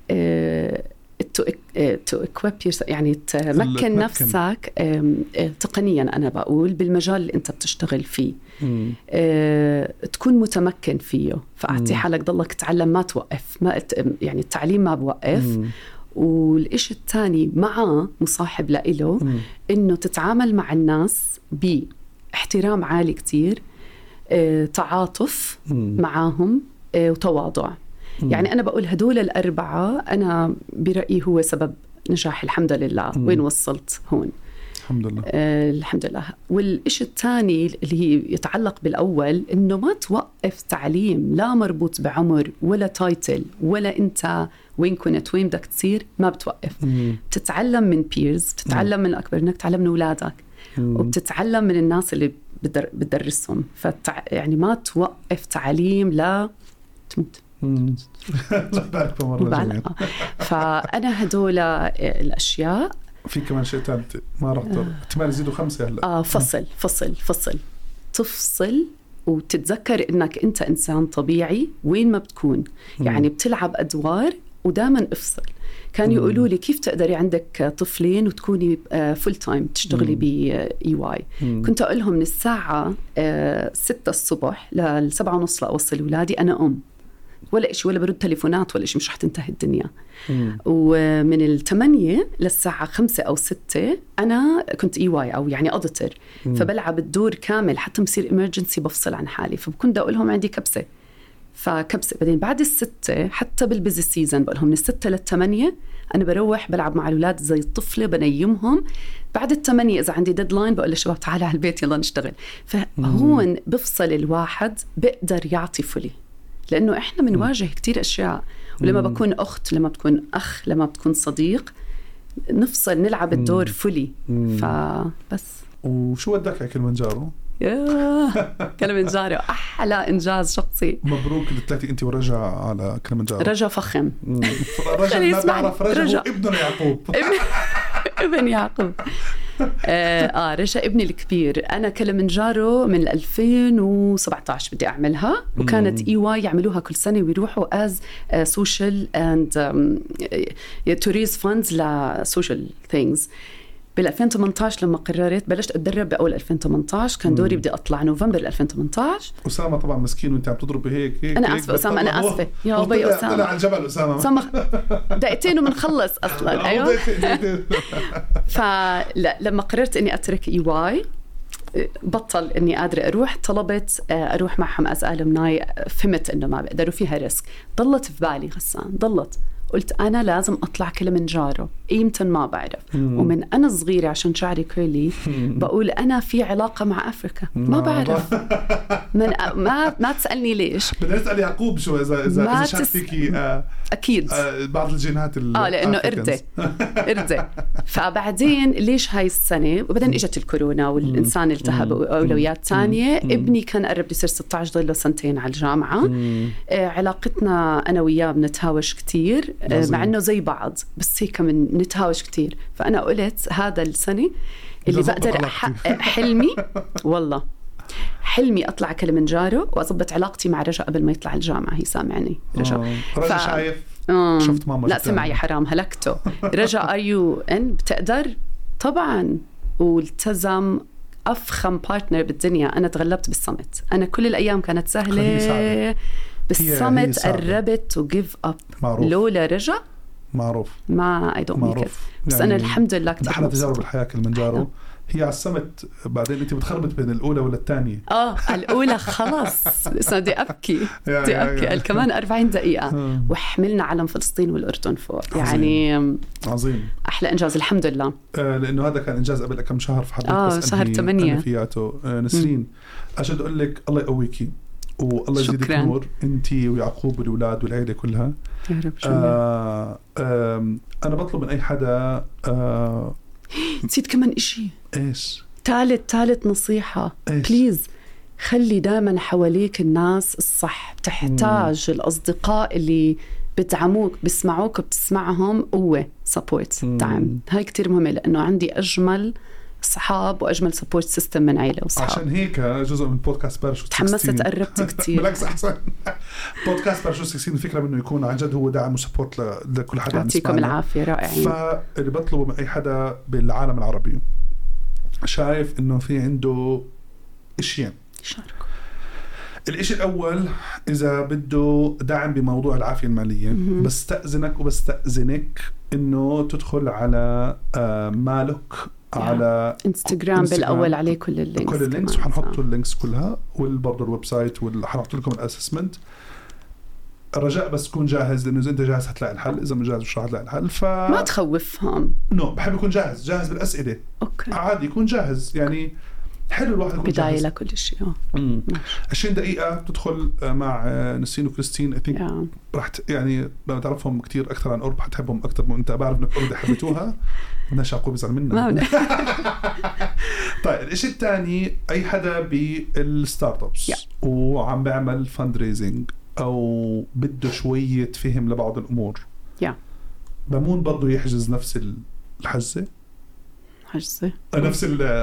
يعني تمكن نفسك تقنيا، أنا بقول بالمجال اللي أنت بتشتغل فيه، تكون متمكن فيه. فأعطي حالك ضلك تعلم، ما توقف، يعني التعليم ما بوقف. والإشي الثاني معه مصاحب لإله، إنه تتعامل مع الناس باحترام عالي كتير، تعاطف معاهم، وتواضع. يعني أنا بقول هدول 4 أنا برأيي هو سبب نجاح الحمد لله. وين وصلت هون الحمد لله. الحمد لله. والإشي الثاني اللي هي يتعلق بالأول، إنه ما توقف تعليم، لا مربوط بعمر ولا تايتل ولا أنت وين كنت وين بدك تصير، ما بتوقف. بتتعلم من بيرز، بتتعلم من الأكبر، إنك تعلم من أولادك، وبتتعلم من الناس اللي بتدرسهم. يعني ما توقف تعليم لا تموت. فأنا هدول الأشياء. في كمان شيء ثالث ما راح احتمال يزيدوا 5 هلا. فصل تفصل وتتذكر إنك أنت إنسان طبيعي وين ما بتكون. يعني بتلعب أدوار ودائما افصل. كان يقولوا لي كيف تقدري عندك طفلين وتكوني فول تايم تشتغلي EY. كنت أقول لهم من الساعة 6 الصبح ل7:30 لأوصل أولادي أنا ولا إشي، ولا برد تليفونات ولا إشي، مش رح تنتهي الدنيا. ومن 8 للساعة 5 أو 6 أنا كنت EY أو يعني أوديتر، فبلعب الدور كامل حتى مصير إمرجنسي بفصل عن حالي. فكنت أقول لهم عندي كبسة، فكبسة. بعدين بعد 6 حتى بالبيزي سيزن بقول لهم من 6 ل8 أنا بروح بلعب مع الأولاد زي الطفلة، بنيمهم. بعد 8 إذا عندي ديدلاين بقول للشباب تعالوا على البيت يلا نشتغل. فهون بفصل الواحد بقدر يعطي فلي، لأنه إحنا بنواجه كتير أشياء. ولما بكون أخت، لما بتكون أخ، لما بتكون صديق، نفصل نلعب الدور فلي. فبس. وشو ودك على كلمنجارو؟ كلمنجارو أحلى إنجاز شخصي. مبروك للثلاثة أنت ورجع على كلمنجارو. رجع فخم. رجع ما بعرف، رجع هو ابن يعقوب. ابن يعقوب. رجا ابني الكبير. أنا كلمنجارو من 2017 بدي أعملها، وكانت EY يعملوها كل سنة ويروحوا as social and to raise funds ل social things. بال 2018 لما قررت بلشت أتدرب بأول 2018، كان دوري بدي أطلع نوفمبر 2018. أسامة طبعا مسكين وأنت عم تضربي هيك أنا آسفة أسامة، أنا آسفة يا أبي أسامة. طلع على الجبل أسامة دقيقتين ومنخلص أصلا. أيوة. فلما قررت إني أترك EY بطل إني قادرة أروح، طلبت أروح معهم أز ألمناي، فهمت إنه ما بقدر وفيها ريسك. ضلت في بالي غسان، ضلت قلت أنا لازم أطلع كلمنجارو، إيمتى ما بعرف. ومن أنا صغيرة عشان شعري كيرلي بقول أنا في علاقة مع أفريقيا، ما بعرف. ما تسألني ليش. بدي أسأل يعقوب شو إذا شاف فيكي أكيد بعض الجينات لأنه إردة. فبعدين ليش هاي السنة، وبعدين إجت الكورونا والإنسان التهب وأولويات تانية. ابني كان قرب يصير 16، ضل له سنتين على الجامعة. علاقتنا أنا وياه بنتهاوش كتير، مع أنه زي بعض بس هيك من نتهاوش كتير. فأنا قلت هذا السنة اللي بقدر أحقق حلمي، والله حلمي أطلع كلمنجارو وأضبط علاقتي مع رجا قبل ما يطلع الجامعة. هي سامعني رجا شايف شفت ماما لا سمعي حرام هلكته. رجا RUN بتقدر طبعا، والتزم أفخم بارتنر بالدنيا. أنا تغلبت بالصمت، أنا كل الأيام كانت سهلة بالصمت، قربت وجيف أب. لولا رجا معروف ما I don't make it. بس يعني أنا الحمد لله كنت أحلى تجارب الحياة كلمنجارو هي على السمت. بعدين أنت بتخربط بين الأولى ولا الثانية. الأولى خلاص بدي أبكي بدي أبكي. كمان 40 دقيقة وحملنا علم فلسطين والأردن فوق. يعني عظيم، أحلى إنجاز الحمد لله. لأنه هذا كان إنجاز قبل كم شهر في حدود بس شهر 8 فياته. نسرين أشد أقول لك الله يقويكي والله يزيدك نور أنت ويعقوب والأولاد والعيلة كلها يا رب. أنا بطلب من أي حدا نسيت كمان إشي. إيش؟ ثالث نصيحة بليز، خلي دائما حواليك الناس الصح. بتحتاج الأصدقاء اللي بدعموك، بسمعوك وبتسمعهم، قوة سبورت دعم. هاي كتير مهمة، لأنه عندي أجمل أصحاب وأجمل سبورت سيستم من عيلة وصحاب. عشان هيك جزء من بودكاست باراشوت 16 تحمست قربت كتير. بالعكس أحسن. بودكاست باراشوت 16 الفكرة منه يكون عن جد هو دعم وسبورت لكل حدا. يعطيكم العافية، رائعين. فاللي بطلبه من أي حدا بالعالم العربي شايف إنه في عنده إشيين شاركوا. الإشي الأول إذا بده دعم بموضوع العافية المالية، بستأذنك وبستأذنك إنه تدخل على مالك على انستغرام بالأول، عليه كل اللينكس وحنحط اللينكس كلها، والبرضو الويب سايت، وحنحط لكم الأسسمنت. رجاء بس تكون جاهز، لأنه إذا أنت جاهز هتلاقي الحل، إذا مش جاهز مش راح تلاقي الحل. ما تخوفهم. بحب يكون جاهز بالأسئلة. أوكي. عادي يكون جاهز، يعني حلو الواحد يكون بداية جاهز. لكل شيء. 20 دقيقة تدخل مع نسرين وكريستين. راح يعني لما تعرفهم كتير أكثر عن أورب حتحبهم أكثر من أنت. بعرف إنك أورب حبيتوها، بدناش يعقوب يزعل منا. طيب الإشي الثاني، أي حدا بالستارت أبس وعم بيعمل فاندريزنج أو بده شوية فهم لبعض الأمور، بمون برضو يحجز نفس الحجزة نفس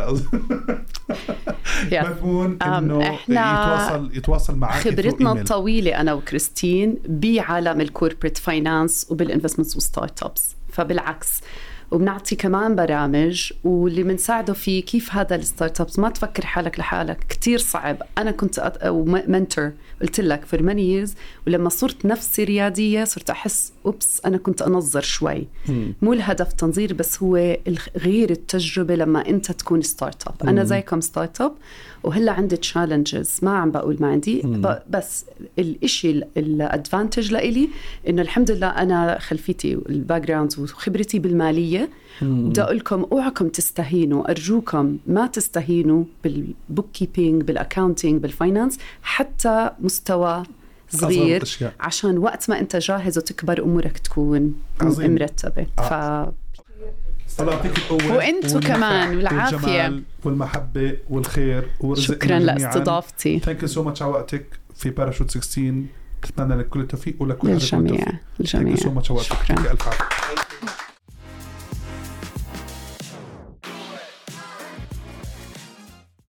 مفهوم انه احنا يتواصل معك. خبرتنا الطويلة انا وكريستين بعالم الكوربريت فاينانس وبالانفستمنتس وستارت ابس، فبالعكس وبنعطي كمان برامج واللي بنساعده في كيف هذا الستارت ابس ما تفكر حالك لحالك. كتير صعب. انا كنت منتور قلت لك for many years، ولما صرت نفسي ريادية صرت احس انا كنت انظر شوي. مو الهدف تنظير، بس هو غير التجربة لما انت تكون ستارت اب. انا زيكم ستارت اب وهلا عندي تشالنجز، ما عم بقول ما عندي، بس الاشي الادفانتج لإلي انه الحمد لله انا خلفيتي الباك جراوند وخبرتي بالمالية. بدي اقول لكم اوعكم تستهينوا، ارجوكم ما تستهينوا بالبوك كيبينج، بالاكاونتينج، بالفاينانس، حتى مستوى صغير، عشان وقت ما انت جاهز وتكبر امورك تكون مرتبة. الله يعطيك القوة وانتو كمان والعافية والمحبة والخير والرزق. شكرا لاستضافتي. Thank you so much على وقتك في باراشوت 16. بتمنى لك كل التوفيق ولكل الجميع. Thank you so much على وقتك. ألف عافية.